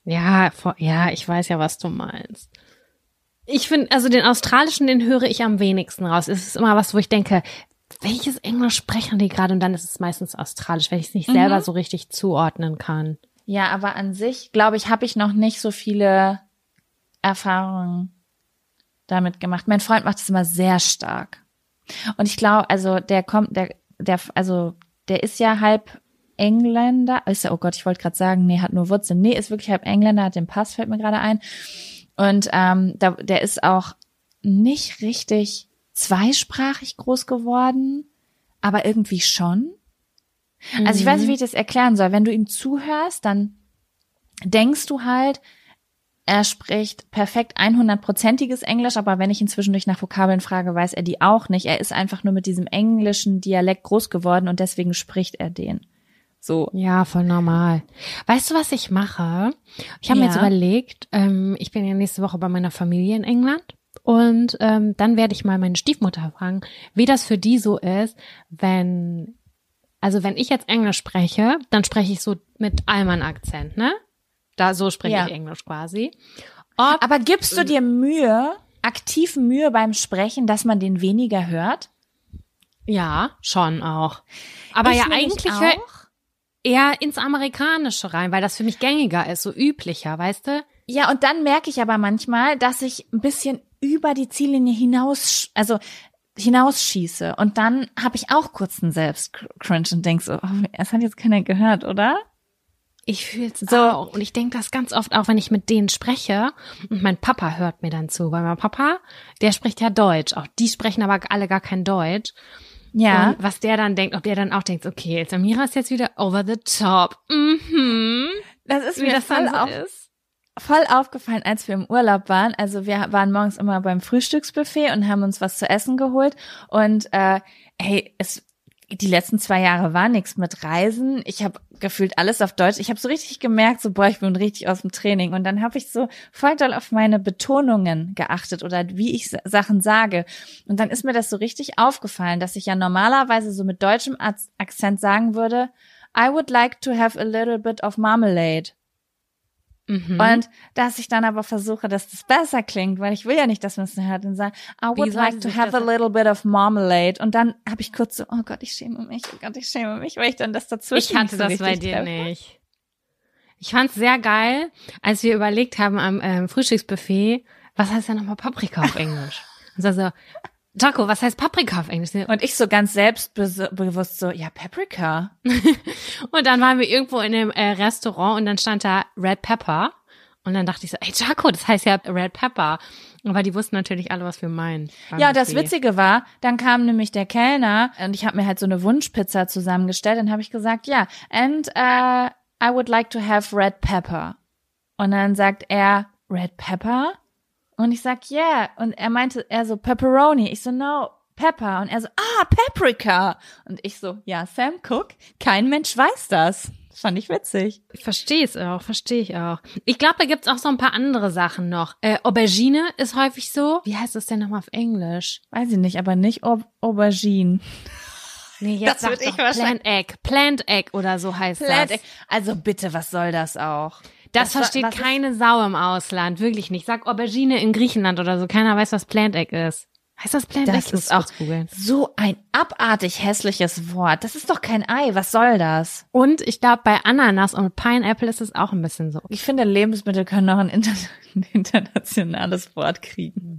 Ja, ich weiß ja, was du meinst. Ich finde, also den australischen, den höre ich am wenigsten raus. Es ist immer was, wo ich denke, welches Englisch sprechen die gerade? Und dann ist es meistens australisch, wenn ich es nicht selber so richtig zuordnen kann. Ja, aber an sich, glaube ich, habe ich noch nicht so viele Erfahrungen damit gemacht. Mein Freund macht es immer sehr stark. Und ich glaube, also der ist ja halb Engländer. Oh Gott, ich wollte gerade sagen, nee, hat nur Wurzeln. Nee, ist wirklich halb Engländer, hat den Pass, fällt mir gerade ein. Und der ist auch nicht richtig zweisprachig groß geworden, aber irgendwie schon. Also ich weiß nicht, wie ich das erklären soll. Wenn du ihm zuhörst, dann denkst du halt, er spricht perfekt 100%iges Englisch, aber wenn ich ihn zwischendurch nach Vokabeln frage, weiß er die auch nicht. Er ist einfach nur mit diesem englischen Dialekt groß geworden und deswegen spricht er den. So. Ja, voll normal. Weißt du, was ich mache? Ich habe mir jetzt überlegt, ich bin ja nächste Woche bei meiner Familie in England und dann werde ich mal meine Stiefmutter fragen, wie das für die so ist, wenn ich jetzt Englisch spreche, dann spreche ich so mit Allmann-Akzent, ne? So spreche ich Englisch quasi. Aber gibst du dir aktiv Mühe beim Sprechen, dass man den weniger hört? Ja, schon auch. Aber ja eigentlich eher ins Amerikanische rein, weil das für mich gängiger ist, so üblicher, weißt du? Ja, und dann merke ich aber manchmal, dass ich ein bisschen über die Ziellinie hinausschieße. Und dann habe ich auch kurz einen Selbstcringe und denk so, es hat jetzt keiner gehört, oder? Ich fühle es so. Auch. Und ich denke das ganz oft auch, wenn ich mit denen spreche. Und mein Papa hört mir dann zu. Weil mein Papa, der spricht ja Deutsch. Auch die sprechen aber alle gar kein Deutsch. Ja. Und was der dann denkt, ob der dann auch denkt, okay, Samira ist jetzt wieder over the top. Das ist mir voll aufgefallen, als wir im Urlaub waren. Also wir waren morgens immer beim Frühstücksbuffet und haben uns was zu essen geholt. Und die letzten 2 Jahre war nichts mit Reisen. Ich habe gefühlt alles auf Deutsch. Ich habe so richtig gemerkt, so ich bin richtig aus dem Training. Und dann habe ich so voll doll auf meine Betonungen geachtet oder wie ich Sachen sage. Und dann ist mir das so richtig aufgefallen, dass ich ja normalerweise so mit deutschem Akzent sagen würde, I would like to have a little bit of marmalade. Und dass ich dann aber versuche, dass das besser klingt, weil ich will ja nicht, dass man es hört und sagt, I would like to have a little bit of marmalade. Und dann habe ich kurz so, oh Gott, ich schäme mich, weil ich dann das dazwischen Ich hatte das bei dir nicht. Ich fand's sehr geil, als wir überlegt haben am Frühstücksbuffet, was heißt denn nochmal Paprika auf Englisch? Und so, Jaco, was heißt Paprika auf Englisch? Und ich so ganz selbstbewusst so, ja, Paprika. Und dann waren wir irgendwo in einem Restaurant und dann stand da Red Pepper. Und dann dachte ich so, ey, Jaco, das heißt ja Red Pepper. Aber die wussten natürlich alle, was wir meinen. Ja, das Witzige war, dann kam nämlich der Kellner und ich habe mir halt so eine Wunschpizza zusammengestellt. Dann habe ich gesagt, ja, and I would like to have red pepper. Und dann sagt er, Red Pepper? Und ich sag, yeah. Und er so, Pepperoni. Ich so, no, Pepper. Und er so, Paprika. Und ich so, ja, Sam, guck, kein Mensch weiß das. Das fand ich witzig. Verstehe ich auch. Ich glaube, da gibt's auch so ein paar andere Sachen noch. Aubergine ist häufig so. Wie heißt das denn nochmal auf Englisch? Weiß ich nicht, aber nicht Aubergine. Nee, jetzt sag doch Plant Egg oder so heißt Plant das. Egg. Also bitte, was soll das auch? Das versteht keine Sau im Ausland, wirklich nicht. Sag Aubergine in Griechenland oder so, keiner weiß, was Plant Egg ist. Heißt das Plant Egg? Das ist auch so ein abartig hässliches Wort. Das ist doch kein Ei, was soll das? Und ich glaube, bei Ananas und Pineapple ist es auch ein bisschen so. Ich finde, Lebensmittel können noch ein internationales Wort kriegen.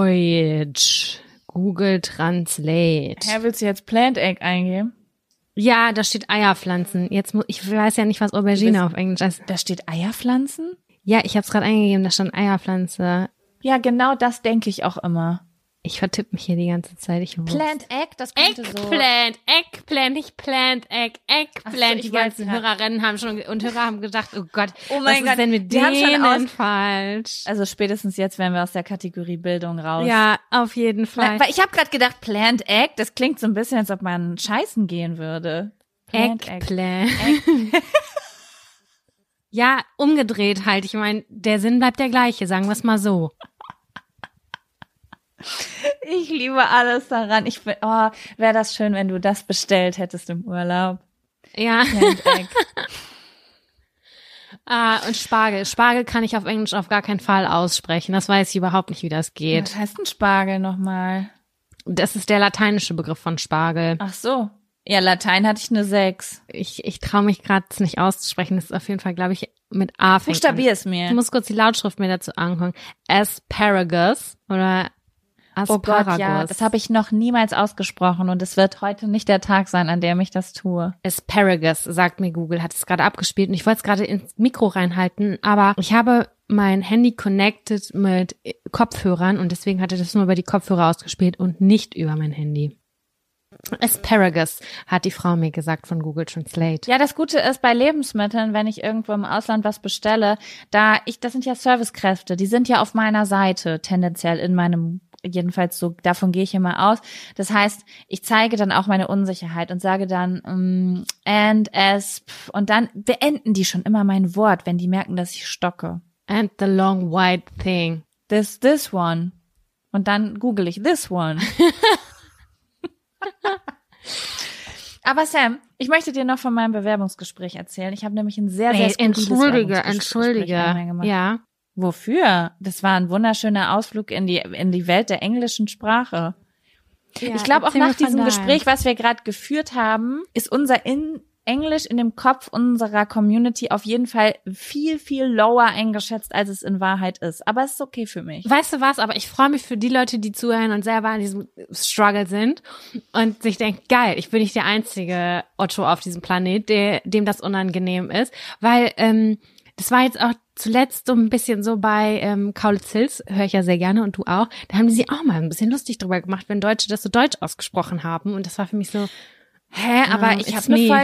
Deutsch. Google Translate. Willst du jetzt Plant Egg eingeben? Ja, da steht Eierpflanzen. Ich weiß ja nicht, was Aubergine auf Englisch ist. Da steht Eierpflanzen? Ja, ich habe es gerade eingegeben, da stand Eierpflanze. Ja, genau das denke ich auch immer. Ich vertippe mich hier die ganze Zeit. Plant Egg, das könnte Eggplant, nicht Plant Egg, Eggplant. Die ganzen Hörerinnen und Hörer haben gedacht, oh Gott, was ist denn mit denen falsch? Also spätestens jetzt wären wir aus der Kategorie Bildung raus. Ja, auf jeden Fall. Weil ich habe gerade gedacht, Plant Egg, das klingt so ein bisschen, als ob man scheißen gehen würde. Eggplant. Ja, umgedreht halt. Ich meine, der Sinn bleibt der gleiche, sagen wir es mal so. Ich liebe alles daran. Wäre das schön, wenn du das bestellt hättest im Urlaub. Ja. Und Spargel. Spargel kann ich auf Englisch auf gar keinen Fall aussprechen. Das weiß ich überhaupt nicht, wie das geht. Was heißt ein Spargel nochmal? Das ist der lateinische Begriff von Spargel. Ach so. Ja, Latein hatte ich eine 6. Ich traue mich gerade nicht auszusprechen. Das ist auf jeden Fall, glaube ich, mit A fängt an. Buchstabier es mir. Ich muss kurz die Lautschrift mir dazu angucken. Asparagus oder Asparagus. Oh Gott, ja, das habe ich noch niemals ausgesprochen und es wird heute nicht der Tag sein, an dem ich das tue. Asparagus, sagt mir Google, hat es gerade abgespielt und ich wollte es gerade ins Mikro reinhalten, aber ich habe mein Handy connected mit Kopfhörern und deswegen hatte das nur über die Kopfhörer ausgespielt und nicht über mein Handy. Asparagus, hat die Frau mir gesagt von Google Translate. Ja, das Gute ist bei Lebensmitteln, wenn ich irgendwo im Ausland was bestelle, das sind ja Servicekräfte, die sind ja auf meiner Seite, tendenziell in meinem, jedenfalls so, davon gehe ich immer aus. Das heißt, ich zeige dann auch meine Unsicherheit und sage dann and as und dann beenden die schon immer mein Wort, wenn die merken, dass ich stocke. And the long white thing. This one. Und dann google ich this one. Aber Sam, ich möchte dir noch von meinem Bewerbungsgespräch erzählen. Ich habe nämlich ein sehr, sehr skurriles Entschuldige. Ja. Wofür? Das war ein wunderschöner Ausflug in die Welt der englischen Sprache. Ja, ich glaube auch nach diesem Gespräch, was wir gerade geführt haben, ist unser Englisch in dem Kopf unserer Community auf jeden Fall viel, viel lower eingeschätzt, als es in Wahrheit ist. Aber es ist okay für mich. Weißt du was? Aber ich freue mich für die Leute, die zuhören und selber in diesem Struggle sind und sich denken, geil, ich bin nicht der einzige Otto auf diesem Planet, dem das unangenehm ist. Weil das war jetzt auch zuletzt so ein bisschen so bei Kaulitz Hills, höre ich ja sehr gerne und du auch. Da haben die sich auch mal ein bisschen lustig drüber gemacht, wenn Deutsche das so deutsch ausgesprochen haben. Und das war für mich so, aber ich habe eine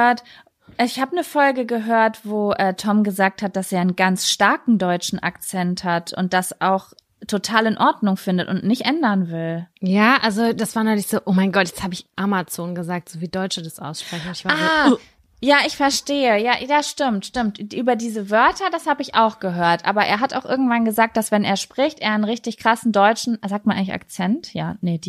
Folge gehört, wo Tom gesagt hat, dass er einen ganz starken deutschen Akzent hat und das auch total in Ordnung findet und nicht ändern will. Ja, also das war natürlich so, oh mein Gott, jetzt habe ich Amazon gesagt, so wie Deutsche das aussprechen. Ich war so, ja, ich verstehe. Ja, das stimmt. Über diese Wörter, das habe ich auch gehört. Aber er hat auch irgendwann gesagt, dass wenn er spricht, er einen richtig krassen deutschen, sagt man eigentlich Akzent? Ja, nee,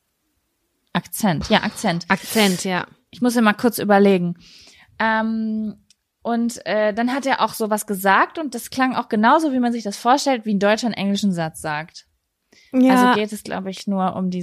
Akzent. Ja, Akzent. Akzent, ja. Ich muss mir mal kurz überlegen. Dann hat er auch sowas gesagt und das klang auch genauso, wie man sich das vorstellt, wie ein Deutscher einen englischen Satz sagt. Ja. Also geht es, glaube ich, nur um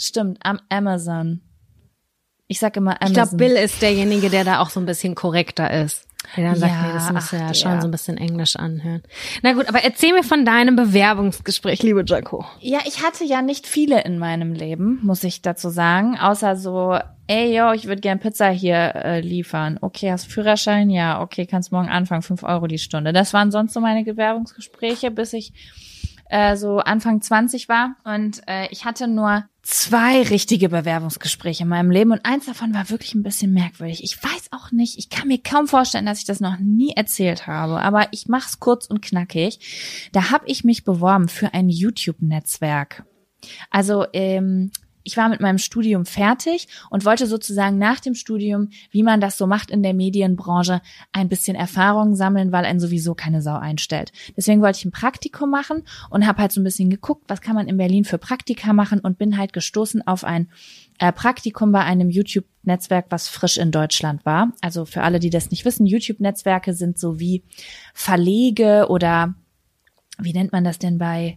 Amazon. Ich sag immer Amazon. Ich glaube, Bill ist derjenige, der da auch so ein bisschen korrekter ist. Der dann sagt, nee, das muss ja schon so ein bisschen Englisch anhören. Na gut, aber erzähl mir von deinem Bewerbungsgespräch, liebe Jaco. Ja, ich hatte ja nicht viele in meinem Leben, muss ich dazu sagen, außer so, ey, yo, ich würde gern Pizza hier liefern. Okay, hast du Führerschein? Ja, okay, kannst morgen anfangen, 5 Euro die Stunde. Das waren sonst so meine Bewerbungsgespräche, bis ich so Anfang 20 war. Und ich hatte nur 2 richtige Bewerbungsgespräche in meinem Leben und eins davon war wirklich ein bisschen merkwürdig. Ich weiß auch nicht, ich kann mir kaum vorstellen, dass ich das noch nie erzählt habe, aber ich mach's kurz und knackig. Da habe ich mich beworben für ein YouTube-Netzwerk. Also ich war mit meinem Studium fertig und wollte sozusagen nach dem Studium, wie man das so macht in der Medienbranche, ein bisschen Erfahrung sammeln, weil einen sowieso keine Sau einstellt. Deswegen wollte ich ein Praktikum machen und habe halt so ein bisschen geguckt, was kann man in Berlin für Praktika machen und bin halt gestoßen auf ein Praktikum bei einem YouTube-Netzwerk, was frisch in Deutschland war. Also für alle, die das nicht wissen, YouTube-Netzwerke sind so wie Verlege oder wie nennt man das denn bei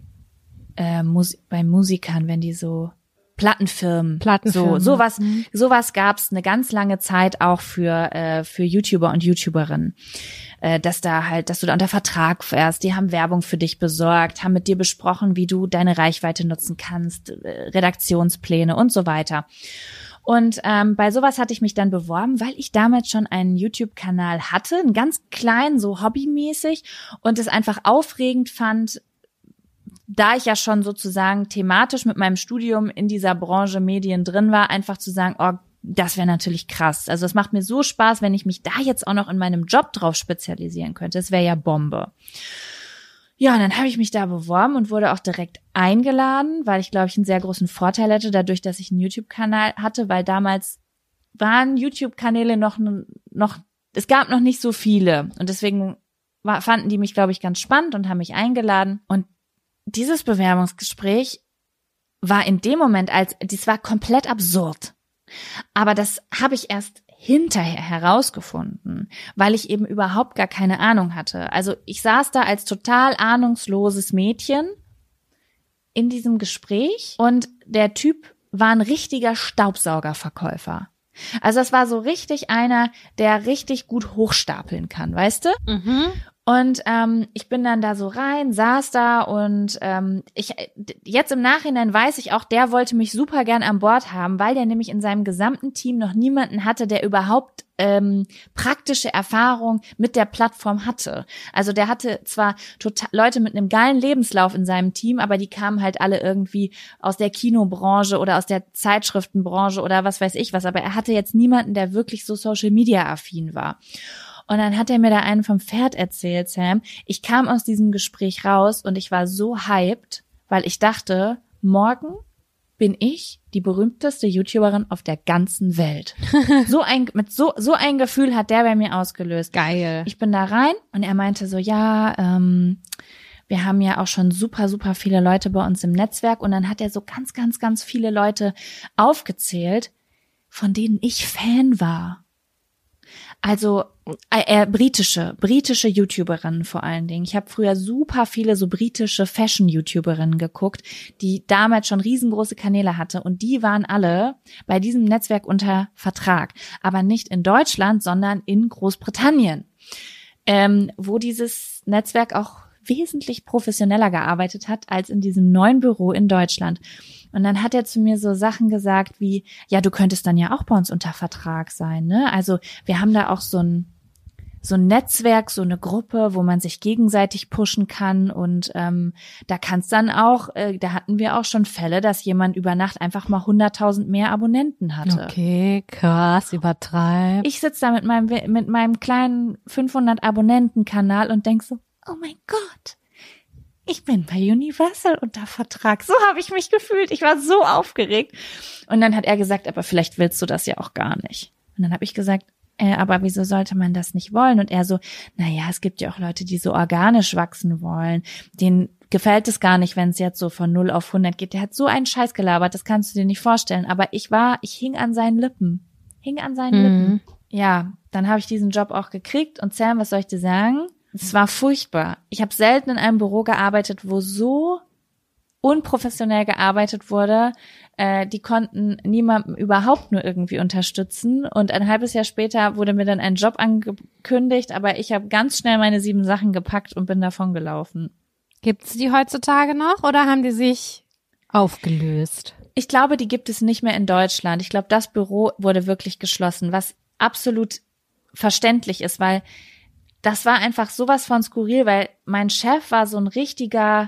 Musikern, wenn die so Plattenfirmen. So, sowas gab's eine ganz lange Zeit auch für YouTuber und YouTuberinnen. Dass du da unter Vertrag fährst, die haben Werbung für dich besorgt, haben mit dir besprochen, wie du deine Reichweite nutzen kannst, Redaktionspläne und so weiter. Und bei sowas hatte ich mich dann beworben, weil ich damals schon einen YouTube-Kanal hatte, einen ganz kleinen, so hobbymäßig und es einfach aufregend fand, da ich ja schon sozusagen thematisch mit meinem Studium in dieser Branche Medien drin war, einfach zu sagen, oh, das wäre natürlich krass. Also es macht mir so Spaß, wenn ich mich da jetzt auch noch in meinem Job drauf spezialisieren könnte. Das wäre ja Bombe. Ja, und dann habe ich mich da beworben und wurde auch direkt eingeladen, weil ich, glaube ich, einen sehr großen Vorteil hatte, dadurch, dass ich einen YouTube-Kanal hatte, weil damals waren YouTube-Kanäle noch, es gab noch nicht so viele. Und deswegen fanden die mich, glaube ich, ganz spannend und haben mich eingeladen. Und dieses Bewerbungsgespräch war in dem Moment das war komplett absurd. Aber das habe ich erst hinterher herausgefunden, weil ich eben überhaupt gar keine Ahnung hatte. Also ich saß da als total ahnungsloses Mädchen in diesem Gespräch und der Typ war ein richtiger Staubsaugerverkäufer. Also das war so richtig einer, der richtig gut hochstapeln kann, weißt du? Mhm. Und ich bin dann da so rein, saß da und jetzt im Nachhinein weiß ich auch, der wollte mich super gern an Bord haben, weil der nämlich in seinem gesamten Team noch niemanden hatte, der überhaupt praktische Erfahrung mit der Plattform hatte. Also der hatte zwar total Leute mit einem geilen Lebenslauf in seinem Team, aber die kamen halt alle irgendwie aus der Kinobranche oder aus der Zeitschriftenbranche oder was weiß ich was, aber er hatte jetzt niemanden, der wirklich so Social-Media-affin war. Und dann hat er mir da einen vom Pferd erzählt, Sam. Ich kam aus diesem Gespräch raus und ich war so hyped, weil ich dachte, morgen bin ich die berühmteste YouTuberin auf der ganzen Welt. So ein Gefühl hat der bei mir ausgelöst. Geil. Ich bin da rein und er meinte so, ja, wir haben ja auch schon super, super viele Leute bei uns im Netzwerk. Und dann hat er so ganz, ganz, ganz viele Leute aufgezählt, von denen ich Fan war. Also britische YouTuberinnen vor allen Dingen. Ich habe früher super viele so britische Fashion-YouTuberinnen geguckt, die damals schon riesengroße Kanäle hatte und die waren alle bei diesem Netzwerk unter Vertrag. Aber nicht in Deutschland, sondern in Großbritannien, wo dieses Netzwerk auch wesentlich professioneller gearbeitet hat als in diesem neuen Büro in Deutschland. Und dann hat er zu mir so Sachen gesagt wie, ja, du könntest dann ja auch bei uns unter Vertrag sein, ne? Also wir haben da auch so ein Netzwerk, so eine Gruppe, wo man sich gegenseitig pushen kann und da kann's dann auch, da hatten wir auch schon Fälle, dass jemand über Nacht einfach mal 100.000 mehr Abonnenten hatte. Okay, krass, übertreib. Ich sitze da mit meinem kleinen 500 Abonnenten-Kanal und denk so, oh mein Gott, ich bin bei Universal unter Vertrag. So habe ich mich gefühlt. Ich war so aufgeregt. Und dann hat er gesagt, aber vielleicht willst du das ja auch gar nicht. Und dann habe ich gesagt, aber wieso sollte man das nicht wollen? Und er so, naja, es gibt ja auch Leute, die so organisch wachsen wollen. Denen gefällt es gar nicht, wenn es jetzt so von 0 auf 100 geht. Der hat so einen Scheiß gelabert, das kannst du dir nicht vorstellen. Aber ich hing an seinen Lippen. Lippen. Ja, dann habe ich diesen Job auch gekriegt. Und Sam, was soll ich dir sagen? Es war furchtbar. Ich habe selten in einem Büro gearbeitet, wo so unprofessionell gearbeitet wurde. Die konnten niemandem überhaupt nur irgendwie unterstützen. Und ein halbes Jahr später wurde mir dann ein Job angekündigt, aber ich habe ganz schnell meine 7 Sachen gepackt und bin davon gelaufen. Gibt's die heutzutage noch oder haben die sich aufgelöst? Ich glaube, die gibt es nicht mehr in Deutschland. Ich glaube, das Büro wurde wirklich geschlossen, was absolut verständlich ist, weil das war einfach sowas von skurril, weil mein Chef war so ein richtiger,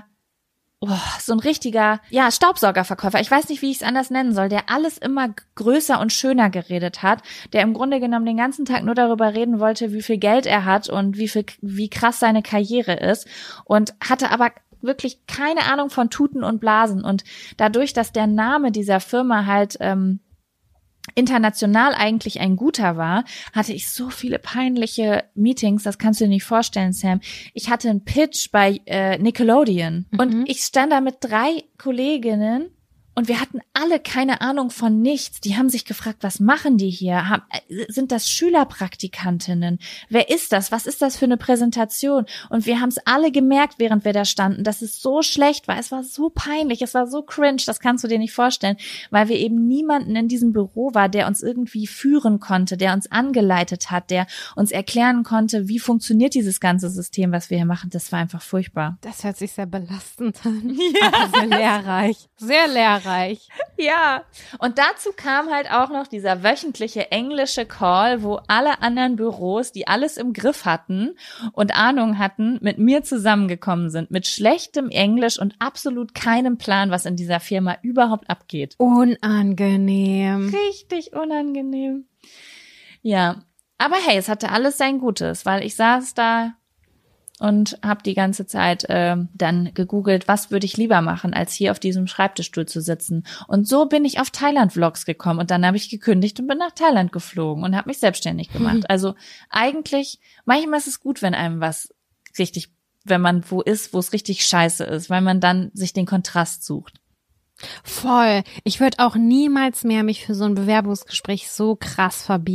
ja, Staubsaugerverkäufer. Ich weiß nicht, wie ich es anders nennen soll, der alles immer größer und schöner geredet hat, der im Grunde genommen den ganzen Tag nur darüber reden wollte, wie viel Geld er hat und wie krass seine Karriere ist und hatte aber wirklich keine Ahnung von Tuten und Blasen. Und dadurch, dass der Name dieser Firma halt international eigentlich ein guter war, hatte ich so viele peinliche Meetings, das kannst du dir nicht vorstellen, Sam. Ich hatte einen Pitch bei Nickelodeon und ich stand da mit 3 Kolleginnen und wir hatten alle keine Ahnung von nichts. Die haben sich gefragt, was machen die hier? Sind das Schülerpraktikantinnen? Wer ist das? Was ist das für eine Präsentation? Und wir haben es alle gemerkt, während wir da standen, dass es so schlecht war. Es war so peinlich, es war so cringe, das kannst du dir nicht vorstellen, weil wir eben niemanden in diesem Büro war, der uns irgendwie führen konnte, der uns angeleitet hat, der uns erklären konnte, wie funktioniert dieses ganze System, was wir hier machen. Das war einfach furchtbar. Das hört sich sehr belastend an. Ja. Aber sehr lehrreich. Sehr lehrreich. Ja, und dazu kam halt auch noch dieser wöchentliche englische Call, wo alle anderen Büros, die alles im Griff hatten und Ahnung hatten, mit mir zusammengekommen sind, mit schlechtem Englisch und absolut keinem Plan, was in dieser Firma überhaupt abgeht. Unangenehm. Richtig unangenehm. Ja, aber hey, es hatte alles sein Gutes, weil ich saß da und habe die ganze Zeit dann gegoogelt, was würde ich lieber machen, als hier auf diesem Schreibtischstuhl zu sitzen. Und so bin ich auf Thailand-Vlogs gekommen und dann habe ich gekündigt und bin nach Thailand geflogen und habe mich selbstständig gemacht. Also eigentlich, manchmal ist es gut, wenn einem was richtig, wenn man wo ist, wo es richtig scheiße ist, weil man dann sich den Kontrast sucht. Voll. Ich würde auch niemals mehr mich für so ein Bewerbungsgespräch so krass verbiegen.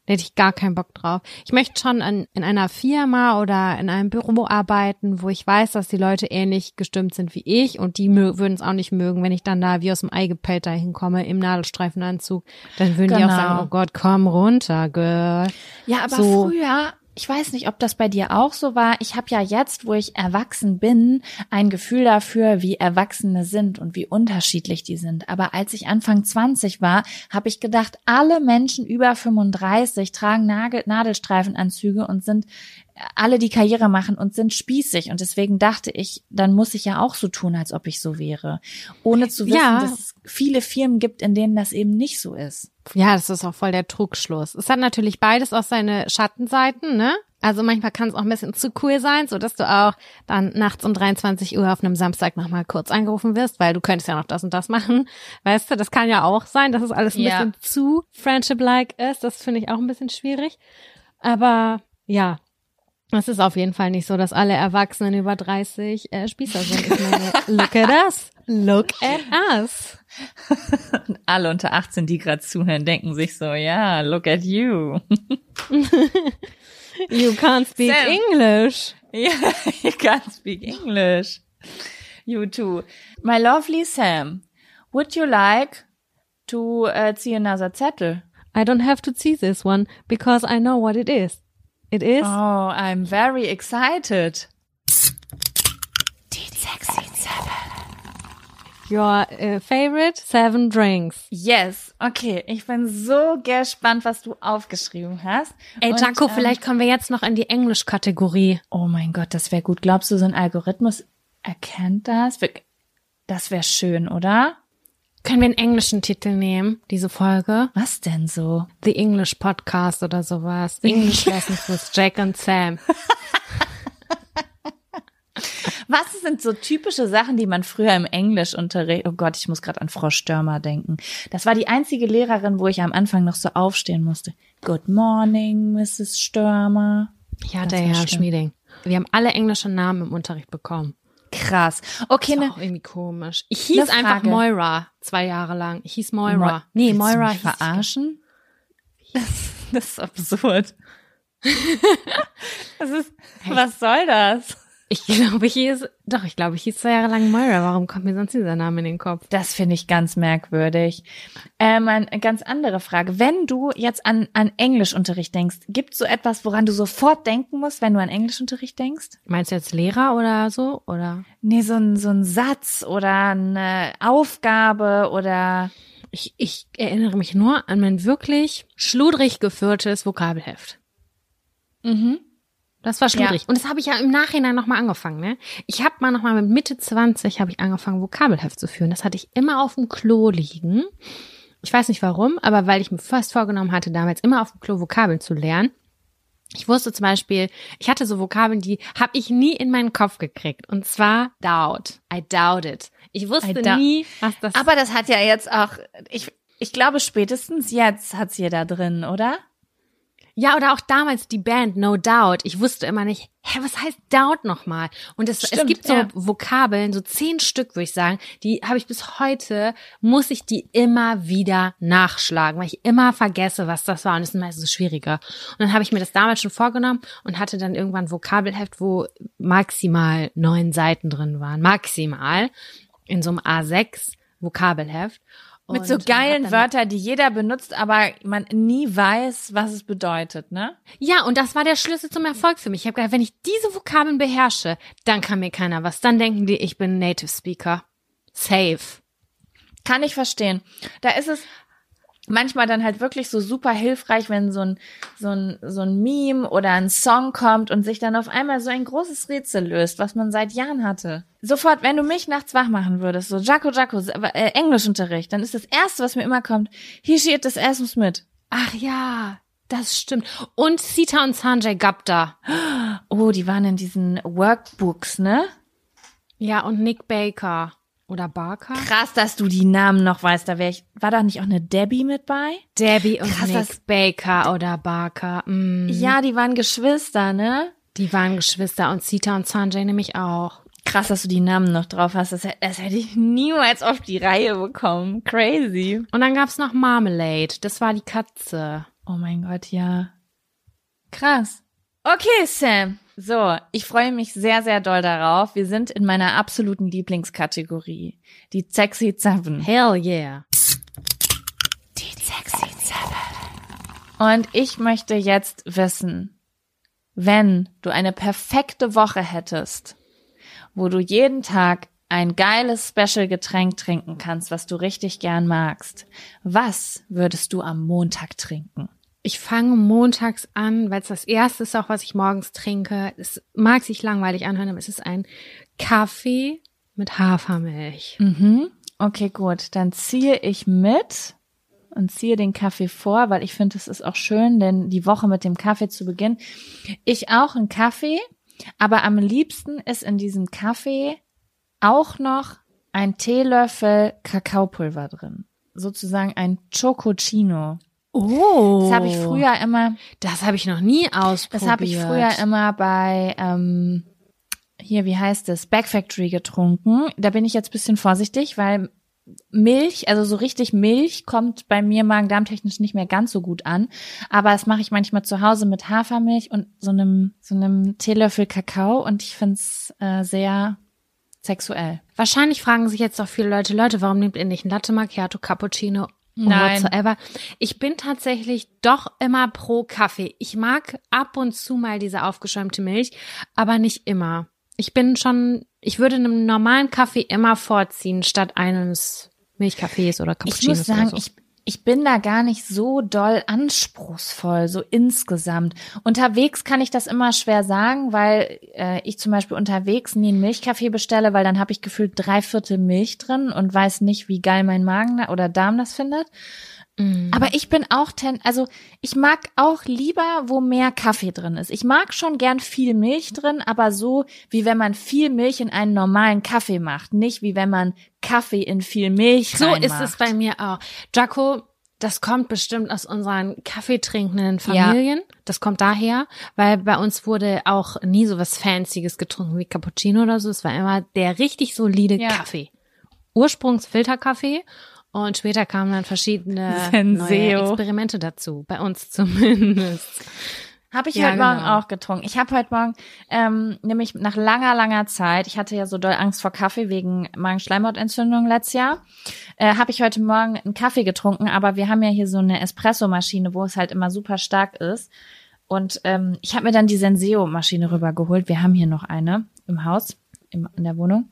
Da hätte ich gar keinen Bock drauf. Ich möchte schon in einer Firma oder in einem Büro arbeiten, wo ich weiß, dass die Leute ähnlich gestimmt sind wie ich und die würden es auch nicht mögen, wenn ich dann da wie aus dem Ei gepellt da hinkomme im Nadelstreifenanzug. Dann würden die auch sagen, oh Gott, komm runter, Girl. Ja, aber früher, ich weiß nicht, ob das bei dir auch so war. Ich habe ja jetzt, wo ich erwachsen bin, ein Gefühl dafür, wie Erwachsene sind und wie unterschiedlich die sind. Aber als ich Anfang 20 war, habe ich gedacht, alle Menschen über 35 tragen Nadelstreifenanzüge und sind alle, die Karriere machen und sind spießig. Und deswegen dachte ich, dann muss ich ja auch so tun, als ob ich so wäre. Ohne zu wissen, dass es viele Firmen gibt, in denen das eben nicht so ist. Ja, das ist auch voll der Trugschluss. Es hat natürlich beides auch seine Schattenseiten, ne? Also manchmal kann es auch ein bisschen zu cool sein, so dass du auch dann nachts um 23 Uhr auf einem Samstag nochmal kurz angerufen wirst, weil du könntest ja noch das und das machen. Weißt du, das kann ja auch sein, dass es alles ein bisschen zu friendship-like ist. Das finde ich auch ein bisschen schwierig. Aber ja, es ist auf jeden Fall nicht so, dass alle Erwachsenen über 30 Spießer sind. Ich meine, look at us. Look at us. Alle unter 18, die gerade zuhören, denken sich so, ja, look at you. You can't speak Sam. English. Yeah, you can't speak English. You too. My lovely Sam, would you like to see another zettel? I don't have to see this one because I know what it is. It is? Oh, I'm very excited. Die sexy 7. Your favorite 7 drinks. Yes, okay. Ich bin so gespannt, was du aufgeschrieben hast. Ey, Jaco, vielleicht kommen wir jetzt noch in die Englisch-Kategorie. Oh mein Gott, das wäre gut. Glaubst du, so ein Algorithmus erkennt das? Das wäre schön, oder? Können wir einen englischen Titel nehmen, diese Folge? Was denn so? The English Podcast oder sowas. English Lessons with Jack and Sam. Was sind so typische Sachen, die man früher im Englischunterricht, oh Gott, ich muss gerade an Frau Störmer denken. Das war die einzige Lehrerin, wo ich am Anfang noch so aufstehen musste. Good morning, Mrs. Störmer. Ja, der Herr Schmieding. Wir haben alle englische Namen im Unterricht bekommen. Krass. Okay, das ist auch irgendwie komisch. Ich hieß einfach Moira 2 Jahre lang. Ich hieß Moira. Moira hieß verarschen? Das ist absurd. Was soll das? Ich glaube, ich hieß 2 Jahre lang Moira. Warum kommt mir sonst dieser Name in den Kopf? Das finde ich ganz merkwürdig. Eine ganz andere Frage. Wenn du jetzt an Englischunterricht denkst, gibt es so etwas, woran du sofort denken musst, wenn du an Englischunterricht denkst? Meinst du jetzt Lehrer oder so? Oder? Nee, so ein Satz oder eine Aufgabe oder... Ich erinnere mich nur an mein wirklich schludrig geführtes Vokabelheft. Mhm. Das war schludrig. Ja. Und das habe ich ja im Nachhinein nochmal angefangen, ne? Ich habe mal nochmal mit Mitte 20 habe ich angefangen, Vokabelheft zu führen. Das hatte ich immer auf dem Klo liegen. Ich weiß nicht warum, aber weil ich mir fast vorgenommen hatte, damals immer auf dem Klo Vokabeln zu lernen. Ich wusste zum Beispiel, ich hatte so Vokabeln, die habe ich nie in meinen Kopf gekriegt. Und zwar doubt. I doubt it. Ich wusste nie, was das ist. Aber das hat ja jetzt auch, ich glaube spätestens jetzt hat's hier da drin, oder? Ja, oder auch damals die Band No Doubt. Ich wusste immer nicht, was heißt Doubt nochmal? Und es gibt so Vokabeln, so 10 Stück, würde ich sagen, die habe ich bis heute, muss ich die immer wieder nachschlagen, weil ich immer vergesse, was das war. Und das ist meistens schwieriger. Und dann habe ich mir das damals schon vorgenommen und hatte dann irgendwann ein Vokabelheft, wo maximal 9 Seiten drin waren. Maximal. In so einem A6 Vokabelheft. Mit so geilen Wörtern, die jeder benutzt, aber man nie weiß, was es bedeutet, ne? Ja, und das war der Schlüssel zum Erfolg für mich. Ich habe gedacht, wenn ich diese Vokabeln beherrsche, dann kann mir keiner was. Dann denken die, ich bin Native Speaker. Safe. Kann ich verstehen. Da ist es manchmal dann halt wirklich so super hilfreich, wenn so ein Meme oder ein Song kommt und sich dann auf einmal so ein großes Rätsel löst, was man seit Jahren hatte. Sofort, wenn du mich nachts wach machen würdest, so Jaco, Englischunterricht, dann ist das Erste, was mir immer kommt, hier steht das Essens mit. Ach ja, das stimmt. Und Sita und Sanjay Gupta. Oh, die waren in diesen Workbooks, ne? Ja, und Nick Baker. Oder Barker? Krass, dass du die Namen noch weißt. War da nicht auch eine Debbie mit bei? Debbie und Nick Baker oder Barker. Mm. Ja, die waren Geschwister, ne? Die waren Geschwister und Sita und Sanjay nämlich auch. Krass, dass du die Namen noch drauf hast. Das hätte ich niemals auf die Reihe bekommen. Crazy. Und dann gab's noch Marmalade. Das war die Katze. Oh mein Gott, ja. Krass. Okay, Sam. So, ich freue mich sehr, sehr doll darauf. Wir sind in meiner absoluten Lieblingskategorie. Die Sexy 7. Hell yeah. Die Sexy 7. Und ich möchte jetzt wissen, wenn du eine perfekte Woche hättest, wo du jeden Tag ein geiles Special-Getränk trinken kannst, was du richtig gern magst, was würdest du am Montag trinken? Ich fange montags an, weil es das erste ist auch, was ich morgens trinke. Es mag sich langweilig anhören, aber es ist ein Kaffee mit Hafermilch. Okay, gut. Dann ziehe ich mit und ziehe den Kaffee vor, weil ich finde, es ist auch schön, denn die Woche mit dem Kaffee zu beginnen. Ich auch einen Kaffee, aber am liebsten ist in diesem Kaffee auch noch ein Teelöffel Kakaopulver drin. Sozusagen ein Chococino. Oh. Das habe ich früher immer. Das habe ich noch nie ausprobiert. Das habe ich früher immer bei, hier, wie heißt es, Back Factory getrunken. Da bin ich jetzt ein bisschen vorsichtig, weil Milch, also so richtig Milch kommt bei mir magen-darm-technisch nicht mehr ganz so gut an. Aber das mache ich manchmal zu Hause mit Hafermilch und so einem Teelöffel Kakao und ich finde es sehr sexuell. Wahrscheinlich fragen sich jetzt auch viele Leute, warum nehmt ihr nicht ein Latte Macchiato, Cappuccino? Nein. Whatsoever. Ich bin tatsächlich doch immer pro Kaffee. Ich mag ab und zu mal diese aufgeschäumte Milch, aber nicht immer. Ich würde einem normalen Kaffee immer vorziehen, statt eines Milchkaffees oder Cappuccinos. Ich muss sagen, oder so. ich bin da gar nicht so doll anspruchsvoll, so insgesamt. Unterwegs kann ich das immer schwer sagen, weil ich zum Beispiel unterwegs nie einen Milchkaffee bestelle, weil dann habe ich gefühlt 3/4 Milch drin und weiß nicht, wie geil mein Magen oder Darm das findet. Aber ich bin auch also ich mag auch lieber, wo mehr Kaffee drin ist. Ich mag schon gern viel Milch drin, aber so, wie wenn man viel Milch in einen normalen Kaffee macht. Nicht wie wenn man Kaffee in viel Milch reinmacht. So ist es bei mir auch. Jaco, das kommt bestimmt aus unseren kaffeetrinkenden Familien. Ja. Das kommt daher, weil bei uns wurde auch nie so was Fancyes getrunken wie Cappuccino oder so. Es war immer der richtig solide Kaffee. Ursprungsfilterkaffee. Und später kamen dann verschiedene neue Experimente dazu, bei uns zumindest. Habe ich heute Morgen auch getrunken. Ich habe heute Morgen, nämlich nach langer Zeit, ich hatte ja so doll Angst vor Kaffee wegen Magenschleimhautentzündung letztes Jahr, habe ich heute Morgen einen Kaffee getrunken, aber wir haben ja hier so eine Espresso-Maschine, wo es halt immer super stark ist. Und ich habe mir dann die Senseo-Maschine rübergeholt. Wir haben hier noch eine im Haus, in der Wohnung.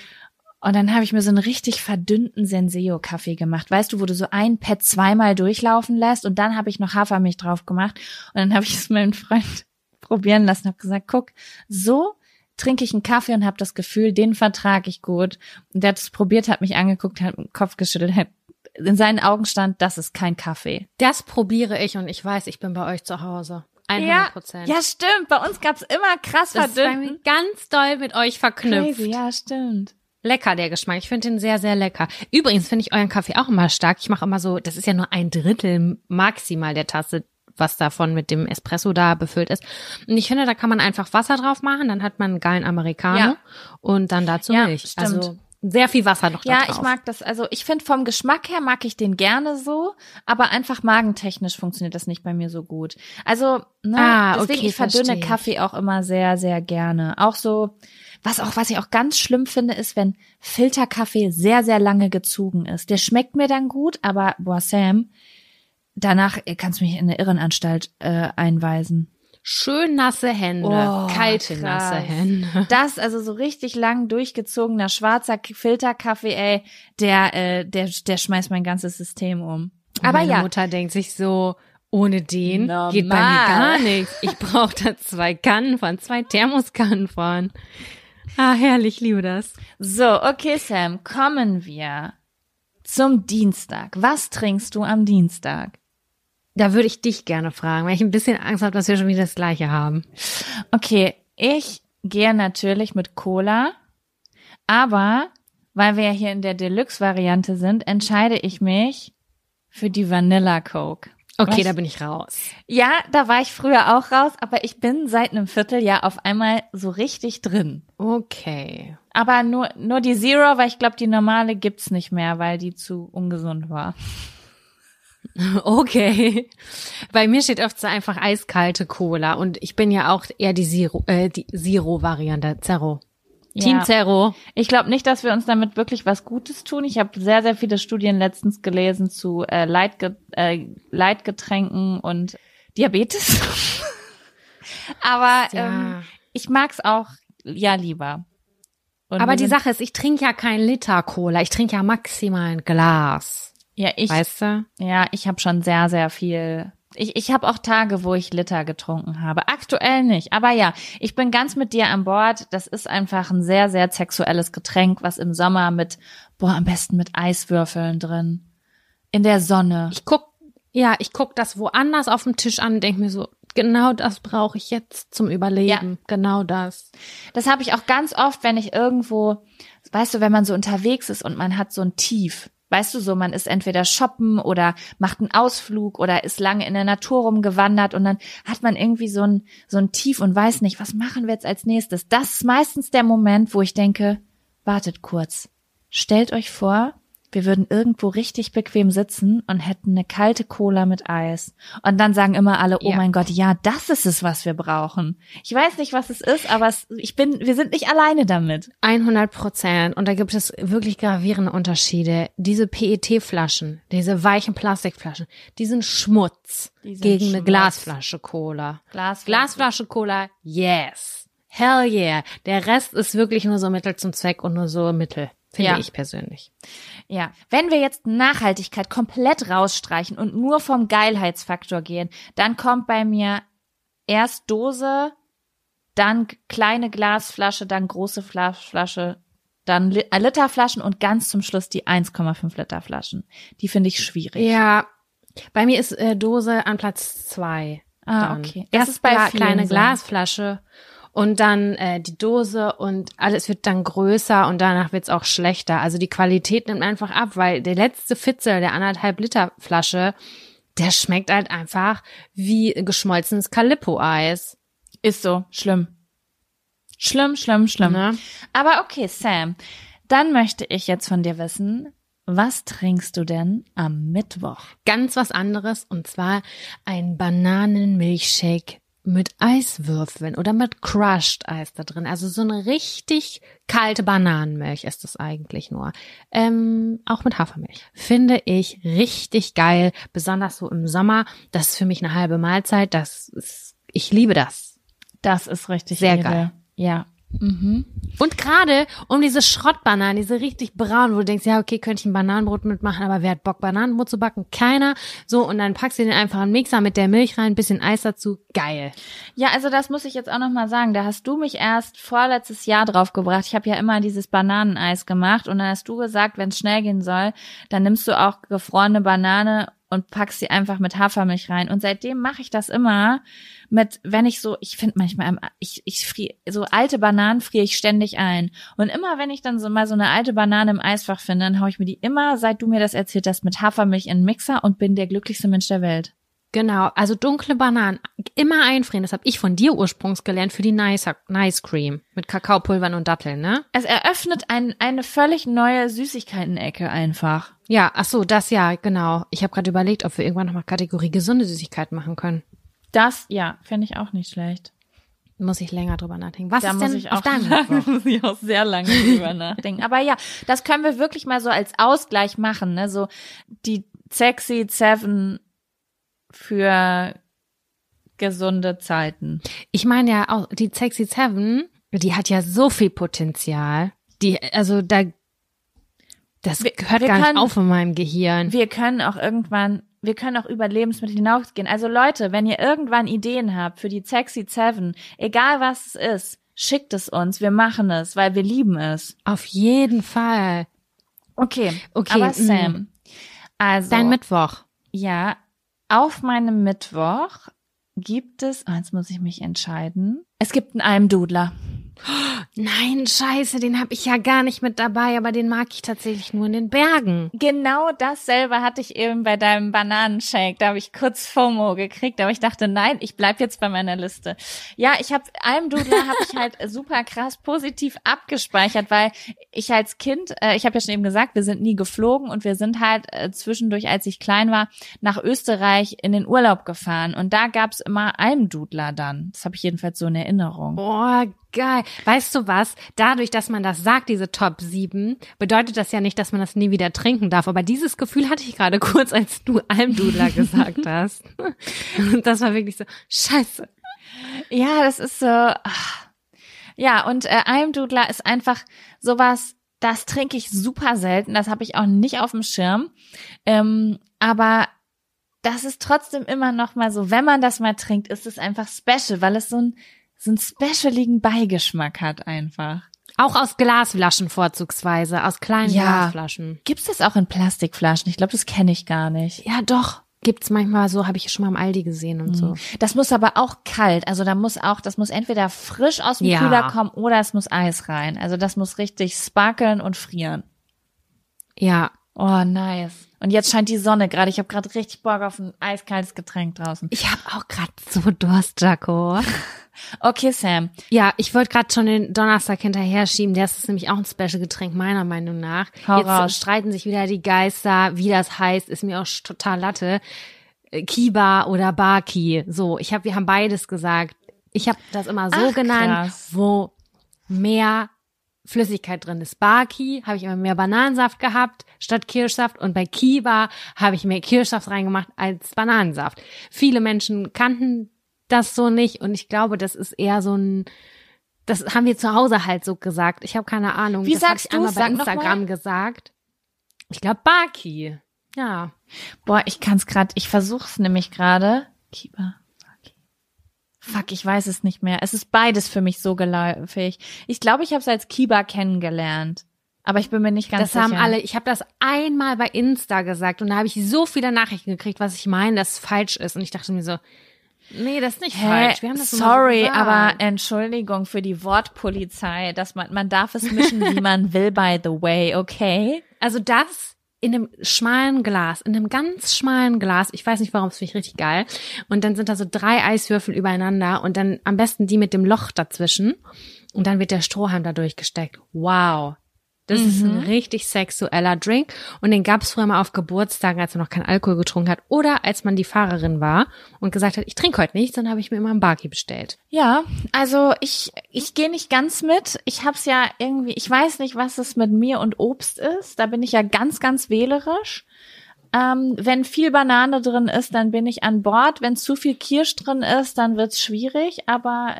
Und dann habe ich mir so einen richtig verdünnten Senseo-Kaffee gemacht. Weißt du, wo du so ein Pad zweimal durchlaufen lässt und dann habe ich noch Hafermilch drauf gemacht. Und dann habe ich es meinem Freund probieren lassen und habe gesagt, guck, so trinke ich einen Kaffee und habe das Gefühl, den vertrage ich gut. Und der hat es probiert, hat mich angeguckt, hat den Kopf geschüttelt, hat in seinen Augen stand, das ist kein Kaffee. Das probiere ich und ich weiß, ich bin bei euch zu Hause. 100%. Ja, stimmt. Bei uns gab's immer krass verdünnt. Das ist bei mir ganz doll mit euch verknüpft. Crazy, ja, stimmt. Lecker, der Geschmack. Ich finde den sehr, sehr lecker. Übrigens finde ich euren Kaffee auch immer stark. Ich mache immer so, das ist ja nur 1/3 maximal der Tasse, was davon mit dem Espresso da befüllt ist. Und ich finde, da kann man einfach Wasser drauf machen, dann hat man einen geilen Americano und dann dazu Milch. Stimmt. Also sehr viel Wasser noch da drauf. Ja, ich mag das. Also ich finde vom Geschmack her mag ich den gerne so, aber einfach magentechnisch funktioniert das nicht bei mir so gut. Also, deswegen ich verdünne Kaffee auch immer sehr, sehr gerne. Auch so, was ich auch ganz schlimm finde, ist, wenn Filterkaffee sehr, sehr lange gezogen ist. Der schmeckt mir dann gut, aber boah, Sam, danach kannst du mich in eine Irrenanstalt einweisen. Schön nasse Hände, kalte krass. Nasse Hände. Das, also so richtig lang durchgezogener schwarzer Filterkaffee, ey, der schmeißt mein ganzes System um. Aber meine Mutter denkt sich so, ohne den geht bei mir gar nichts. Ich brauche da 2 Thermoskannen von. Ah, herrlich, liebe das. So, okay, Sam, kommen wir zum Dienstag. Was trinkst du am Dienstag? Da würde ich dich gerne fragen, weil ich ein bisschen Angst habe, dass wir schon wieder das Gleiche haben. Okay, ich gehe natürlich mit Cola, aber weil wir ja hier in der Deluxe-Variante sind, entscheide ich mich für die Vanilla Coke. Okay, da bin ich raus. Ja, da war ich früher auch raus, aber ich bin seit einem Vierteljahr auf einmal so richtig drin. Okay. Aber nur die Zero, weil ich glaube, die normale gibt's nicht mehr, weil die zu ungesund war. Okay. Bei mir steht oft so einfach eiskalte Cola und ich bin ja auch eher die Zero-Variante. Zero. Team Ja. Zero. Ich glaube nicht, dass wir uns damit wirklich was Gutes tun. Ich habe sehr, sehr viele Studien letztens gelesen zu Leitgetränken und Diabetes. Aber Ja. ich mag's auch lieber. Und Aber wir die sind- Sache ist, ich trinke ja kein Liter Cola. Ich trinke ja maximal ein Glas. Weißt du? Ich habe schon sehr, sehr viel. Ich habe auch Tage, wo ich Liter getrunken habe. Aktuell nicht. Aber ja, ich bin ganz mit dir an Bord. Das ist einfach ein sehr, sehr sexuelles Getränk, was im Sommer am besten mit Eiswürfeln drin. In der Sonne. Ich guck das woanders auf dem Tisch an und denke mir so, genau das brauche ich jetzt zum Überleben. Ja. Genau das. Das habe ich auch ganz oft, wenn ich irgendwo, weißt du, wenn man so unterwegs ist und man hat so ein Tief. Weißt du, so man ist entweder shoppen oder macht einen Ausflug oder ist lange in der Natur rumgewandert und dann hat man irgendwie so ein Tief und weiß nicht, was machen wir jetzt als nächstes. Das ist meistens der Moment, wo ich denke, wartet kurz. Stellt euch vor, wir würden irgendwo richtig bequem sitzen und hätten eine kalte Cola mit Eis. Und dann sagen immer alle, oh Ja. mein Gott, ja, das ist es, was wir brauchen. Ich weiß nicht, was es ist, aber wir sind nicht alleine damit. 100%. Und da gibt es wirklich gravierende Unterschiede. Diese PET-Flaschen, diese weichen Plastikflaschen, die sind Schmutz Die sind gegen eine Schmutz. Glasflasche Cola. Glasflasche Cola, yes. Hell yeah. Der Rest ist wirklich nur so Mittel zum Zweck und nur so Mittel, finde Ja. ich persönlich. Ja, wenn wir jetzt Nachhaltigkeit komplett rausstreichen und nur vom Geilheitsfaktor gehen, dann kommt bei mir erst Dose, dann kleine Glasflasche, dann große Flasche, dann Literflaschen und ganz zum Schluss die 1,5 Liter Flaschen. Die finde ich schwierig. Ja, bei mir ist Dose an Platz 2. Ah, okay. Das Erst ist bei vielen kleine so. Glasflasche und dann die Dose und alles wird dann größer und danach wird's auch schlechter. Also die Qualität nimmt einfach ab, weil der letzte Fitzel der 1,5 Liter Flasche, der schmeckt halt einfach wie geschmolzenes Calippo-Eis. Ist so. Schlimm. Schlimm. Ne? Aber okay, Sam, dann möchte ich jetzt von dir wissen, was trinkst du denn am Mittwoch? Ganz was anderes und zwar ein Bananenmilchshake mit Eiswürfeln oder mit Crushed Eis da drin. Also so eine richtig kalte Bananenmilch ist das eigentlich nur. Auch mit Hafermilch. Finde ich richtig geil, besonders so im Sommer. Das ist für mich eine halbe Mahlzeit. Ich liebe das. Das ist richtig Sehr edel. geil. Ja. Und gerade um diese Schrottbananen, diese richtig braun, wo du denkst, ja, okay, könnte ich ein Bananenbrot mitmachen, aber wer hat Bock, Bananenbrot zu backen? Keiner. So, und dann packst du den einfach in den Mixer mit der Milch rein, bisschen Eis dazu. Geil. Ja, also das muss ich jetzt auch noch mal sagen. Da hast du mich erst vorletztes Jahr drauf gebracht. Ich habe ja immer dieses Bananeneis gemacht und dann hast du gesagt, wenn es schnell gehen soll, dann nimmst du auch gefrorene Banane und packst sie einfach mit Hafermilch rein. Und seitdem mache ich das immer ich finde manchmal, ich friere, so alte Bananen friere ich ständig ein. Und immer, wenn ich dann so mal so eine alte Banane im Eisfach finde, dann haue ich mir die immer, seit du mir das erzählt hast, mit Hafermilch in den Mixer und bin der glücklichste Mensch der Welt. Genau, also dunkle Bananen immer einfrieren. Das habe ich von dir ursprünglich gelernt für die Nice Cream mit Kakaopulvern und Datteln, ne? Es eröffnet eine völlig neue Süßigkeiten-Ecke einfach. Ja, ach so, das ja, genau. Ich habe gerade überlegt, ob wir irgendwann nochmal Kategorie gesunde Süßigkeiten machen können. Das, ja, fände ich auch nicht schlecht. Muss ich länger drüber nachdenken. Was Da ist muss denn ich auf auch deinem sagen, Mittwoch? muss ich auch sehr lange drüber nachdenken. Aber ja, das können wir wirklich mal so als Ausgleich machen, ne? So die Sexy 7 für gesunde Zeiten. Ich meine ja auch, die Sexy 7, die hat ja so viel Potenzial. Das hört wir gar nicht können- auf in meinem Gehirn. Wir können auch über Lebensmittel hinausgehen. Also Leute, wenn ihr irgendwann Ideen habt für die Sexy 7, egal was es ist, schickt es uns. Wir machen es, weil wir lieben es. Auf jeden Fall. Okay, Okay, aber Sam, also Dein Mittwoch. ja, auf meinem Mittwoch gibt es, jetzt muss ich mich entscheiden. Es gibt einen Almdudler. Nein, scheiße, den habe ich ja gar nicht mit dabei, aber den mag ich tatsächlich nur in den Bergen. Genau dasselbe hatte ich eben bei deinem Bananenshake. Da habe ich kurz FOMO gekriegt, aber ich dachte, nein, ich bleib jetzt bei meiner Liste. Ja, Almdudler habe ich halt super krass positiv abgespeichert, weil ich als Kind, ich habe ja schon eben gesagt, wir sind nie geflogen und wir sind halt zwischendurch, als ich klein war, nach Österreich in den Urlaub gefahren und da gab's immer Almdudler dann. Das habe ich jedenfalls so in Erinnerung. Boah, geil. Weißt du was? Dadurch, dass man das sagt, diese Top 7, bedeutet das ja nicht, dass man das nie wieder trinken darf. Aber dieses Gefühl hatte ich gerade kurz, als du Almdudler gesagt hast. Und das war wirklich so, scheiße. Ja, das ist so. Ja, und Almdudler ist einfach sowas, das trinke ich super selten. Das habe ich auch nicht auf dem Schirm. Aber das ist trotzdem immer noch mal so, wenn man das mal trinkt, ist es einfach special, weil es so einen specialigen Beigeschmack hat einfach. Auch aus Glasflaschen vorzugsweise, aus kleinen Glasflaschen. Gibt's das auch in Plastikflaschen? Ich glaube, das kenne ich gar nicht. Ja, doch. Gibt's manchmal so, habe ich schon mal im Aldi gesehen und so. Das muss aber auch kalt, also das muss entweder frisch aus dem Kühler kommen oder es muss Eis rein. Also das muss richtig sparkeln und frieren. Ja. Oh, nice. Und jetzt scheint die Sonne gerade. Ich habe gerade richtig Bock auf ein eiskaltes Getränk draußen. Ich habe auch gerade so Durst, Jaco. Okay, Sam. Ja, ich wollte gerade schon den Donnerstag hinterher schieben. Das ist nämlich auch ein Special-Getränk, meiner Meinung nach. Hau Jetzt raus. streiten sich wieder die Geister, wie das heißt, ist mir auch total Latte. Kiba oder Baki. So, wir haben beides gesagt. Ich habe das immer so genannt, krass. wo mehr Flüssigkeit drin ist. Baki habe ich immer mehr Bananensaft gehabt statt Kirschsaft und bei Kiba habe ich mehr Kirschsaft reingemacht als Bananensaft. Viele Menschen kannten das so nicht und ich glaube, das ist eher so das haben wir zu Hause halt so gesagt. Ich habe keine Ahnung. Wie das habe sagst ich einmal du's? bei Sag noch Instagram mal. gesagt. Ich glaube Baki. Ja. Boah, ich versuch's nämlich gerade. Kiba. Fuck, ich weiß es nicht mehr. Es ist beides für mich so geläufig. Ich glaube, ich habe es als Kiba kennengelernt. Aber ich bin mir nicht ganz sicher. Das haben alle, ich habe das einmal bei Insta gesagt und da habe ich so viele Nachrichten gekriegt, was ich meine, dass es falsch ist. Und ich dachte mir so, nee, das ist nicht falsch. Wir haben das immer so sorry, gesagt. aber Entschuldigung für die Wortpolizei, dass man darf es mischen, wie man will, by the way, okay? Also das in einem schmalen Glas, in einem ganz schmalen Glas, ich weiß nicht warum, das finde ich richtig geil. Und dann sind da so 3 Eiswürfel übereinander und dann am besten die mit dem Loch dazwischen. Und dann wird der Strohhalm da durchgesteckt. Wow. Das ist ein richtig sexueller Drink. Und den gab es früher mal auf Geburtstagen, als man noch keinen Alkohol getrunken hat. Oder als man die Fahrerin war und gesagt hat, ich trinke heute nichts, dann habe ich mir immer einen Baki bestellt. Ja, also ich gehe nicht ganz mit. Ich hab's ja irgendwie, ich weiß nicht, was es mit mir und Obst ist. Da bin ich ja ganz, ganz wählerisch. Wenn viel Banane drin ist, dann bin ich an Bord. Wenn zu viel Kirsch drin ist, dann wird's schwierig. Aber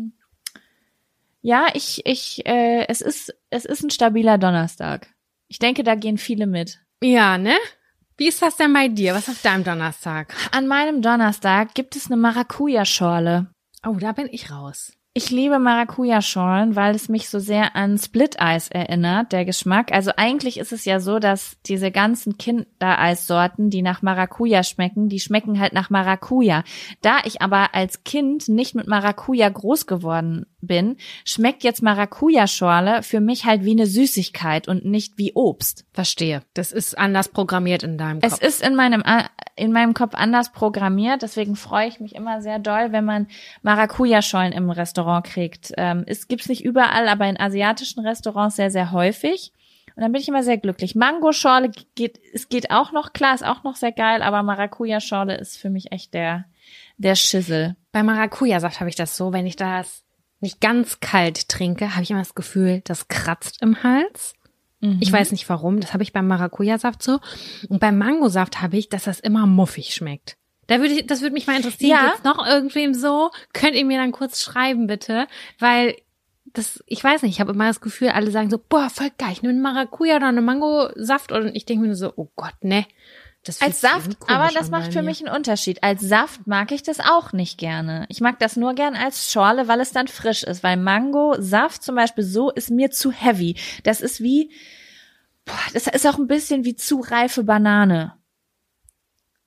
ja, es ist ein stabiler Donnerstag. Ich denke, da gehen viele mit. Ja, ne? Wie ist das denn bei dir? Was auf deinem Donnerstag? An meinem Donnerstag gibt es eine Maracuja-Schorle. Oh, da bin ich raus. Ich liebe Maracuja-Schorlen, weil es mich so sehr an Split-Eis erinnert, der Geschmack. Also eigentlich ist es ja so, dass diese ganzen Kindereissorten, die nach Maracuja schmecken, die schmecken halt nach Maracuja. Da ich aber als Kind nicht mit Maracuja groß geworden bin, schmeckt jetzt Maracuja-Schorle für mich halt wie eine Süßigkeit und nicht wie Obst. Verstehe. Das ist anders programmiert in deinem Kopf. Es ist in meinem Kopf anders programmiert, deswegen freue ich mich immer sehr doll, wenn man Maracuja-Schorlen im Restaurant kriegt. Es gibt's nicht überall, aber in asiatischen Restaurants sehr, sehr häufig. Und dann bin ich immer sehr glücklich. Mango-Schorle geht auch noch, klar, ist auch noch sehr geil, aber Maracuja-Schorle ist für mich echt der Schissel. Bei Maracuja-Saft habe ich das so, wenn ich das nicht ganz kalt trinke, habe ich immer das Gefühl, das kratzt im Hals. Ich weiß nicht warum, das habe ich beim Maracuja-Saft so. Und beim Mangosaft habe ich, dass das immer muffig schmeckt. Das würde mich mal interessieren. Ja. Geht's noch irgendwem so? Könnt ihr mir dann kurz schreiben, bitte? Weil ich weiß nicht, ich habe immer das Gefühl, alle sagen so, boah, voll geil, ich nehme einen Maracuja oder einen Mangosaft und ich denke mir nur so, oh Gott, ne. Das Als fühlt sich Saft, komisch aber das an macht bei für mir. mich einen Unterschied. Als Saft mag ich das auch nicht gerne. Ich mag das nur gern als Schorle, weil es dann frisch ist. Weil Mango-Saft zum Beispiel so ist mir zu heavy. Das ist das ist auch ein bisschen wie zu reife Banane.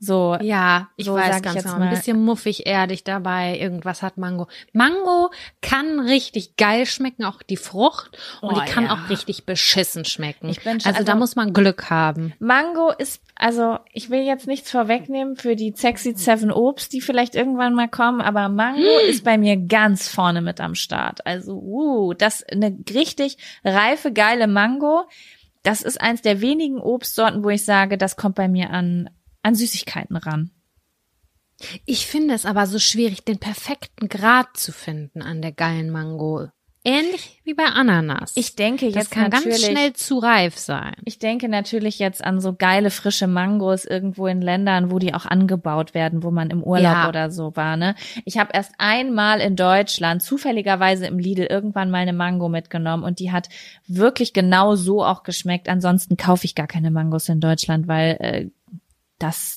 So. Ja, ich so weiß sag ich ganz jetzt genau. mal. Ein bisschen muffig, erdig dabei. Irgendwas hat Mango. Mango kann richtig geil schmecken, auch die Frucht. Und Oh, die kann ja. auch richtig beschissen schmecken. Ich bin schon- also da muss man Glück haben. Mango ist, also ich will jetzt nichts vorwegnehmen für die Sexy 7 Obst, die vielleicht irgendwann mal kommen, aber Mango ist bei mir ganz vorne mit am Start. Also, das eine richtig reife, geile Mango. Das ist eins der wenigen Obstsorten, wo ich sage, das kommt bei mir an Süßigkeiten ran. Ich finde es aber so schwierig, den perfekten Grad zu finden an der geilen Mango. Ähnlich wie bei Ananas. Ich denke das jetzt kann ganz natürlich schnell zu reif sein. Ich denke natürlich jetzt an so geile frische Mangos irgendwo in Ländern, wo die auch angebaut werden, wo man im Urlaub oder so war, ne? Ich habe erst einmal in Deutschland zufälligerweise im Lidl irgendwann mal eine Mango mitgenommen und die hat wirklich genau so auch geschmeckt. Ansonsten kaufe ich gar keine Mangos in Deutschland, weil das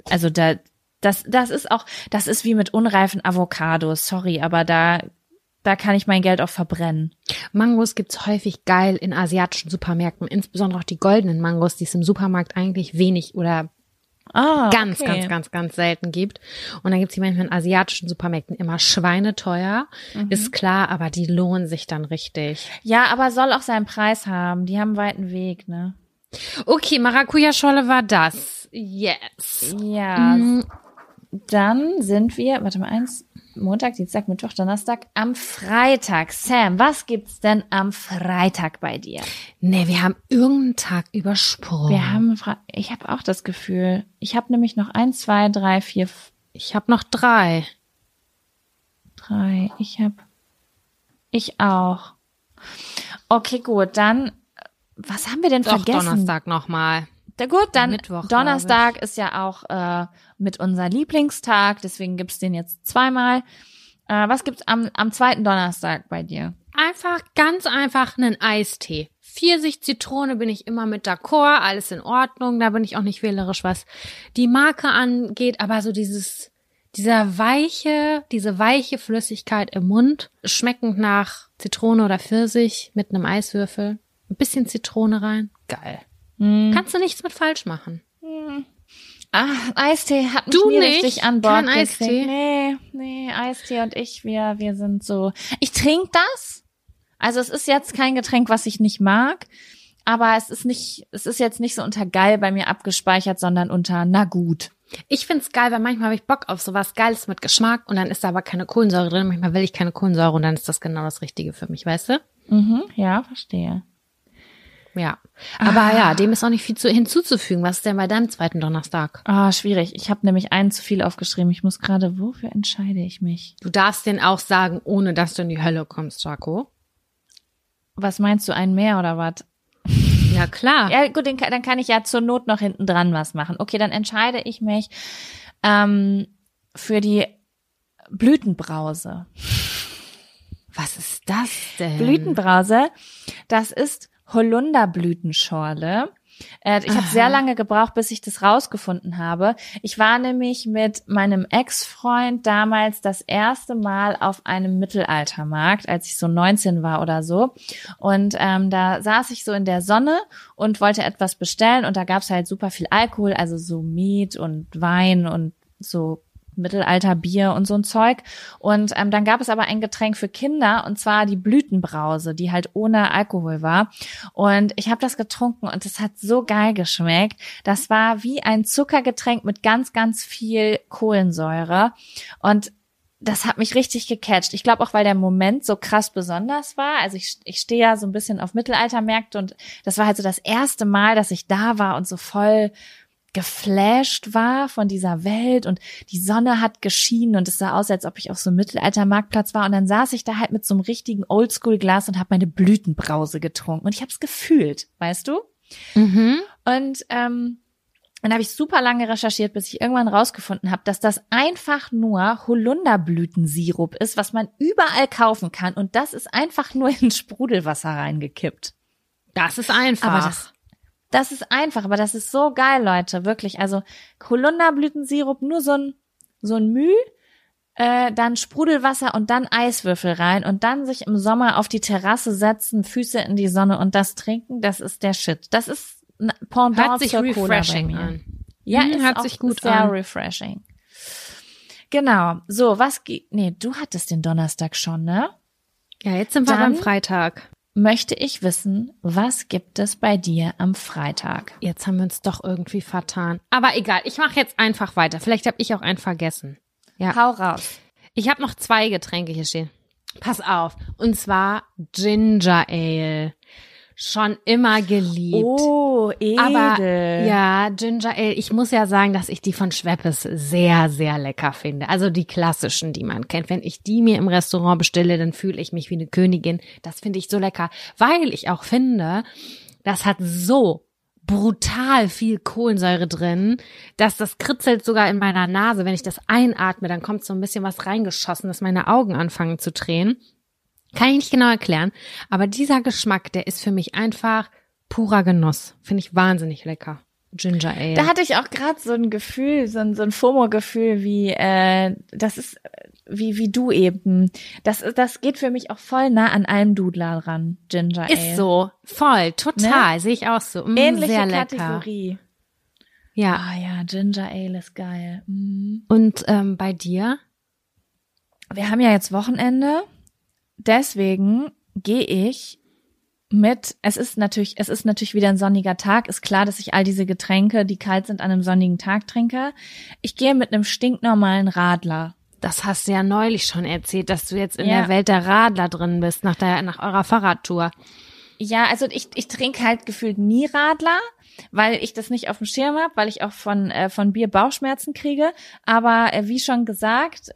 ist wie mit unreifen Avocados. Sorry, aber da kann ich mein Geld auch verbrennen. Mangos gibt's häufig geil in asiatischen Supermärkten, insbesondere auch die goldenen Mangos, die es im Supermarkt eigentlich wenig oder ganz selten gibt. Und dann gibt's die manchmal in asiatischen Supermärkten immer schweineteuer, ist klar, aber die lohnen sich dann richtig. Ja, aber soll auch seinen Preis haben. Die haben einen weiten Weg, ne? Okay, Maracuja-Scholle war das. Yes. Ja, dann sind wir, Montag, Dienstag, Mittwoch, Donnerstag, am Freitag. Sam, was gibt's denn am Freitag bei dir? Nee, wir haben irgendeinen Tag übersprungen. Ich habe auch das Gefühl, ich habe nämlich noch 1, 2, 3, 4, Ich habe noch 3. 3, ich auch. Okay, gut, dann, was haben wir denn Doch, vergessen? Donnerstag nochmal. Ja, gut, dann Mittwoch, Donnerstag ist ja auch mit unser Lieblingstag, deswegen gibt's den jetzt zweimal. Was gibt's am zweiten Donnerstag bei dir? Ganz einfach einen Eistee. Pfirsich, Zitrone bin ich immer mit d'accord, alles in Ordnung, da bin ich auch nicht wählerisch, was die Marke angeht, aber so diese weiche Flüssigkeit im Mund, schmeckend nach Zitrone oder Pfirsich mit einem Eiswürfel, ein bisschen Zitrone rein, geil. Kannst du nichts mit falsch machen. Eistee hat mich Du nie nicht? richtig an Bord Kein gekriegt. Eistee? Nee, Eistee und ich, wir sind so. Ich trinke das. Also es ist jetzt kein Getränk, was ich nicht mag, aber es ist jetzt nicht so unter geil bei mir abgespeichert, sondern unter na gut. Ich find's geil, weil manchmal habe ich Bock auf sowas Geiles mit Geschmack und dann ist da aber keine Kohlensäure drin. Manchmal will ich keine Kohlensäure und dann ist das genau das Richtige für mich, weißt du? Ja, verstehe. Ja, aber ja, dem ist auch nicht viel hinzuzufügen. Was ist denn bei deinem zweiten Donnerstag? Schwierig. Ich habe nämlich einen zu viel aufgeschrieben. Ich muss gerade, wofür entscheide ich mich? Du darfst den auch sagen, ohne dass du in die Hölle kommst, Jaco. Was meinst du, einen mehr oder was? Ja, klar. Ja, gut, dann kann ich ja zur Not noch hinten dran was machen. Okay, dann entscheide ich mich für die Blütenbrause. Was ist das denn? Blütenbrause, das ist Holunderblütenschorle. Ich habe sehr lange gebraucht, bis ich das rausgefunden habe. Ich war nämlich mit meinem Ex-Freund damals das erste Mal auf einem Mittelaltermarkt, als ich so 19 war oder so. Und da saß ich so in der Sonne und wollte etwas bestellen. Und da gab's halt super viel Alkohol, also so Met und Wein und so Mittelalterbier und so ein Zeug. Und dann gab es aber ein Getränk für Kinder, und zwar die Blütenbrause, die halt ohne Alkohol war. Und ich habe das getrunken und es hat so geil geschmeckt. Das war wie ein Zuckergetränk mit ganz, ganz viel Kohlensäure. Und das hat mich richtig gecatcht. Ich glaube auch, weil der Moment so krass besonders war. Also ich stehe ja so ein bisschen auf Mittelaltermärkte und das war halt so das erste Mal, dass ich da war und so voll geflasht war von dieser Welt und die Sonne hat geschienen und es sah aus, als ob ich auf so einem Mittelaltermarktplatz war, und dann saß ich da halt mit so einem richtigen Oldschool-Glas und habe meine Blütenbrause getrunken und ich habe es gefühlt, weißt du? Und dann habe ich super lange recherchiert, bis ich irgendwann rausgefunden habe, dass das einfach nur Holunderblütensirup ist, was man überall kaufen kann, und das ist einfach nur in Sprudelwasser reingekippt. Das ist einfach. Aber das ist einfach, aber das ist so geil, Leute, wirklich. Also Holunderblütensirup, nur so ein Müh, dann Sprudelwasser und dann Eiswürfel rein und dann sich im Sommer auf die Terrasse setzen, Füße in die Sonne und das trinken, das ist der Shit. Das ist ein Pendant Hört sich zur Cola refreshing bei mir. an. Ja, ist hört auch sich gut sehr an. refreshing. Genau. So, du hattest den Donnerstag schon, ne? Ja, jetzt sind wir Dann beim Freitag. möchte ich wissen, was gibt es bei dir am Freitag? Jetzt haben wir uns doch irgendwie vertan. Aber egal, ich mache jetzt einfach weiter. Vielleicht habe ich auch einen vergessen. Ja. Hau raus. Ich habe noch 2 Getränke hier stehen. Pass auf. Und zwar Ginger Ale. Schon immer geliebt. Oh, edel. Aber ja, Ginger Ale, ich muss ja sagen, dass ich die von Schweppes sehr, sehr lecker finde. Also die klassischen, die man kennt. Wenn ich die mir im Restaurant bestelle, dann fühle ich mich wie eine Königin. Das finde ich so lecker, weil ich auch finde, das hat so brutal viel Kohlensäure drin, dass das kritzelt sogar in meiner Nase. Wenn ich das einatme, dann kommt so ein bisschen was reingeschossen, dass meine Augen anfangen zu tränen. Kann ich nicht genau erklären, aber dieser Geschmack, der ist für mich einfach purer Genuss. Finde ich wahnsinnig lecker. Ginger Ale. Da hatte ich auch gerade so ein Gefühl, so ein FOMO-Gefühl, das ist wie du eben. Das geht für mich auch voll nah an Almdudler ran, Ginger Ale. Ist so, voll, total, sehe ich auch so. Ähnliche sehr lecker. Kategorie. Ja. Ah ja, Ginger Ale ist geil. Und bei dir? Wir haben ja jetzt Wochenende, deswegen gehe ich es ist natürlich wieder ein sonniger Tag. Ist klar, dass ich all diese Getränke, die kalt sind, an einem sonnigen Tag trinke. Ich gehe mit einem stinknormalen Radler. Das hast du ja neulich schon erzählt, dass du jetzt in der Welt der Radler drin bist, nach eurer Fahrradtour. Ja, also ich trinke halt gefühlt nie Radler, weil ich das nicht auf dem Schirm habe, weil ich auch von Bier Bauchschmerzen kriege. Aber wie schon gesagt,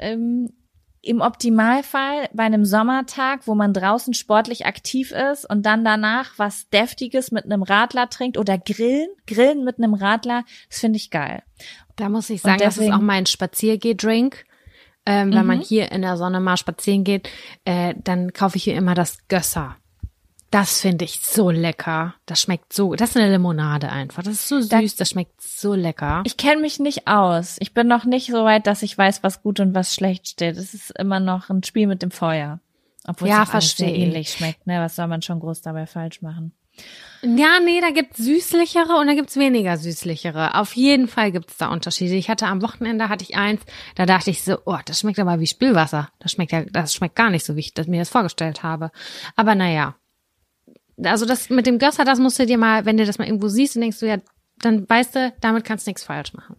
im Optimalfall bei einem Sommertag, wo man draußen sportlich aktiv ist und dann danach was Deftiges mit einem Radler trinkt oder grillen mit einem Radler, das finde ich geil. Da muss ich sagen, das ist auch mein Spaziergeh-Drink. Wenn man hier in der Sonne mal spazieren geht, dann kaufe ich hier immer das Gösser. Das finde ich so lecker. Das ist eine Limonade einfach. Das ist so süß, das schmeckt so lecker. Ich kenne mich nicht aus. Ich bin noch nicht so weit, dass ich weiß, was gut und was schlecht steht. Es ist immer noch ein Spiel mit dem Feuer. Obwohl es auch alles sehr ähnlich schmeckt, ne? Was soll man schon groß dabei falsch machen? Ja, nee, da gibt's süßlichere und da gibt's weniger süßlichere. Auf jeden Fall gibt's da Unterschiede. Am Wochenende hatte ich eins, da dachte ich so, oh, das schmeckt aber wie Spülwasser. Das schmeckt gar nicht so, wie ich mir das vorgestellt habe. Aber naja. Also das mit dem Gösser, das musst du dir mal, wenn du das mal irgendwo siehst und denkst du, ja, dann weißt du, damit kannst du nichts falsch machen.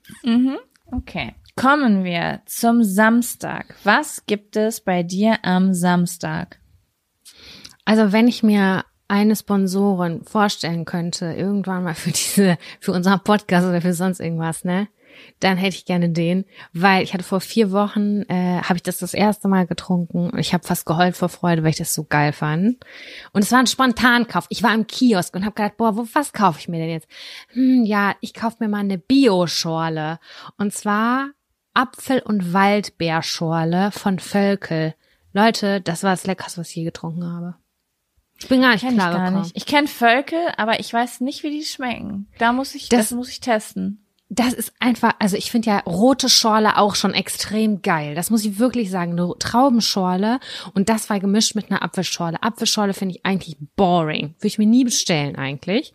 Okay. Kommen wir zum Samstag. Was gibt es bei dir am Samstag? Also wenn ich mir eine Sponsorin vorstellen könnte, irgendwann mal für unseren Podcast oder für sonst irgendwas, ne? Dann hätte ich gerne den, weil ich hatte vor 4 Wochen, habe ich das erste Mal getrunken und ich habe fast geheult vor Freude, weil ich das so geil fand. Und es war ein Spontankauf. Ich war im Kiosk und habe gedacht, was kaufe ich mir denn jetzt? Ja, ich kaufe mir mal eine Bio-Schorle. Und zwar Apfel- und Waldbeerschorle von Völkel. Leute, das war das Leckerste, was ich je getrunken habe. Ich bin gar nicht klargekommen. Ich kenne Völkel, aber ich weiß nicht, wie die schmecken. Das muss ich testen. Das ist einfach, also ich finde ja rote Schorle auch schon extrem geil. Das muss ich wirklich sagen. Eine Traubenschorle und das war gemischt mit einer Apfelschorle. Apfelschorle finde ich eigentlich boring. Würde ich mir nie bestellen eigentlich.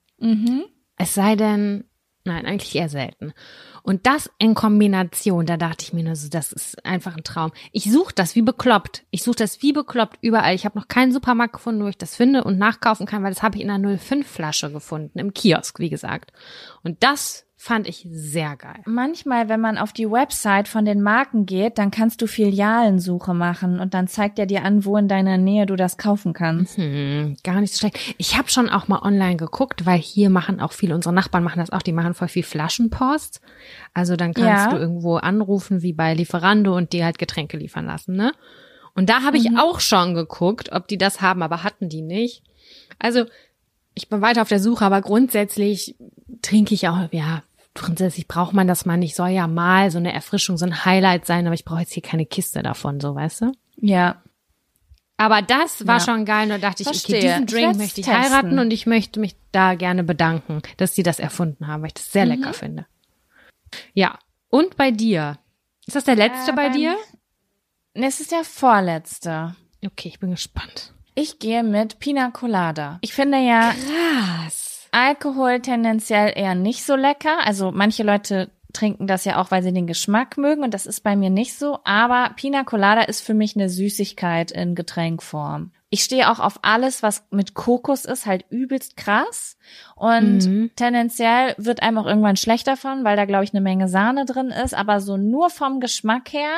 Es sei denn, nein, eigentlich eher selten. Und das in Kombination, da dachte ich mir nur so, das ist einfach ein Traum. Ich suche das wie bekloppt. Überall. Ich habe noch keinen Supermarkt gefunden, wo ich das finde und nachkaufen kann, weil das habe ich in einer 0,5-Flasche gefunden, im Kiosk, wie gesagt. Und das fand ich sehr geil. Manchmal, wenn man auf die Website von den Marken geht, dann kannst du Filialensuche machen und dann zeigt er dir an, wo in deiner Nähe du das kaufen kannst. Gar nicht so schlecht. Ich habe schon auch mal online geguckt, weil hier machen auch viele, unsere Nachbarn machen das auch, die machen voll viel Flaschenpost. Also dann kannst du irgendwo anrufen, wie bei Lieferando und dir halt Getränke liefern lassen, ne? Und da habe ich auch schon geguckt, ob die das haben, aber hatten die nicht. Also ich bin weiter auf der Suche, aber grundsätzlich trinke ich auch, grundsätzlich braucht man das mal nicht. Soll ja mal so eine Erfrischung, so ein Highlight sein, aber ich brauche jetzt hier keine Kiste davon, so, weißt du? Ja. Aber das war schon geil, nur dachte ich, okay, diesen Drink möchte ich heiraten und ich möchte mich da gerne bedanken, dass sie das erfunden haben, weil ich das sehr lecker finde. Ja, und bei dir? Ist das der letzte bei dir? Es ist der vorletzte. Okay, ich bin gespannt. Ich gehe mit Pina Colada. Ich finde ja... Krass. Alkohol tendenziell eher nicht so lecker. Also manche Leute trinken das ja auch, weil sie den Geschmack mögen und das ist bei mir nicht so. Aber Pina Colada ist für mich eine Süßigkeit in Getränkform. Ich stehe auch auf alles, was mit Kokos ist, halt übelst krass. Und tendenziell wird einem auch irgendwann schlecht davon, weil da, glaube ich, eine Menge Sahne drin ist. Aber so nur vom Geschmack her,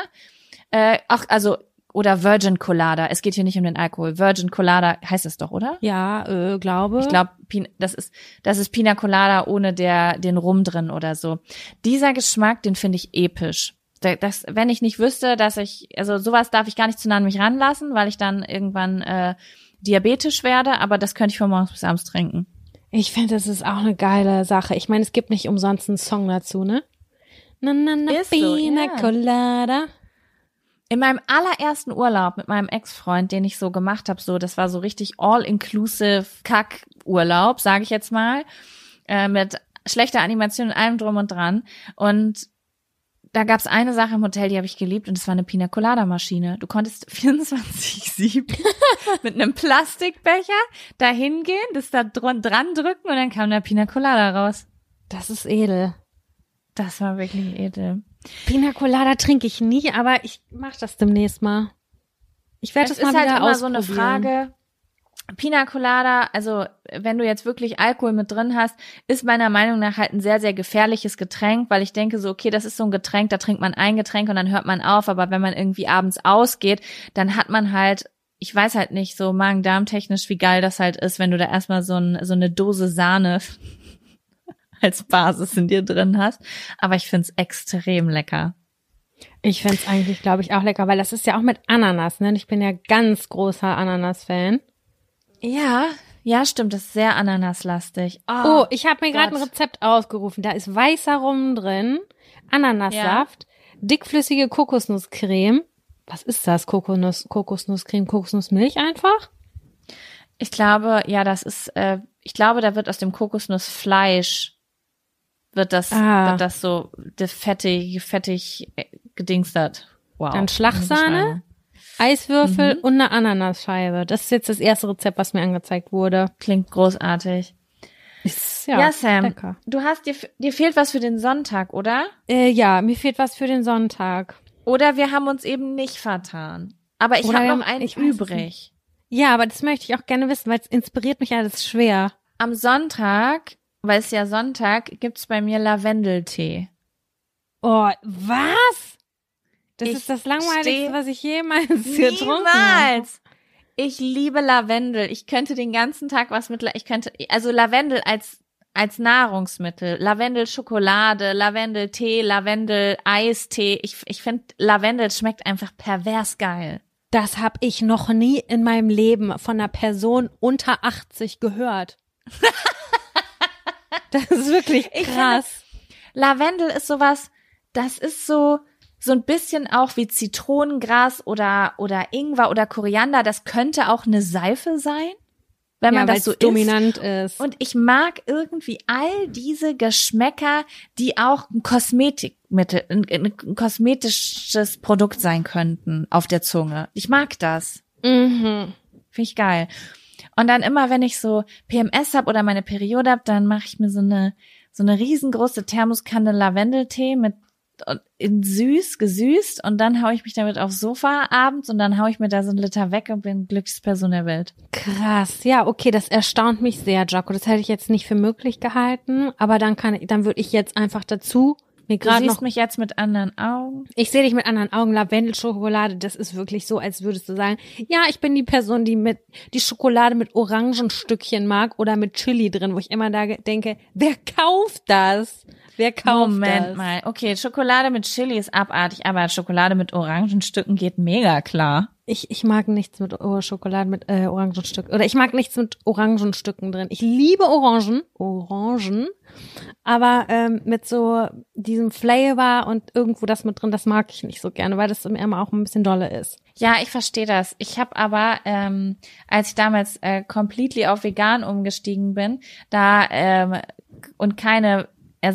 oder Virgin Colada. Es geht hier nicht um den Alkohol. Virgin Colada heißt es doch, oder? Ja, glaube. Ich glaube, das ist Pina Colada ohne den Rum drin oder so. Dieser Geschmack, den finde ich episch. Wenn ich nicht wüsste, also sowas darf ich gar nicht zu nah an mich ranlassen, weil ich dann irgendwann diabetisch werde, aber das könnte ich von morgens bis abends trinken. Ich finde, das ist auch eine geile Sache. Ich meine, es gibt nicht umsonst einen Song dazu, ne? Na, Ist so, Pina ja. Colada. In meinem allerersten Urlaub mit meinem Ex-Freund, den ich so gemacht habe, das war so richtig all-inclusive Kack-Urlaub, sage ich jetzt mal, mit schlechter Animation und allem drum und dran. Und da gab's eine Sache im Hotel, die habe ich geliebt und das war eine Pina Colada Maschine. Du konntest 24/7 mit einem Plastikbecher da hingehen, das da dran drücken und dann kam da Pina Colada raus. Das ist edel. Das war wirklich edel. Pina Colada trinke ich nie, aber ich mache das demnächst mal. Ich werde das mal wieder halt immer ausprobieren. so eine Frage. Pina Colada, also wenn du jetzt wirklich Alkohol mit drin hast, ist meiner Meinung nach halt ein sehr, sehr gefährliches Getränk, weil ich denke so, okay, das ist so ein Getränk, da trinkt man ein Getränk und dann hört man auf, aber wenn man irgendwie abends ausgeht, dann hat man halt, ich weiß halt nicht so Magen-Darm-technisch, wie geil das halt ist, wenn du da erstmal so eine Dose Sahne als Basis in dir drin hast, aber ich find's extrem lecker. Ich find's eigentlich, glaube ich, auch lecker, weil das ist ja auch mit Ananas, ne? Ich bin ja ganz großer Ananas-Fan. Ja, stimmt, das ist sehr ananaslastig. Oh, ich habe mir gerade ein Rezept ausgerufen. Da ist weißer Rum drin, Ananassaft, dickflüssige Kokosnusscreme. Was ist das? Kokosnusscreme, Kokosnussmilch einfach? Ich glaube, ja, ich glaube, da wird aus dem Kokosnussfleisch wird das so fettig gedingstert. Wow. Dann Schlagsahne, Eiswürfel und eine Ananasscheibe. Das ist jetzt das erste Rezept, was mir angezeigt wurde. Klingt großartig. Ist, ja, Sam, lecker. du hast dir fehlt was für den Sonntag, oder? Ja, mir fehlt was für den Sonntag. Oder wir haben uns eben nicht vertan. Aber ich habe noch einen übrig. Ja, aber das möchte ich auch gerne wissen, weil es inspiriert mich alles schwer. Am Sonntag, weil es ja Sonntag, gibt's bei mir Lavendeltee. Oh, was? Das ist das Langweiligste, was ich jemals getrunken habe. Ich liebe Lavendel. Ich könnte den ganzen Tag also Lavendel als Nahrungsmittel, Lavendel-Schokolade, Lavendel-Tee, Lavendel-Eistee. Ich finde, Lavendel schmeckt einfach pervers geil. Das habe ich noch nie in meinem Leben von einer Person unter 80 gehört. Das ist wirklich krass. Lavendel ist sowas, das ist so ein bisschen auch wie Zitronengras oder Ingwer oder Koriander. Das könnte auch eine Seife sein, wenn man das so dominant ist. Und ich mag irgendwie all diese Geschmäcker, die auch ein kosmetisches Produkt sein könnten auf der Zunge. Ich mag das. Finde ich geil. Und dann immer, wenn ich so PMS hab oder meine Periode hab, dann mache ich mir so eine riesengroße Thermoskanne Lavendeltee gesüßt und dann hau ich mich damit aufs Sofa abends und dann hau ich mir da so 1 Liter weg und bin glücklichste Person der Welt. Krass, ja, okay, das erstaunt mich sehr, Jaco. Das hätte ich jetzt nicht für möglich gehalten, aber dann würde ich jetzt einfach dazu mir gerade noch. Du siehst mich jetzt mit anderen Augen. Ich sehe dich mit anderen Augen. Lavendelschokolade, das ist wirklich so, als würdest du sagen, ja, ich bin die Person, die Schokolade mit Orangenstückchen mag oder mit Chili drin, wo ich immer da denke, wer kauft das? Wer kauft Moment das? mal. Okay, Schokolade mit Chili ist abartig, aber Schokolade mit Orangenstücken geht mega klar. Ich mag nichts mit Schokolade mit Orangenstücken. Oder ich mag nichts mit Orangenstücken drin. Ich liebe Orangen, aber mit so diesem Flavor und irgendwo das mit drin, das mag ich nicht so gerne, weil das immer auch ein bisschen dolle ist. Ja, ich verstehe das. Ich habe aber, als ich damals completely auf vegan umgestiegen bin, und keine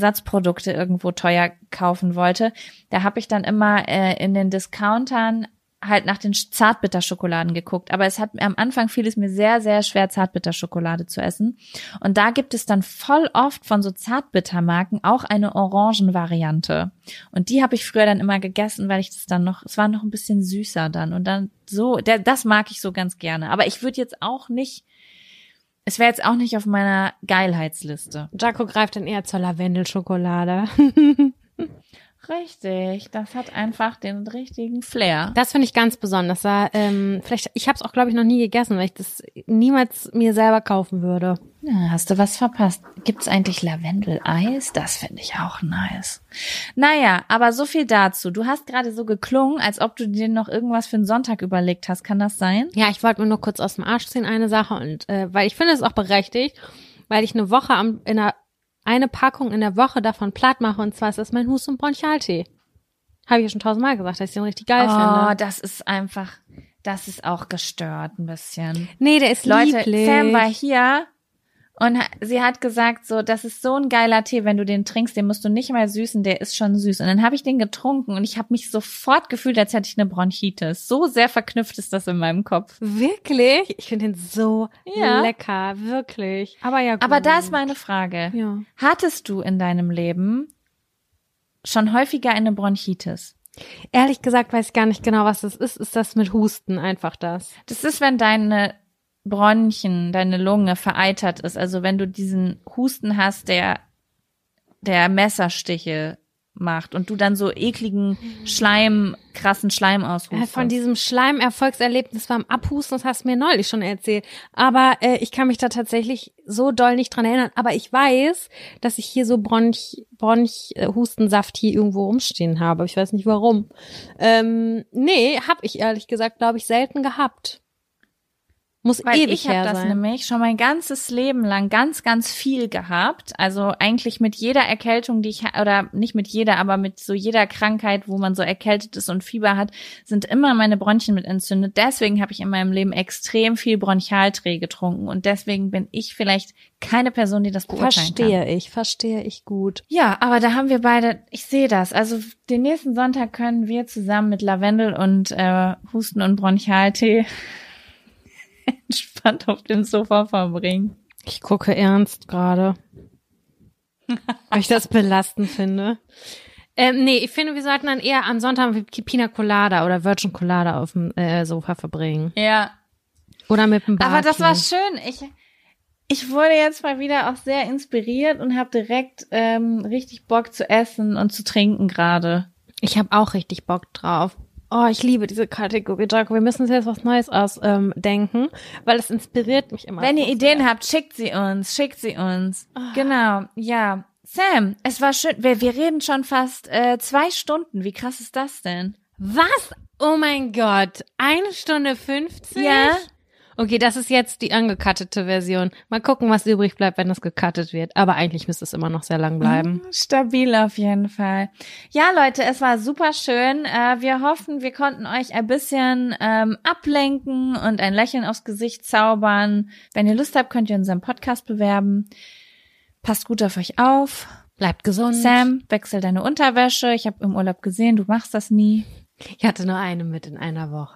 Ersatzprodukte irgendwo teuer kaufen wollte, da habe ich dann immer in den Discountern halt nach den Zartbitterschokoladen geguckt, aber am Anfang fiel es mir sehr, sehr schwer, Zartbitterschokolade zu essen. Und da gibt es dann voll oft von so Zartbittermarken auch eine Orangenvariante. Und die habe ich früher dann immer gegessen, weil ich das dann es war noch ein bisschen süßer dann. Und dann das mag ich so ganz gerne. Aber ich würde jetzt auch nicht, es wäre jetzt auch nicht auf meiner Geilheitsliste. Jaco greift dann eher zur Lavendelschokolade. Richtig, das hat einfach den richtigen Flair. Das finde ich ganz besonders. Ich habe es auch, glaube ich, noch nie gegessen, weil ich das niemals mir selber kaufen würde. Ja, hast du was verpasst. Gibt's eigentlich Lavendel-Eis? Das finde ich auch nice. Naja, aber so viel dazu. Du hast gerade so geklungen, als ob du dir noch irgendwas für den Sonntag überlegt hast. Kann das sein? Ja, ich wollte mir nur kurz aus dem Arsch ziehen, eine Sache. Und weil ich finde es auch berechtigt, weil ich eine Woche eine Packung in der Woche davon platt mache, und zwar ist das mein Hust- und Bronchialtee. Habe ich ja schon 1000-mal gesagt, dass ich den richtig geil finde. Oh, das ist auch gestört ein bisschen. Nee, der ist Leute, lieblich. Sam war hier und sie hat gesagt so, das ist so ein geiler Tee, wenn du den trinkst, den musst du nicht mal süßen, der ist schon süß. Und dann habe ich den getrunken und ich habe mich sofort gefühlt, als hätte ich eine Bronchitis. So sehr verknüpft ist das in meinem Kopf. Wirklich? Ich finde den so lecker, wirklich. Aber ja gut. Aber da ist meine Frage. Ja. Hattest du in deinem Leben schon häufiger eine Bronchitis? Ehrlich gesagt weiß ich gar nicht genau, was das ist. Ist das mit Husten einfach das? Das ist, wenn deine Bronchien, deine Lunge vereitert ist. Also wenn du diesen Husten hast, der Messerstiche macht und du dann so ekligen krassen Schleim aushustest. Von diesem Schleimerfolgserlebnis beim Abhusten, das hast du mir neulich schon erzählt. Aber ich kann mich da tatsächlich so doll nicht dran erinnern. Aber ich weiß, dass ich hier so Hustensaft hier irgendwo rumstehen habe. Ich weiß nicht warum. Nee, habe ich ehrlich gesagt, glaube ich, selten gehabt. Muss Weil ewig ich habe her das sein. nämlich schon mein ganzes Leben lang ganz, ganz viel gehabt. Also eigentlich mit jeder Erkältung, oder nicht mit jeder, aber mit so jeder Krankheit, wo man so erkältet ist und Fieber hat, sind immer meine Bronchien mit entzündet. Deswegen habe ich in meinem Leben extrem viel Bronchialtee getrunken und deswegen bin ich vielleicht keine Person, die das beurteilen kann. Verstehe ich gut. Ja, aber da haben wir beide, ich sehe das. Also den nächsten Sonntag können wir zusammen mit Lavendel und Husten- und Bronchialtee entspannt auf dem Sofa verbringen. Ich gucke ernst gerade. Weil ich das belastend finde. Nee, ich finde, wir sollten dann eher am Sonntag Pina Colada oder Virgin Colada auf dem Sofa verbringen. Ja. Oder mit dem Barkeeper. Aber das war schön. Ich wurde jetzt mal wieder auch sehr inspiriert und habe direkt richtig Bock zu essen und zu trinken gerade. Ich habe auch richtig Bock drauf. Oh, ich liebe diese Kategorie, Jaco. Wir müssen uns jetzt was Neues ausdenken, weil es inspiriert mich immer. Wenn ihr Ideen habt, schickt sie uns. Oh. Genau, ja. Sam, es war schön. Wir reden schon fast 2 Stunden. Wie krass ist das denn? Was? Oh mein Gott. 1 Stunde 50? Ja. Okay, das ist jetzt die angekattete Version. Mal gucken, was übrig bleibt, wenn das gecuttet wird. Aber eigentlich müsste es immer noch sehr lang bleiben. Stabil auf jeden Fall. Ja, Leute, es war super schön. Wir hoffen, wir konnten euch ein bisschen ablenken und ein Lächeln aufs Gesicht zaubern. Wenn ihr Lust habt, könnt ihr unseren Podcast bewerben. Passt gut auf euch auf. Bleibt gesund. Sam, wechsel deine Unterwäsche. Ich habe im Urlaub gesehen, du machst das nie. Ich hatte nur eine mit in einer Woche.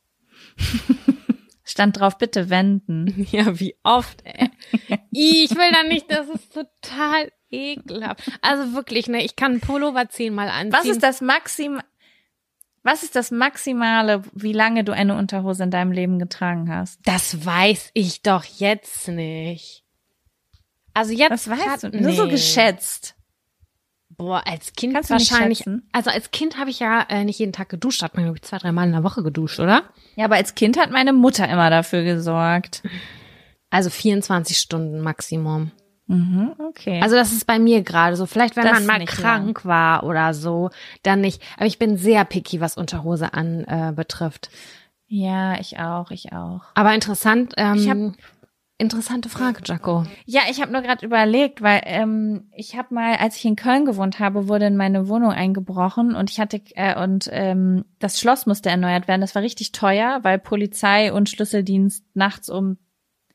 Stand drauf, bitte wenden. Ja, wie oft, ey. Ich will da nicht, das ist total ekelhaft. Also wirklich, ne, ich kann einen Pullover 10-mal anziehen. Was ist das Maximale, wie lange du eine Unterhose in deinem Leben getragen hast? Das weiß ich doch jetzt nicht. Also jetzt. Das weißt du, nur so geschätzt. Boah, als Kind Kannst du nicht wahrscheinlich. schätzen? Also als Kind habe ich ja nicht jeden Tag geduscht, hat man glaube ich 2-3 Mal in der Woche geduscht, oder? Ja, aber als Kind hat meine Mutter immer dafür gesorgt. Also 24 Stunden Maximum. Mhm, okay. Also das ist bei mir gerade so. Vielleicht, wenn Das man ist mal nicht krank war oder so, dann nicht. Aber ich bin sehr picky, was Unterhose betrifft. Ja, ich auch. Aber interessant, interessante Frage, Jaco. Ja, ich habe nur gerade überlegt, weil ich habe mal, als ich in Köln gewohnt habe, wurde in meine Wohnung eingebrochen und ich hatte das Schloss musste erneuert werden. Das war richtig teuer, weil Polizei und Schlüsseldienst nachts um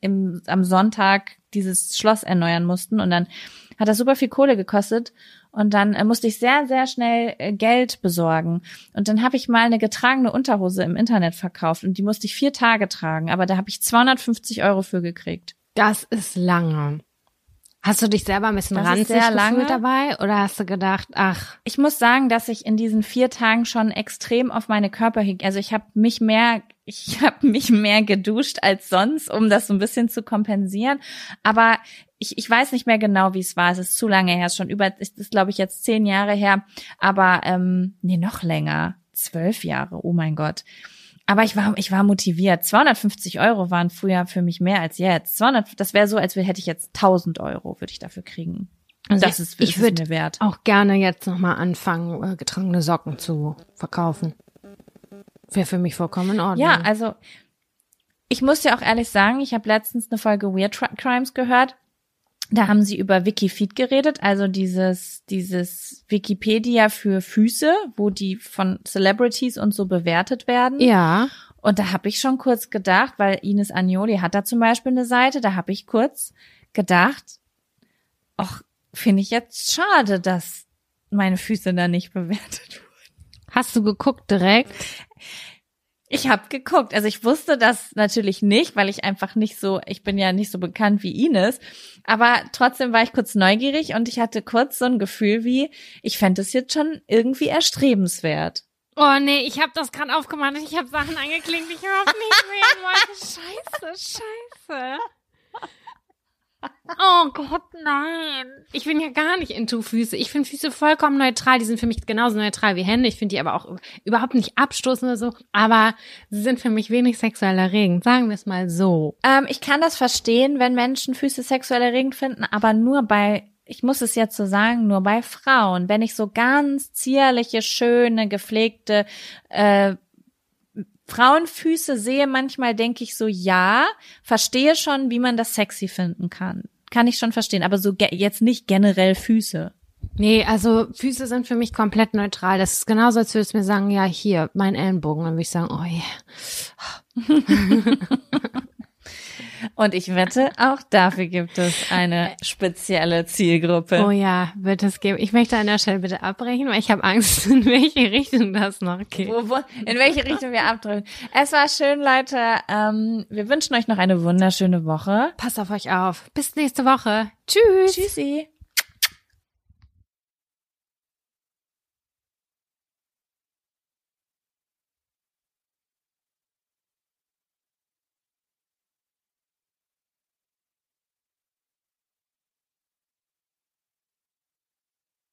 am Sonntag dieses Schloss erneuern mussten und dann hat das super viel Kohle gekostet und dann musste ich sehr, sehr schnell Geld besorgen und dann habe ich mal eine getragene Unterhose im Internet verkauft und die musste ich 4 Tage tragen, aber da habe ich 250 € für gekriegt. Das ist lange. Hast du dich selber ein bisschen ranzig gefühlt dabei oder hast du gedacht, ach? Ich muss sagen, dass ich in diesen 4 Tagen schon extrem auf meine Körperhygiene, also ich habe mich mehr geduscht als sonst, um das so ein bisschen zu kompensieren. Aber ich weiß nicht mehr genau, wie es war. Es ist zu lange her, es ist glaube ich jetzt 10 Jahre her. Aber nee, noch länger, 12 Jahre. Oh mein Gott. Aber ich war motiviert. 250 € waren früher für mich mehr als jetzt. Das wäre so, als hätte ich jetzt 1000 €, würde ich dafür kriegen. Also das ist mir wert. Auch gerne jetzt nochmal anfangen, getragene Socken zu verkaufen. Wäre für mich vollkommen in Ordnung. Ja, also ich muss ja auch ehrlich sagen, ich habe letztens eine Folge Weird Crimes gehört. Da haben sie über Wikifeed geredet, also dieses Wikipedia für Füße, wo die von Celebrities und so bewertet werden. Ja. Und da habe ich schon kurz gedacht, weil Ines Agnoli hat da zum Beispiel eine Seite, da habe ich kurz gedacht, ach, finde ich jetzt schade, dass meine Füße da nicht bewertet wurden. Hast du geguckt direkt? Ich habe geguckt. Also ich wusste das natürlich nicht, weil ich bin ja nicht so bekannt wie Ines. Aber trotzdem war ich kurz neugierig und ich hatte kurz so ein Gefühl wie, ich fände es jetzt schon irgendwie erstrebenswert. Oh nee, ich habe das gerade aufgemacht. Ich habe Sachen angeklickt, die ich überhaupt nicht sehen wollte. Scheiße. Oh Gott, nein. Ich bin ja gar nicht into Füße. Ich finde Füße vollkommen neutral. Die sind für mich genauso neutral wie Hände. Ich finde die aber auch überhaupt nicht abstoßend oder so. Aber sie sind für mich wenig sexuell erregend. Sagen wir es mal so. Ich kann das verstehen, wenn Menschen Füße sexuell erregend finden, aber ich muss es jetzt so sagen, nur bei Frauen. Wenn ich so ganz zierliche, schöne, gepflegte Frauenfüße sehe, manchmal denke ich so, ja, verstehe schon, wie man das sexy finden kann. Kann ich schon verstehen, aber so jetzt nicht generell Füße. Nee, also Füße sind für mich komplett neutral. Das ist genauso, als würdest du mir sagen, ja, hier, mein Ellenbogen. Dann würde ich sagen, oh yeah. Und ich wette, auch dafür gibt es eine spezielle Zielgruppe. Oh ja, wird es geben. Ich möchte an der Stelle bitte abbrechen, weil ich habe Angst, in welche Richtung das noch geht. In welche Richtung wir abdrehen. Es war schön, Leute. Wir wünschen euch noch eine wunderschöne Woche. Passt auf euch auf. Bis nächste Woche. Tschüss. Tschüssi.